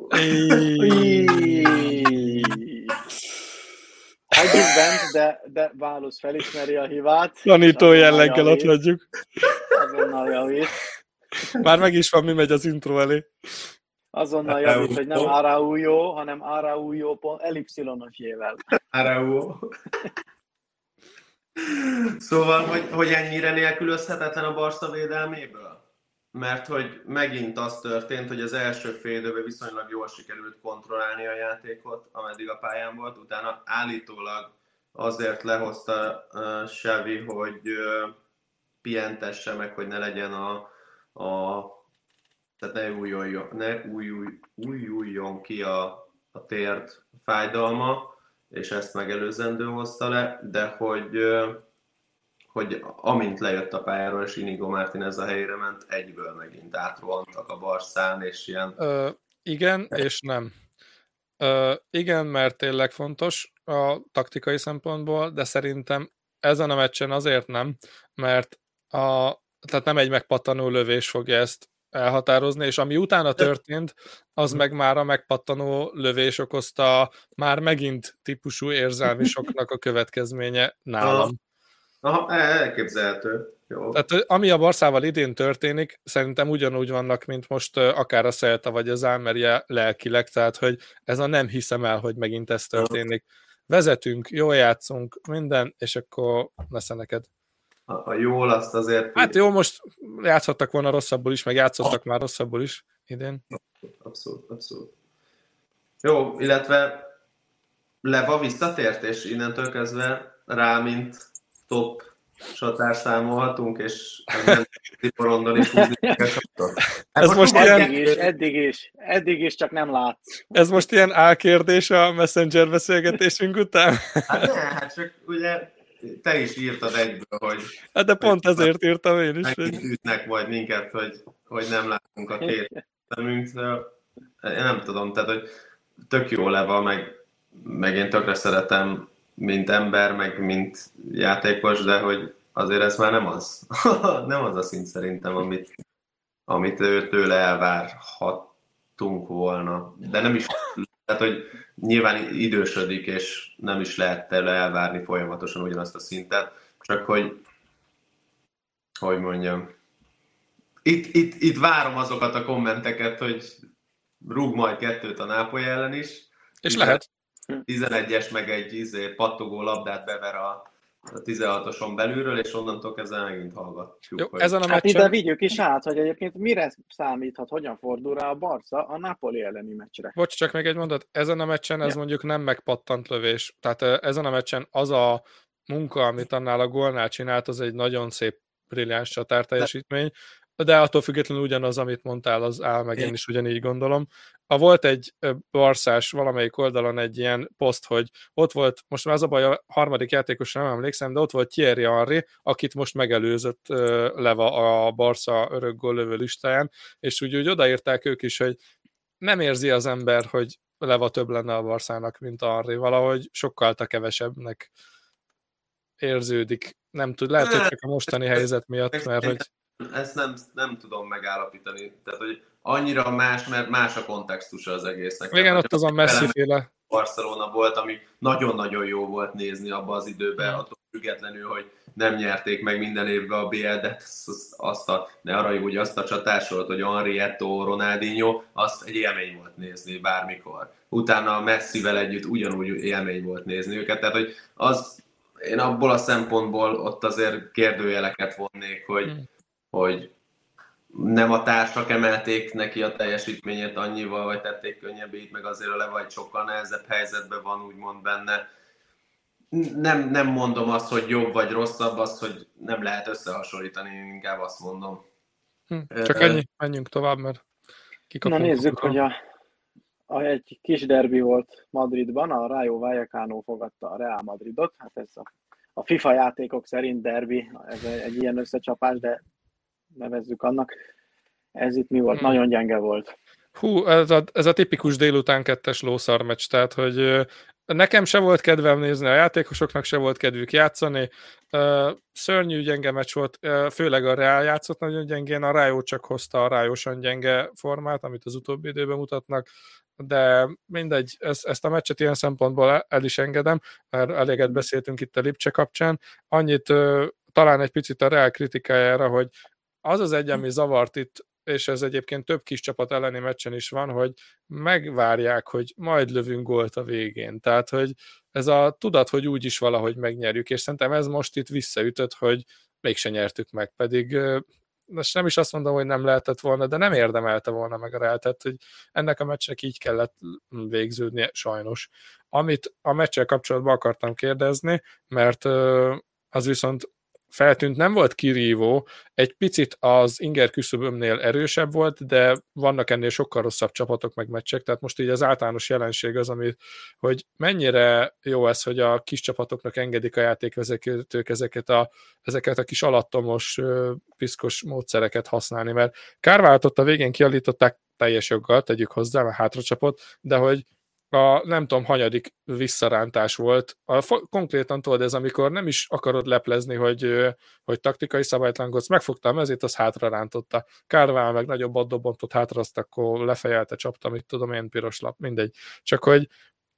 Speaker 2: hagyjuk bent, de, de Válusz felismeri a hibát.
Speaker 1: Tanító jelleggel ott hagyjuk.
Speaker 2: Azonnal javít.
Speaker 1: Már meg is van, mi megy az intro elé.
Speaker 2: Azonnal javít, hogy nem Araujo, hanem Araujo elipszilonos jével.
Speaker 4: Araujo. Szóval, hogy, hogy ennyire nélkülözhetetlen a Barca védelméből? Mert hogy megint az történt, hogy az első fél időben viszonylag jól sikerült kontrollálni a játékot, ameddig a pályán volt. Utána állítólag azért lehozta uh, Xavi, hogy uh, pihentesse meg, hogy ne legyen a, a tehát ne újuljon, ne újulj, újuljon ki a, a térd fájdalma, és ezt megelőzendő hozta le, de hogy uh, hogy amint lejött a pályáról, és Inigo Martínez a helyére ment, egyből megint átrohantak a Barszán, és ilyen...
Speaker 1: Ö, igen, és nem. Ö, igen, mert tényleg fontos a taktikai szempontból, de szerintem ezen a meccsen azért nem, mert a, tehát nem egy megpattanó lövés fogja ezt elhatározni, és ami utána történt, az meg már a megpattanó lövés okozta már megint típusú érzelmi soknak a következménye nálam.
Speaker 4: Aha, elképzelhető. Jó.
Speaker 1: Tehát ami a Barszával idén történik, szerintem ugyanúgy vannak, mint most akár a Celta vagy az Almeria lelkileg, tehát hogy ez a nem hiszem el, hogy megint ez történik. Vezetünk, jól játszunk, minden, és akkor lesz neked.
Speaker 4: A, a jól azt azért...
Speaker 1: Hát jó, most játszhattak volna rosszabbul is, meg játszottak már rosszabbul is idén.
Speaker 4: Abszolút, abszolút. Jó, illetve Leva visszatért, és innentől kezdve rá, mint top csatár számolhatunk, és nem porondon is húzni a csatot.
Speaker 1: Ez
Speaker 2: most
Speaker 1: most
Speaker 2: eddig
Speaker 1: ilyen...
Speaker 2: is, eddig is, eddig is, csak nem látsz.
Speaker 1: Ez most ilyen álkérdés a Messenger beszélgetésünk után?
Speaker 4: Hát ne, hát csak ugye te is írtad egyből, hogy...
Speaker 1: Hát de pont ezért írtam én is.
Speaker 4: Megint ütnek majd minket, hogy, hogy nem látunk a két szemünktől. Én nem tudom, tehát, hogy tök jó Leva, meg, meg én tökre szeretem, mint ember, meg mint játékos, de hogy azért ez már nem az. Nem az a szint szerintem, amit, amit tőle elvárhatunk volna. De nem is, tehát, hogy nyilván idősödik, és nem is lehet tőle elvárni folyamatosan ugyanazt a szintet, csak hogy, hogy mondjam, itt, itt, itt várom azokat a kommenteket, hogy rúg majd kettőt a Nápoly ellen is.
Speaker 1: És lehet.
Speaker 4: tizenegyes meg egy izé, pattogó labdát bever a, a tizenhatoson belülről, és onnantól kezdve megint hallgatjuk.
Speaker 1: Jó,
Speaker 4: hogy...
Speaker 1: ezen a
Speaker 2: Hát
Speaker 1: meccsen...
Speaker 2: ide vigyük is át, hogy egyébként mire számíthat, hogyan fordul rá a Barca a Napoli elleni meccsre.
Speaker 1: Bocs, csak még egy mondat. Ezen a meccsen ez
Speaker 2: ja.
Speaker 1: mondjuk nem megpattant lövés. Tehát ezen a meccsen az a munka, amit annál a gólnál csinált, az egy nagyon szép, brilliáns csatárteljesítmény. De attól függetlenül ugyanaz, amit mondtál, az áll, meg én is ugyanígy gondolom. A volt egy barszás valamelyik oldalon egy ilyen poszt, hogy ott volt, most már az a baj, a harmadik játékosra nem emlékszem, de ott volt Thierry Henry, akit most megelőzött uh, Leva a Barca örök góllövő listáján, és úgy, úgy odaírták ők is, hogy nem érzi az ember, hogy Leva több lenne a Barszának, mint a Henry. Valahogy sokkal kevesebbnek érződik. Nem tud, lehet, hogy csak a mostani helyzet miatt, mert hogy
Speaker 4: ezt nem, nem tudom megállapítani. Tehát, hogy annyira más, mert más a kontextusa az egésznek.
Speaker 1: Igen,
Speaker 4: tehát,
Speaker 1: ott az a Messi-féle.
Speaker 4: Barcelona volt, ami nagyon-nagyon jó volt nézni abban az időben, mm. attól függetlenül, hogy nem nyerték meg minden évben a bé el, de azt, azt a, ne arra úgy azt a csatásolt, hogy Henry, Eto'o, Ronaldinho, azt egy élmény volt nézni bármikor. Utána a Messivel együtt ugyanúgy élmény volt nézni őket, tehát hogy az, én abból a szempontból ott azért kérdőjeleket vonnék, hogy mm. hogy nem a társak emelték neki a teljesítményét annyival, vagy tették könnyebbé, itt meg azért a Leva egy sokkal nehezebb helyzetben van, úgymond benne. Nem, nem mondom azt, hogy jobb vagy rosszabb, azt, hogy nem lehet összehasonlítani, inkább azt mondom.
Speaker 1: Hm, csak ennyi, menjünk tovább, mert kikapunk.
Speaker 2: Na nézzük, hogy a, a, egy kis derbi volt Madridban, a Rayo Vallecano fogadta a Real Madridot, hát ez a, a FIFA játékok szerint derbi, ez egy ilyen összecsapás, de nevezzük annak. Ez itt mi volt? Hmm. Nagyon gyenge volt.
Speaker 1: Hú, ez a, ez a tipikus délután kettes lószar meccs, tehát, hogy nekem se volt kedvem nézni, a játékosoknak se volt kedvük játszani. Szörnyű gyenge meccs volt, főleg a Real játszott nagyon gyengén, a Rayo csak hozta a rájósan gyenge formát, amit az utóbbi időben mutatnak, de mindegy, ezt, ezt a meccset ilyen szempontból el is engedem, mert eléget beszéltünk itt a Lipcse kapcsán. Annyit talán egy picit a Real kritikájára, hogy az az egy, ami zavart itt, és ez egyébként több kis csapat elleni meccsen is van, hogy megvárják, hogy majd lövünk gólt a végén. Tehát, hogy ez a tudat, hogy úgy is valahogy megnyerjük, és szerintem ez most itt visszaütött, hogy mégse nyertük meg, pedig most nem is azt mondom, hogy nem lehetett volna, de nem érdemelte volna meg a Real, tehát, hogy ennek a meccsnek így kellett végződnie sajnos. Amit a meccsel kapcsolatban akartam kérdezni, mert az viszont feltűnt, nem volt kirívó, egy picit az inger küszöbömnél erősebb volt, de vannak ennél sokkal rosszabb csapatok meg meccsek, tehát most így az általános jelenség az, ami, hogy mennyire jó ez, hogy a kis csapatoknak engedik a játékvezetők ezeket a, ezeket a kis alattomos, piszkos módszereket használni, mert Kárvállatot a végén kialították teljes joggal, tegyük hozzá, mert hátracsapott, de hogy a nem tudom, hanyadik visszarántás volt. A, konkrétan tudod, ez amikor nem is akarod leplezni, hogy, hogy taktikai szabálytlankodsz, megfogta a mezét, az hátra rántotta. Kárvál meg nagyobb addobontot hátra, azt akkor lefejelte, csapta, mit tudom én, piros lap, mindegy. Csak hogy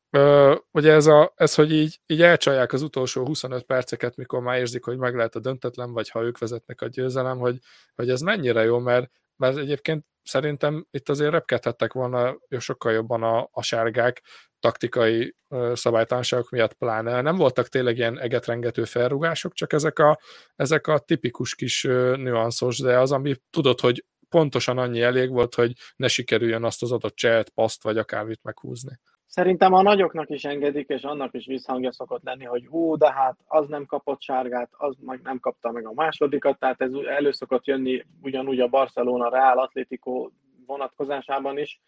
Speaker 1: Ö, ugye ez, a, ez hogy így, így elcsalják az utolsó huszonöt perceket, mikor már érzik, hogy meg lehet a döntetlen, vagy ha ők vezetnek a győzelem, hogy, hogy ez mennyire jó, mert, mert egyébként szerintem itt azért repkedhettek volna sokkal jobban a, a sárgák taktikai ö, szabálytalanságok miatt pláne. Nem voltak tényleg ilyen egetrengető felrúgások, csak ezek a, ezek a tipikus kis ö, nüanszos, de az, ami tudod, hogy pontosan annyi elég volt, hogy ne sikerüljön azt az adott cselt, paszt, vagy akármit meghúzni.
Speaker 2: Szerintem a nagyoknak is engedik, és annak is visszhangja szokott lenni, hogy hú, de hát az nem kapott sárgát, az meg nem kapta meg a másodikat, tehát ez elő szokott jönni ugyanúgy a Barcelona Real Atlético vonatkozásában is.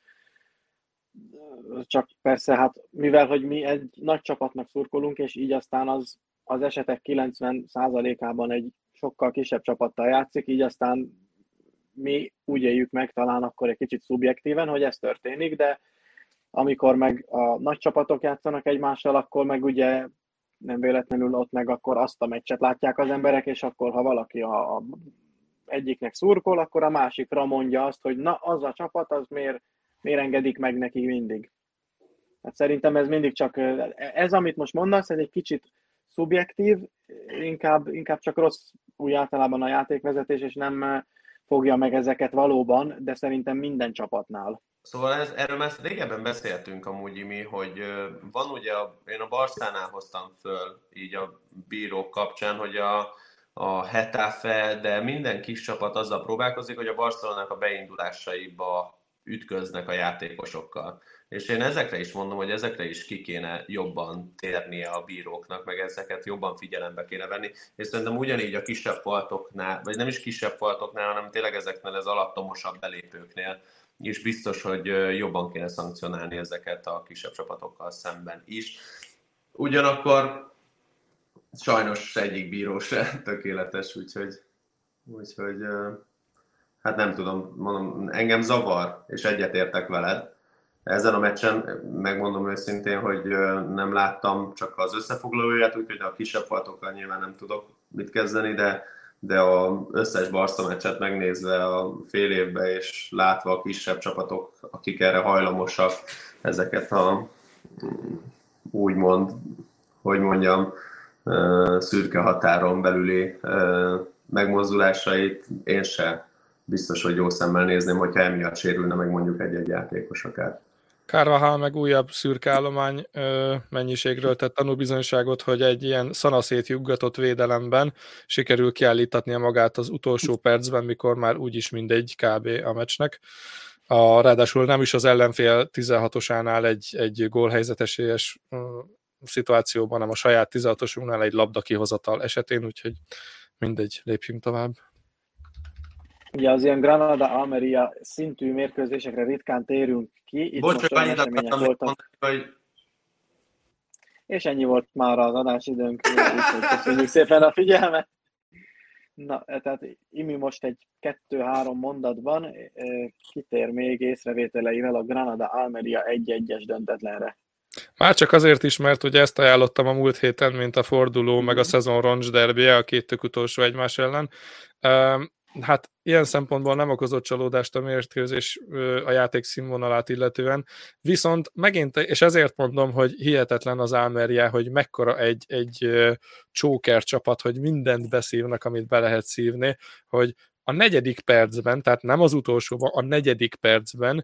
Speaker 2: Csak persze, hát mivel, hogy mi egy nagy csapatnak szurkolunk, és így aztán az, az esetek kilencven százalékában egy sokkal kisebb csapattal játszik, így aztán mi úgy éljük meg talán akkor egy kicsit szubjektíven, hogy ez történik, de amikor meg a nagy csapatok játszanak egymással, akkor meg ugye nem véletlenül ott meg akkor azt a meccset látják az emberek, és akkor ha valaki a, a egyiknek szurkol, akkor a másikra mondja azt, hogy na, az a csapat, az miért, miért engedik meg neki mindig. Hát szerintem ez mindig csak, ez amit most mondasz, ez egy kicsit szubjektív, inkább, inkább csak rossz úgy általában a játékvezetés, és nem fogja meg ezeket valóban, de szerintem minden csapatnál.
Speaker 4: Szóval ez, erről már régebben beszéltünk amúgy, mi, hogy van ugye, a, én a Barszánál hoztam föl így a bírók kapcsán, hogy a, a Hetafe, de minden kis csapat azzal próbálkozik, hogy a Barcelonának a beindulásaiba ütköznek a játékosokkal. És én ezekre is mondom, hogy ezekre is ki kéne jobban térnie a bíróknak, meg ezeket jobban figyelembe kéne venni. És szerintem ugyanígy a kisebb faltoknál, vagy nem is kisebb faltoknál, hanem tényleg ezeknél az alattomosabb belépőknél, és biztos, hogy jobban kéne szankcionálni ezeket a kisebb csapatokkal szemben is. Ugyanakkor sajnos egyik bíró se tökéletes, úgyhogy, úgyhogy hát nem tudom, mondom, engem zavar, és egyetértek veled. Ezen a meccsen megmondom őszintén, hogy nem láttam csak az összefoglalóját, úgyhogy a kisebb faltokkal nyilván nem tudok mit kezdeni, de de az összes Barca meccset megnézve a fél évben, és látva a kisebb csapatok, akik erre hajlamosak, ezeket a úgymond, hogy mondjam, szürke határon belüli megmozdulásait, én se biztos, hogy jó szemmel nézném, hogyha emiatt sérülne meg mondjuk egy-egy játékos akár.
Speaker 1: Carvajal meg újabb szürke állomány ö, mennyiségről tett tanúbizonyságot, hogy egy ilyen szanaszét juggatott védelemben sikerül kiállítatnia magát az utolsó percben, mikor már úgyis mindegy kb. A meccsnek. A, ráadásul nem is az ellenfél tizenhatosánál egy, egy gólhelyzetesélyes ö, szituációban, hanem a saját tizenhatosunknál egy labda kihozatal esetén, úgyhogy mindegy, lépjünk tovább.
Speaker 2: Ugye az ilyen Granada-Almeria szintű mérkőzésekre ritkán térünk ki. Itt
Speaker 4: Bocs,
Speaker 2: most olyan események voltak. Mondani, hogy... És ennyi volt már az adásidőnk. Köszönjük szépen a figyelmet. Na, tehát Imi most egy kettő-három mondatban kitér még észrevételeivel a Granada-Almeria egy-egyes döntetlenre.
Speaker 1: Már csak azért is, mert ugye ezt ajánlottam a múlt héten, mint a forduló, meg a szezon roncs derbije, a két tök utolsó egymás ellen. Hát ilyen szempontból nem okozott csalódást a mérkőzés a játék színvonalát illetően, viszont megint, és ezért mondom, hogy hihetetlen az Almeria, hogy mekkora egy, egy csóker csapat, hogy mindent beszívnak, amit be lehet szívni, hogy a negyedik percben, tehát nem az utolsóban, a negyedik percben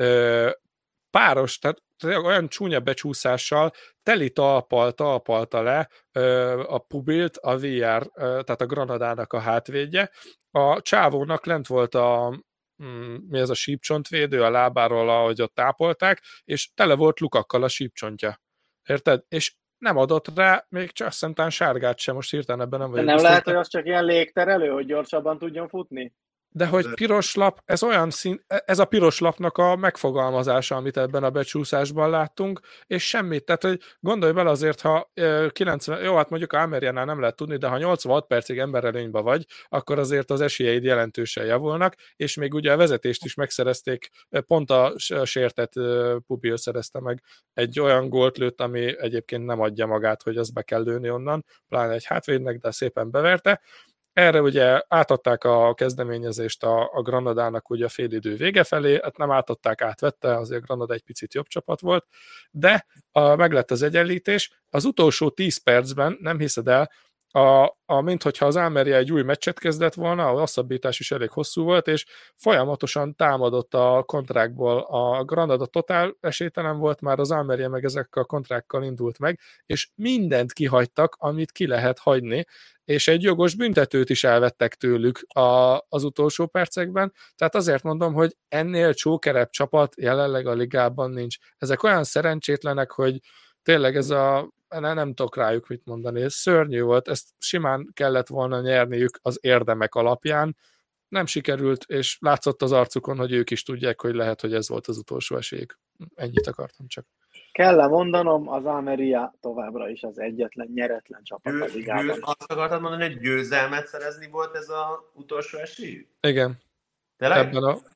Speaker 1: páros, tehát olyan csúnya becsúszással teli talpal, talpalta le a Pubilt, a vé er, tehát a Granadának a hátvédje. A csávónak lent volt a, mi ez a sípcsontvédő, a lábáról, ahogy ott tápolták, és tele volt lukakkal a sípcsontja. Érted? És nem adott rá még csak szentán sárgát sem, most hirtelen ebben nem vagyok.
Speaker 2: Nem lehet, hogy az csak ilyen légterelő, hogy gyorsabban tudjon futni?
Speaker 1: De hogy piros lap, ez olyan szín, ez a piros lapnak a megfogalmazása, amit ebben a becsúszásban láttunk, és semmit. Tehát, hogy gondolj bele azért, ha kilencven, jó, hát mondjuk a Almeriánál nem lehet tudni, de ha nyolcvanhat percig emberelőnyben vagy, akkor azért az esélyeid jelentősen javulnak, és még ugye a vezetést is megszerezték, pont a sértett Pubil szerezte meg egy olyan gólt lőtt, ami egyébként nem adja magát, hogy az be kell lőni onnan, pláne egy hátvédnek, de szépen beverte. Erre ugye átadták a kezdeményezést a, a Granadának ugye a félidő vége felé, hát nem átadták, átvette, azért a Granada egy picit jobb csapat volt, de a, meg lett az egyenlítés. Az utolsó tíz percben, nem hiszed el, a, a, minthogyha az Almeria egy új meccset kezdett volna, a hosszabbítás is elég hosszú volt, és folyamatosan támadott a kontrákból. A Granada totál esélytelen volt, már az Almeria meg ezekkel a kontrákkal indult meg, és mindent kihagytak, amit ki lehet hagyni, és egy jogos büntetőt is elvettek tőlük a, az utolsó percekben. Tehát azért mondom, hogy ennél csókerebb csapat jelenleg a ligában nincs. Ezek olyan szerencsétlenek, hogy tényleg ez a nem, nem tudok rájuk mit mondani. Ez szörnyű volt, ezt simán kellett volna nyerniük az érdemek alapján. Nem sikerült, és látszott az arcukon, hogy ők is tudják, hogy lehet, hogy ez volt az utolsó esélyük. Ennyit akartam csak.
Speaker 2: Kell-e mondanom, az Almeria továbbra is az egyetlen nyeretlen csapat
Speaker 4: Gő,
Speaker 2: a ligában.
Speaker 4: Gő, azt akartad mondani, hogy győzelmet szerezni volt ez az utolsó esély?
Speaker 1: Igen.
Speaker 4: Tényleg?
Speaker 1: Ebben a...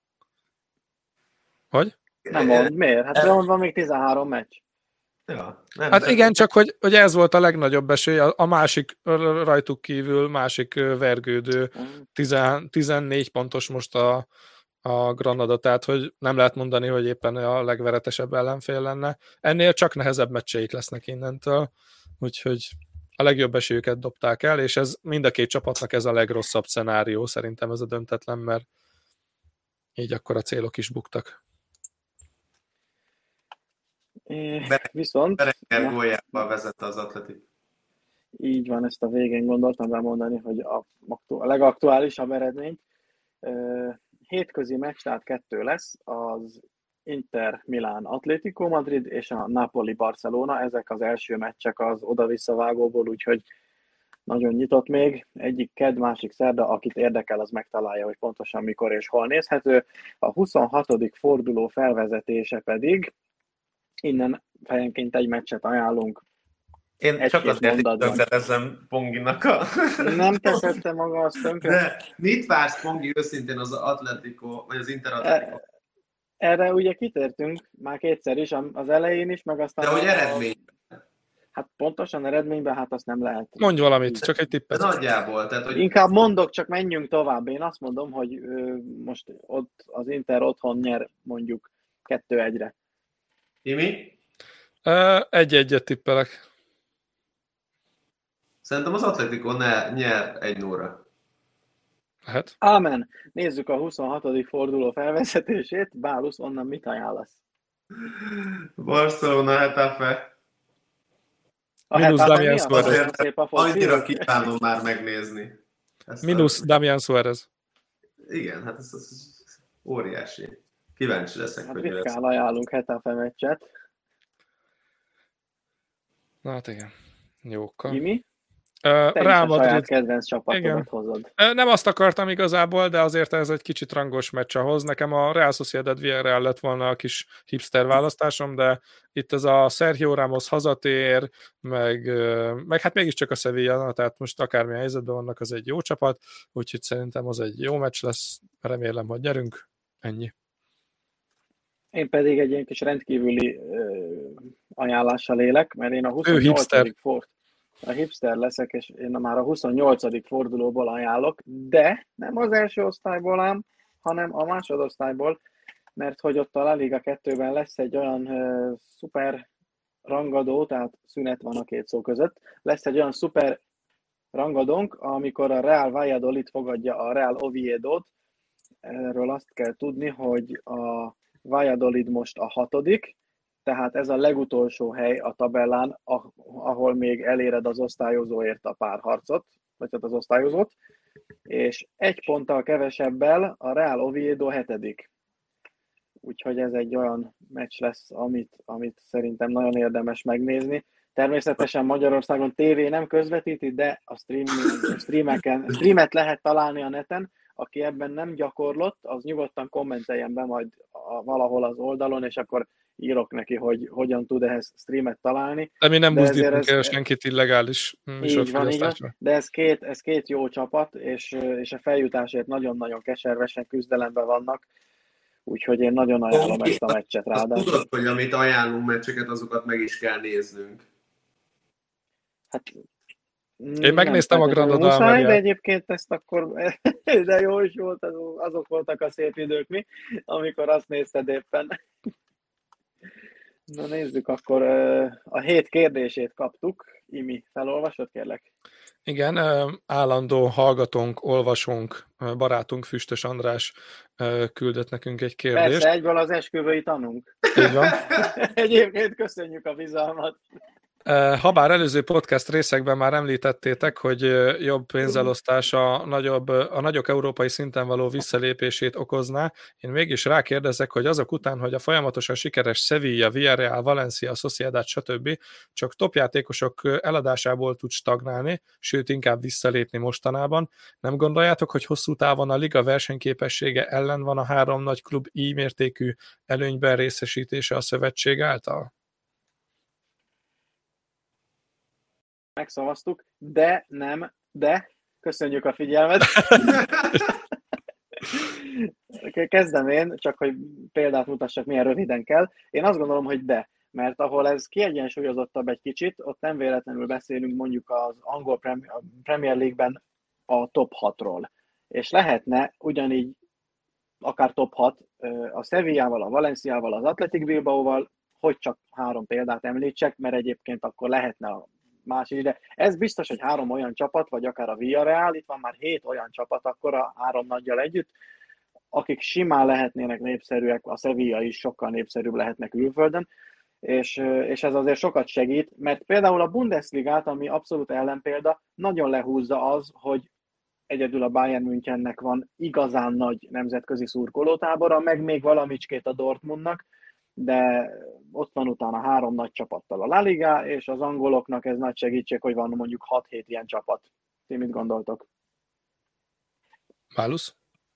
Speaker 1: Hogy?
Speaker 2: Nem mond, miért? Hát de van még tizenhárom meccs.
Speaker 4: Ja, nem,
Speaker 1: hát
Speaker 4: nem,
Speaker 1: igen, csak hogy, hogy ez volt a legnagyobb esély, a, a másik rajtuk kívül, másik vergődő, tizennégy pontos most a, a Granada, tehát hogy nem lehet mondani, hogy éppen a legveretesebb ellenfél lenne. Ennél csak nehezebb meccseik lesznek innentől, úgyhogy a legjobb esélyüket dobták el, és ez mind a két csapatnak ez a legrosszabb szenárió, szerintem ez a döntetlen, mert így akkor a célok is buktak.
Speaker 2: É,
Speaker 4: Be-
Speaker 2: viszont...
Speaker 4: Berenguer góljával vezette az Atletik.
Speaker 2: Így van, ezt a végén gondoltam bemondani, hogy a, a legaktuálisabb eredmény. Hétközi meccs, tehát kettő lesz, az Inter Milán Atlético Madrid és a Napoli Barcelona, ezek az első meccsek az oda-visszavágóból, úgyhogy nagyon nyitott még. Egyik kedd, másik szerda, akit érdekel, az megtalálja, hogy pontosan mikor és hol nézhető. A huszonhatodik forduló felvezetése pedig, innen fejenként egy meccset ajánlunk.
Speaker 4: Én
Speaker 2: Egy
Speaker 4: csak azért
Speaker 2: mondatban.
Speaker 4: tönkretezem Ponginak a...
Speaker 2: Nem teszed te maga azt tönkre?
Speaker 4: De mit vársz, Pongi, őszintén az Atletico, vagy az Inter Atletico?
Speaker 2: Erre ugye kitértünk már kétszer is, az elején is, meg aztán...
Speaker 4: De hogy
Speaker 2: a...
Speaker 4: eredmény?
Speaker 2: Hát pontosan eredményben, hát azt nem lehet.
Speaker 1: Mondj valamit, csak egy
Speaker 4: De
Speaker 1: tippet.
Speaker 4: nagyjából, tehát hogy...
Speaker 2: Inkább mondok, csak menjünk tovább. Én azt mondom, hogy ö, most ott az Inter otthon nyer mondjuk kettő egyre.
Speaker 4: Imi?
Speaker 1: Egy-egyet tippelek.
Speaker 4: Szerintem az Atletico ne, nyer egy nulla.
Speaker 1: Lehet.
Speaker 2: Ámen. Nézzük a huszonhatodik forduló felvezetését. Bálusz, onnan mit ajánlasz?
Speaker 4: Barcelona, Hetafe.
Speaker 2: A
Speaker 1: Mínusz
Speaker 2: Hetafe
Speaker 1: Damian
Speaker 2: miatt?
Speaker 1: Suárez.
Speaker 2: Nagyon szép a foci.
Speaker 4: Annyira kívánom már megnézni. Ezt
Speaker 1: Minusz
Speaker 4: a...
Speaker 1: Damian Suárez.
Speaker 4: Igen, hát ez, ez, ez óriási. Kíváncsi leszek,
Speaker 2: Hát
Speaker 4: hogy mi lesz.
Speaker 2: ritkán ajánlunk Hetafe meccset.
Speaker 1: Na hát igen. Jóka.
Speaker 2: Imi?
Speaker 1: Uh,
Speaker 2: Te is
Speaker 1: Real
Speaker 2: a saját
Speaker 1: Madrid.
Speaker 2: kedvenc csapatodat
Speaker 1: Igen.
Speaker 2: hozod.
Speaker 1: Nem azt akartam igazából, de azért ez egy kicsit rangos meccs ahhoz. Nekem a Real Sociedad Villarreal lett volna a kis hipster választásom, de itt ez a Sergio Ramos hazatér, meg, meg hát mégiscsak a Sevilla, tehát most akármilyen helyzetben vannak, az egy jó csapat, úgyhogy szerintem az egy jó meccs lesz, remélem, hogy nyerünk. Ennyi.
Speaker 2: Én pedig egy ilyen kis rendkívüli ö, ajánlással élek, mert én a
Speaker 1: hipster.
Speaker 2: huszonnyolcadik ford a hipster leszek, és én már a huszonnyolcadik fordulóból ajánlok, de nem az első osztályból ám, hanem a másodosztályból, mert hogy ott a La Liga kettőben lesz egy olyan ö, szuper rangadó, tehát szünet van a két szó között, lesz egy olyan szuper rangadónk, amikor a Real Valladolid fogadja a Real Oviedót. Erről azt kell tudni, hogy a Valladolid most a hatodik, tehát ez a legutolsó hely a tabellán, ahol még eléred az osztályozóért a párharcot, vagy hát az osztályozót, és egy ponttal kevesebbel a Real Oviedo hetedik. Úgyhogy ez egy olyan meccs lesz, amit, amit szerintem nagyon érdemes megnézni. Természetesen Magyarországon tévé nem közvetíti, de a, stream, a streameken, streamet lehet találni a neten. Aki ebben nem gyakorlott, az nyugodtan kommenteljen be majd a, valahol az oldalon, és akkor írok neki, hogy hogyan tud ehhez streamet találni.
Speaker 1: De mi nem
Speaker 2: de
Speaker 1: buzdítunk el
Speaker 2: ez,
Speaker 1: senkit illegális műsorfogyasztásra.
Speaker 2: De ez két, ez két jó csapat, és, és a feljutásért nagyon-nagyon keservesen küzdelemben vannak, úgyhogy én nagyon ajánlom
Speaker 4: Oké,
Speaker 2: ezt a meccset ráadásul.
Speaker 4: Tudod, hogy amit ajánlunk meccseket, azokat meg is kell néznünk.
Speaker 2: Hát
Speaker 1: Én megnéztem a Granada
Speaker 2: Almeriát. De egyébként ezt akkor, de jó is volt, azok voltak a szép idők, mi, amikor azt nézted éppen. Na nézzük, akkor a hét kérdését kaptuk. Imi, felolvasod, kérlek?
Speaker 1: Igen, állandó hallgatónk, olvasónk, barátunk Füstös András küldött nekünk egy kérdést.
Speaker 2: Persze, egyből az esküvői tanunk.
Speaker 1: Így van.
Speaker 2: Egyébként köszönjük a bizalmat.
Speaker 1: Habár előző podcast részekben már említettétek, hogy jobb pénzelosztás a, nagyobb, a nagyok európai szinten való visszalépését okozná, én mégis rákérdezek, hogy azok után, hogy a folyamatosan sikeres Sevilla, Villarreal, Valencia, Sociedad, stb. Csak top játékosok eladásából tud stagnálni, sőt inkább visszalépni mostanában, nem gondoljátok, hogy hosszú távon a liga versenyképessége ellen van a három nagy klub így mértékű előnyben részesítése a szövetség által?
Speaker 2: Megszavaztuk, de nem, de köszönjük a figyelmet. Kezdem én, csak hogy példát mutassak, milyen röviden kell. Én azt gondolom, hogy de, mert ahol ez kiegyensúlyozottabb egy kicsit, ott nem véletlenül beszélünk mondjuk az angol Premier League-ben a top hatról. És lehetne ugyanígy akár top hat a Sevillával, a Valenciával, az Athletic Bilbaóval, hogy csak három példát említsek, mert egyébként akkor lehetne a másik, de ez biztos, hogy három olyan csapat, vagy akár a Villarreal, itt van már hét olyan csapat, akkor a három nagyjal együtt, akik simán lehetnének népszerűek, a Sevilla is sokkal népszerűbb lehetnek külföldön, és, és ez azért sokat segít, mert például a Bundesligát, ami abszolút ellenpélda, nagyon lehúzza az, hogy egyedül a Bayern Münchennek van igazán nagy nemzetközi szurkolótábora, meg még valamicskét a Dortmundnak, de ott van utána három nagy csapattal a La Liga, és az angoloknak ez nagy segítség, hogy van mondjuk hat-hét ilyen csapat. Ti mit gondoltok?
Speaker 1: Válusz?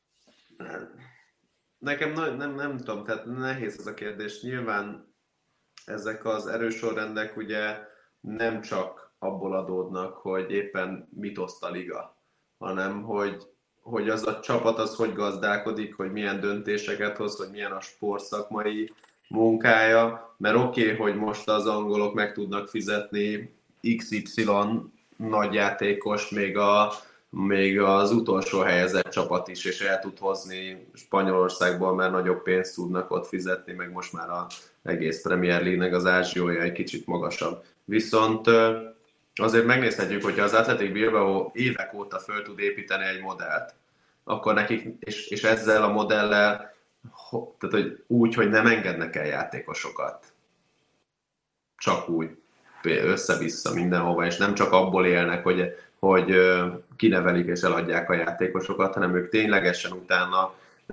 Speaker 4: Nekem nem, nem, nem tudom, tehát nehéz ez a kérdés. Nyilván ezek az erősorrendek ugye nem csak abból adódnak, hogy éppen mit oszt a liga, hanem hogy, hogy az a csapat az hogy gazdálkodik, hogy milyen döntéseket hoz, hogy milyen a sportszakmai munkája, mert oké, okay, hogy most az angolok meg tudnak fizetni iksz ipszilon nagyjátékos, még, a, még az utolsó helyezett csapat is, és el tud hozni Spanyolországból, mert nagyobb pénzt tudnak ott fizetni, meg most már az egész Premier League-nek az ázsiója egy kicsit magasabb. Viszont azért megnézhetjük, hogyha az Athletic Bilbao évek óta föl tud építeni egy modellt, akkor nekik, és, és ezzel a modellel tehát, hogy úgy, hogy nem engednek el játékosokat. Csak úgy, össze-vissza mindenhova, és nem csak abból élnek, hogy, hogy kinevelik és eladják a játékosokat, hanem ők ténylegesen utána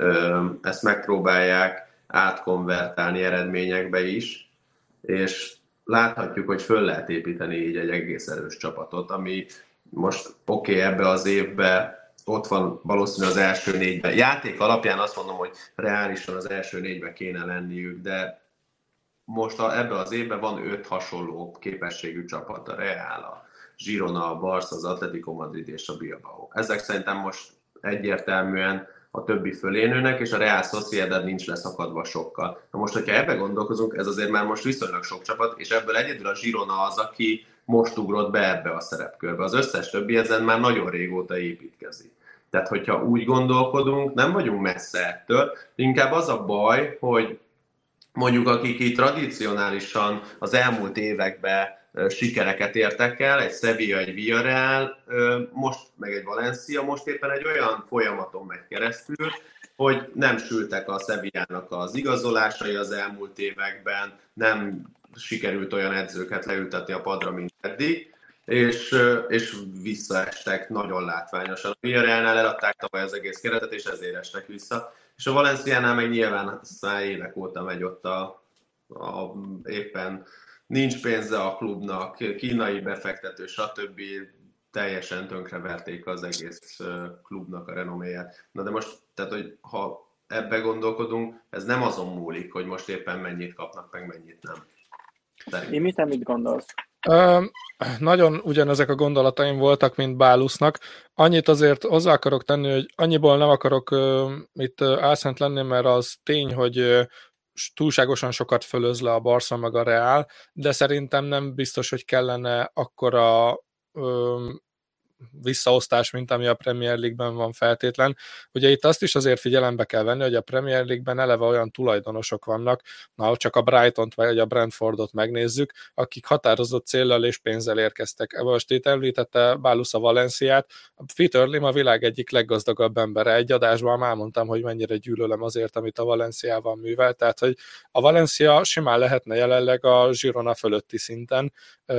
Speaker 4: ezt megpróbálják átkonvertálni eredményekbe is, és láthatjuk, hogy föl lehet építeni így egy egész erős csapatot, ami most oké, okay, ebbe az évbe ott van valószínűleg az első négyben. Játék alapján azt mondom, hogy reálisan az első négyben kéne lenniük, de most a, ebben az évben van öt hasonló képességű csapat, a Real, a Girona, a Barca, az Atletico Madrid és a Bilbao. Ezek szerintem most egyértelműen a többi fölé nőnek, és a Real Sociedad nincs leszakadva sokkal. Na most, hogyha ebbe gondolkozunk, ez azért már most viszonylag sok csapat, és ebből egyedül a Girona az, aki most ugrott be ebbe a szerepkörbe. Az összes többi ezen már nagyon régóta építkezik. Tehát, hogyha úgy gondolkodunk, nem vagyunk messze ettől, inkább az a baj, hogy mondjuk akik így tradicionálisan az elmúlt években sikereket értek el, egy Sevilla, egy Villarreal, most meg egy Valencia, most éppen egy olyan folyamaton megy keresztül, hogy nem sültek a Sevillának az igazolásai az elmúlt években, nem sikerült olyan edzőket leültetni a padra, mint eddig, és, és visszaestek nagyon látványosan. A Villarrealnál eladták tavaly az egész keretet, és ezért estek vissza. És a Valenciánál meg nyilván már évek óta megy ott a, a éppen nincs pénze a klubnak, kínai befektető, stb. Teljesen tönkreverték az egész klubnak a renoméját. Na de most, tehát, hogy ha ebbe gondolkodunk, ez nem azon múlik, hogy most éppen mennyit kapnak, meg mennyit nem.
Speaker 2: Én mit, te mit gondolsz?
Speaker 1: Ö, nagyon ugyanezek a gondolataim voltak, mint Bálusznak. Annyit azért hozzá akarok tenni, hogy annyiból nem akarok ö, itt álszent lenni, mert az tény, hogy ö, túlságosan sokat fölöz le a Barca meg a Real, de szerintem nem biztos, hogy kellene akkora ö, visszaosztás, mint ami a Premier League-ben van feltétlen. Ugye itt azt is azért figyelembe kell venni, hogy a Premier League-ben eleve olyan tulajdonosok vannak, na csak a Brightont vagy a Brentfordot megnézzük, akik határozott céllal és pénzzel érkeztek. Most itt említette Bálus a Valenciát, Peter Lim a világ egyik leggazdagabb embere. Egy adásban már mondtam, hogy mennyire gyűlölöm azért, amit a Valenciával művel, tehát hogy a Valencia simán lehetne jelenleg a Girona fölötti szinten,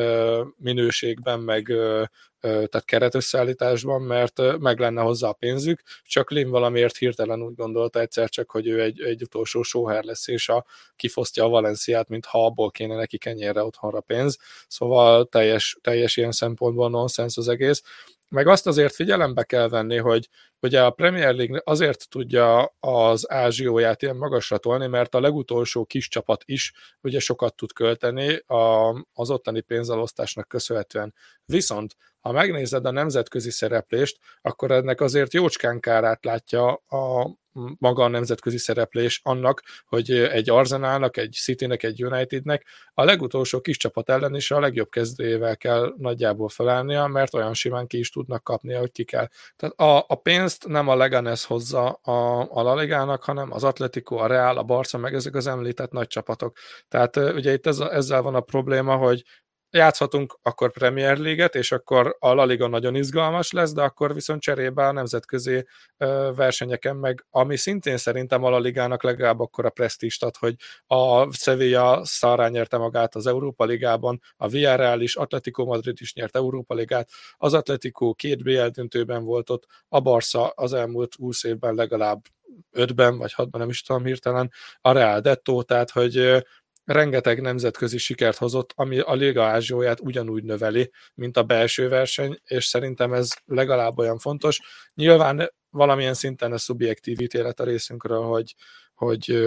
Speaker 1: minőségben, meg tehát keretösszeállításban, mert meg lenne hozzá a pénzük, csak Lim valamiért hirtelen úgy gondolta egyszer csak, hogy ő egy, egy utolsó sóher lesz, és a, kifosztja a Valenciát, mintha abból kéne neki kenyérre otthonra pénz, szóval teljes, teljes ilyen szempontból nonsens az egész. Meg azt azért figyelembe kell venni, hogy ugye a Premier League azért tudja az ázsióját ilyen magasra tolni, mert a legutolsó kis csapat is ugye sokat tud költeni a, az ottani pénzelosztásnak köszönhetően. Viszont ha megnézed a nemzetközi szereplést, akkor ennek azért jócskán kárát látja a maga a nemzetközi szereplés annak, hogy egy Arsenalnak, egy Citynek, egy Unitednek a legutolsó kis csapat ellen is a legjobb kezdőjével kell nagyjából felállnia, mert olyan simán ki is tudnak kapni, hogy ki kell. Tehát a, a pénzt nem a Leganés hozza a, a La Ligának, hanem az Atletico, a Real, a Barca, meg ezek az említett nagy csapatok. Tehát ugye itt ez, ezzel van a probléma, hogy játszhatunk akkor Premier League-et, és akkor a La Liga nagyon izgalmas lesz, de akkor viszont cserébe a nemzetközi versenyeken meg, ami szintén szerintem a La Ligának legalább akkor a presztízst ad, hogy a Sevilla szarrá nyerte magát az Európa Ligában, a Villarreal is, Atletico Madrid is nyert Európa Ligát, az Atletico két bé el döntőben volt ott, a Barca az elmúlt húsz évben legalább ötben vagy hatban, nem is tudom hirtelen, a Real Detto, tehát hogy rengeteg nemzetközi sikert hozott, ami a Liga ázsióját ugyanúgy növeli, mint a belső verseny, és szerintem ez legalább olyan fontos. Nyilván valamilyen szinten a szubjektív ítélet a részünkről, hogy, hogy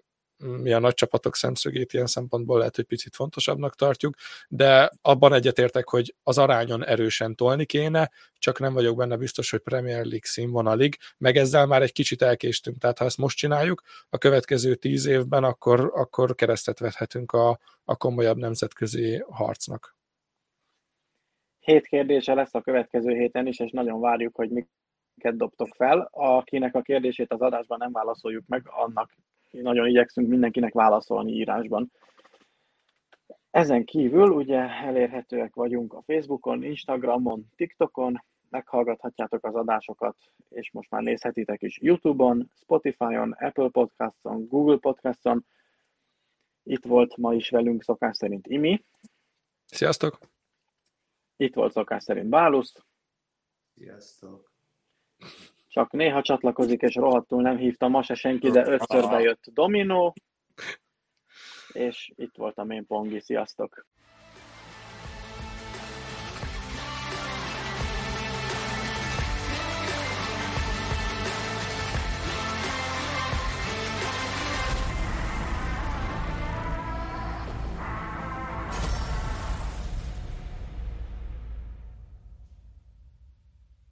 Speaker 1: mi a nagy csapatok szemszögét ilyen szempontból lehet, hogy picit fontosabbnak tartjuk, de abban egyetértek, hogy az arányon erősen tolni kéne, csak nem vagyok benne biztos, hogy Premier League színvonalig, meg ezzel már egy kicsit elkéstünk, tehát ha ezt most csináljuk, a következő tíz évben akkor, akkor keresztet vethetünk a, a komolyabb nemzetközi harcnak.
Speaker 2: Hét kérdése lesz a következő héten is, és nagyon várjuk, hogy miket dobtok fel. Akinek a kérdését az adásban nem válaszoljuk meg, annak nagyon igyekszünk mindenkinek válaszolni írásban. Ezen kívül ugye elérhetőek vagyunk a Facebookon, Instagramon, TikTokon, meghallgathatjátok az adásokat, és most már nézhetitek is YouTube-on, Spotify-on, Apple Podcast-on, Google Podcast-on. Itt volt ma is velünk szokás szerint Imi.
Speaker 1: Sziasztok!
Speaker 2: Itt volt szokás szerint Bálus.
Speaker 4: Sziasztok!
Speaker 2: Csak néha csatlakozik, és rohadtul nem hívta ma se senki, de ötször bejött Dominó. És itt voltam én, Pongi. Sziasztok!